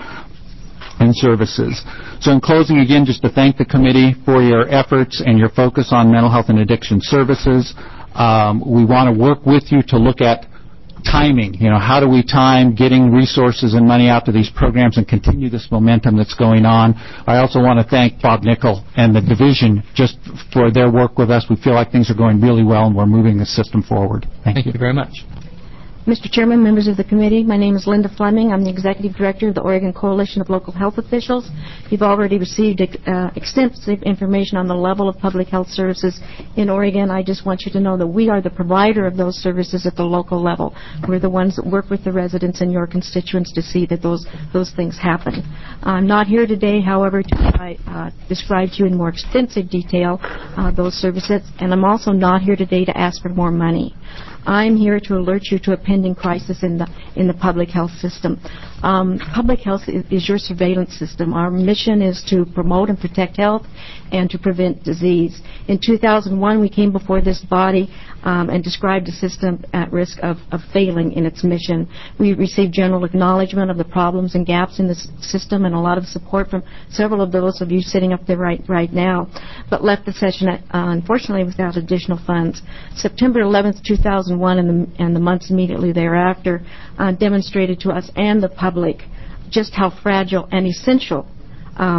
and services. So in closing, again, just to thank the committee for your efforts and your focus on mental health and addiction services. Um, we want to work with you to look at timing. You know, how do we time getting resources and money out to these programs and continue this momentum that's going on? I also want to thank Bob Nickel and the division just for their work with us. We feel like things are going really well and we're moving the system forward. Thank, Thank you. you very much. Mister Chairman, members of the committee, my name is Linda Fleming. I'm the Executive Director of the Oregon Coalition of Local Health Officials. You've already received uh, extensive information on the level of public health services in Oregon. I just want you to know that we are the provider of those services at the local level. We're the ones that work with the residents and your constituents to see that those those things happen. I'm not here today, however, to uh, describe to you in more extensive detail uh, those services, and I'm also not here today to ask for more money. I'm here to alert you to a pending crisis in the in the public health system. Um, public health is, is your surveillance system. Our mission is to promote and protect health and to prevent disease. In two thousand one, we came before this body um, and described a system at risk of, of failing in its mission. We received general acknowledgement of the problems and gaps in the s- system and a lot of support from several of those of you sitting up there right right now, but left the session, uh, unfortunately, without additional funds. September eleventh, two thousand one, and the, and the months immediately thereafter uh, demonstrated to us and the public just how fragile and essential um,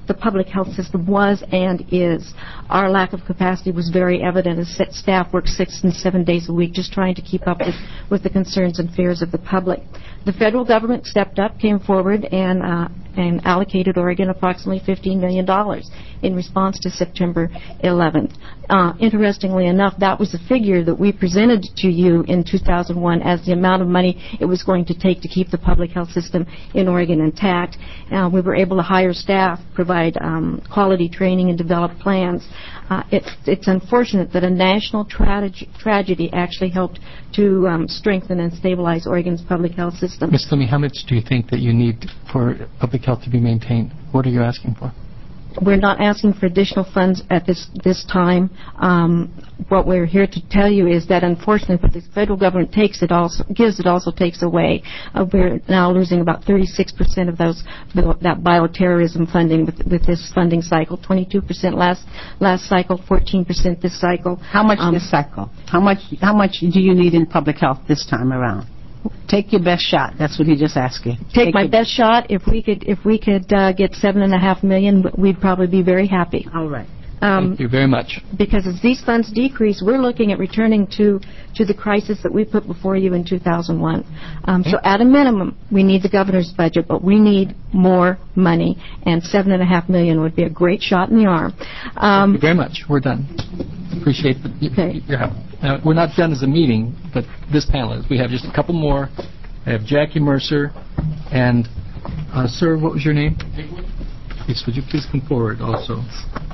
the public health system was and is. Our lack of capacity was very evident as staff worked six and seven days a week just trying to keep up with, with the concerns and fears of the public. The federal government stepped up, came forward, and uh, and allocated Oregon approximately fifteen million dollars in response to September eleventh. Uh, interestingly enough, that was the figure that we presented to you in two thousand one as the amount of money it was going to take to keep the public health system in Oregon intact. Uh, we were able to hire staff, provide um, quality training, and develop plans. Uh, it's, it's unfortunate that a national trage- tragedy actually helped to um, strengthen and stabilize Oregon's public health system. Miz Fleming, how much do you think that you need for public health to be maintained? What are you asking for? We're not asking for additional funds at this this time. Um, what we're here to tell you is that unfortunately what the federal government takes it also gives it also takes away. Uh, we're now losing about thirty-six percent of those that bioterrorism funding with, with this funding cycle. twenty-two percent last last cycle, fourteen percent this cycle. How much um, this cycle? How much how much do you need in public health this time around? Take your best shot. That's what he just asked you. Take, Take my best shot. If we could, if we could uh, get seven and a half million, we'd probably be very happy. All right. Um, Thank you very much. Because as these funds decrease, we're looking at returning to to the crisis that we put before you in two thousand one. Um, okay. So at a minimum, we need the governor's budget, but we need more money, and seven and a half million would be a great shot in the arm. Um, Thank you very much. We're done. Appreciate the, okay. your help. Now, we're not done as a meeting, but this panel is. We have just a couple more. I have Jackie Mercer and, uh, sir, what was your name? Yes, would you please come forward also?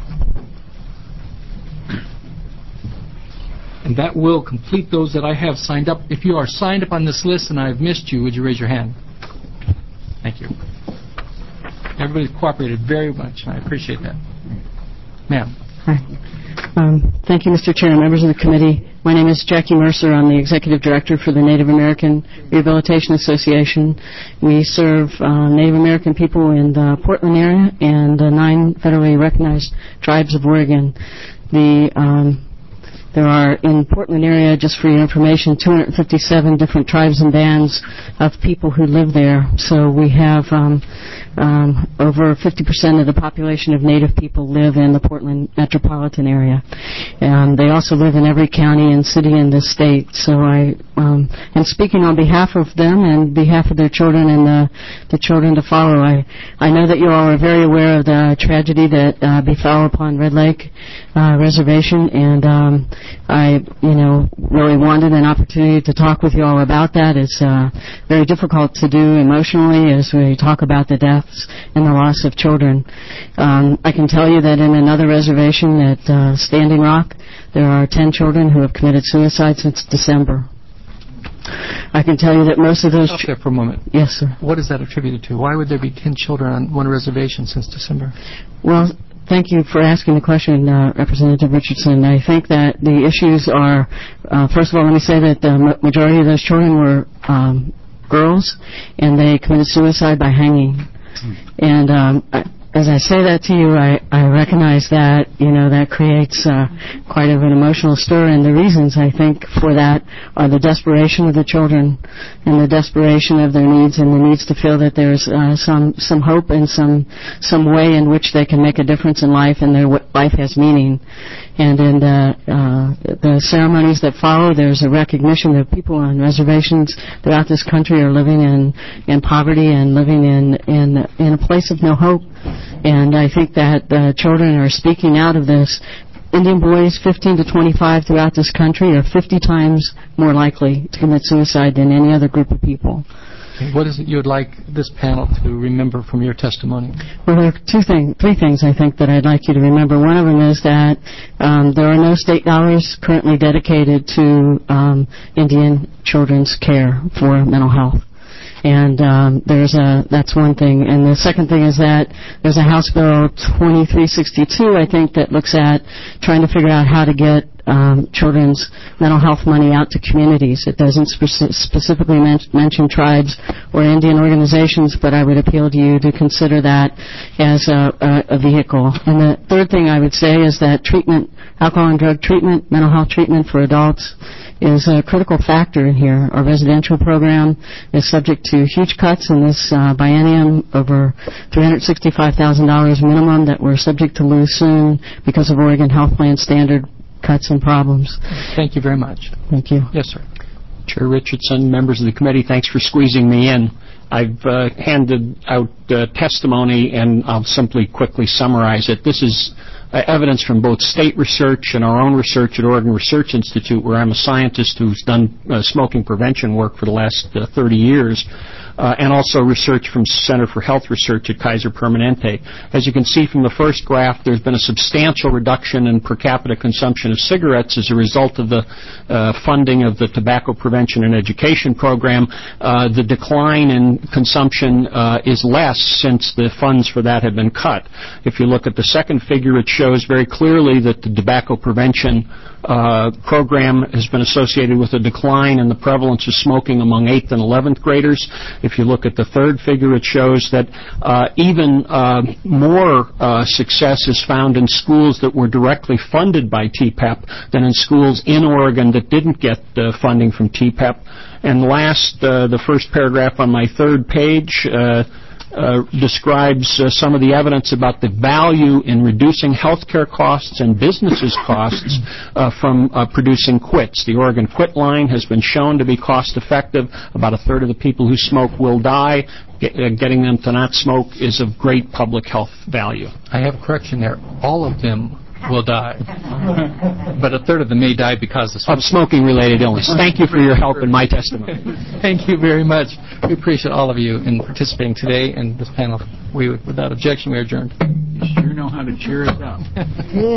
And that will complete those that I have signed up. If you are signed up on this list and I've missed you, would you raise your hand? Thank you. Everybody's cooperated very much, and I appreciate that. Ma'am. Hi. Um, thank you, Mister Chair and members of the committee. My name is Jackie Mercer. I'm the Executive Director for the Native American Rehabilitation Association. We serve uh, Native American people in the Portland area and uh, nine federally recognized tribes of Oregon. The um, There are, in Portland area, just for your information, two hundred fifty-seven different tribes and bands of people who live there. So we have um, um, over fifty percent of the population of Native people live in the Portland metropolitan area. And they also live in every county and city in this state. So I um, am speaking on behalf of them and behalf of their children and the, the children to follow. I, I know that you all are very aware of the tragedy that uh, befell upon Red Lake uh, Reservation, and um, I, you know, really wanted an opportunity to talk with you all about that. It's uh, very difficult to do emotionally as we talk about the deaths and the loss of children. Um, I can tell you that in another reservation at uh, Standing Rock, there are ten children who have committed suicide since December. I can tell you that most of those... Stop there for a moment. Yes, sir. What is that attributed to? Why would there be ten children on one reservation since December? Well, thank you for asking the question, uh, Representative Richardson. I think that the issues are, uh, first of all, let me say that the majority of those children were um, girls, and they committed suicide by hanging. Mm. And um, I, as I say that to you, I, I recognize that, you know, that creates uh, quite of an emotional stir, and the reasons, I think, for that are the desperation of the children and the desperation of their needs and the needs to feel that there's uh, some some hope and some some way in which they can make a difference in life and their life has meaning. And in the, uh, the ceremonies that follow, there's a recognition that people on reservations throughout this country are living in, in poverty and living in, in, in a place of no hope. And I think that the children are speaking out of this. Indian boys fifteen to twenty-five throughout this country are fifty times more likely to commit suicide than any other group of people. What is it you would like this panel to remember from your testimony? Well, there are two things, three things I think that I'd like you to remember. One of them is that um, there are no state dollars currently dedicated to um, Indian children's care for mental health. And um, there's a that's one thing. And the second thing is that there's a House Bill twenty-three sixty-two, I think, that looks at trying to figure out how to get um, children's mental health money out to communities. It doesn't spe- specifically men- mention tribes or Indian organizations, but I would appeal to you to consider that as a, a, a vehicle. And the third thing I would say is that treatment alcohol and drug treatment, mental health treatment for adults is a critical factor in here. Our residential program is subject to huge cuts in this uh, biennium, over three hundred sixty-five thousand dollars minimum that we're subject to lose soon because of Oregon Health Plan standard cuts and problems. Thank you very much. Thank you. Yes, sir. Chair Richardson, members of the committee, thanks for squeezing me in. I've uh, handed out uh, testimony, and I'll simply quickly summarize it. This is uh, evidence from both state research and our own research at Oregon Research Institute, where I'm a scientist who's done uh, smoking prevention work for the last uh, thirty years. Uh, and also research from Center for Health Research at Kaiser Permanente. As you can see from the first graph, there's been a substantial reduction in per capita consumption of cigarettes as a result of the uh, funding of the Tobacco Prevention and Education Program. Uh, the decline in consumption uh, is less since the funds for that have been cut. If you look at the second figure, it shows very clearly that the tobacco prevention uh, program has been associated with a decline in the prevalence of smoking among eighth and eleventh graders. If you look at the third figure, it shows that uh, even uh, more uh, success is found in schools that were directly funded by T P E P than in schools in Oregon that didn't get uh, funding from T P E P. And last, uh, the first paragraph on my third page uh, Uh, describes uh, some of the evidence about the value in reducing healthcare costs and businesses' costs uh, from uh, producing quits. The Oregon Quit Line has been shown to be cost-effective. About a third of the people who smoke will die. Get, uh, getting them to not smoke is of great public health value. I have a correction there. All of them will die. But a third of them may die because of smoking. Of smoking-related illness. Thank you for your help in my testimony. Thank you very much. We appreciate all of you in participating today in this panel. We, without objection, we are adjourned. You sure know how to cheer us up.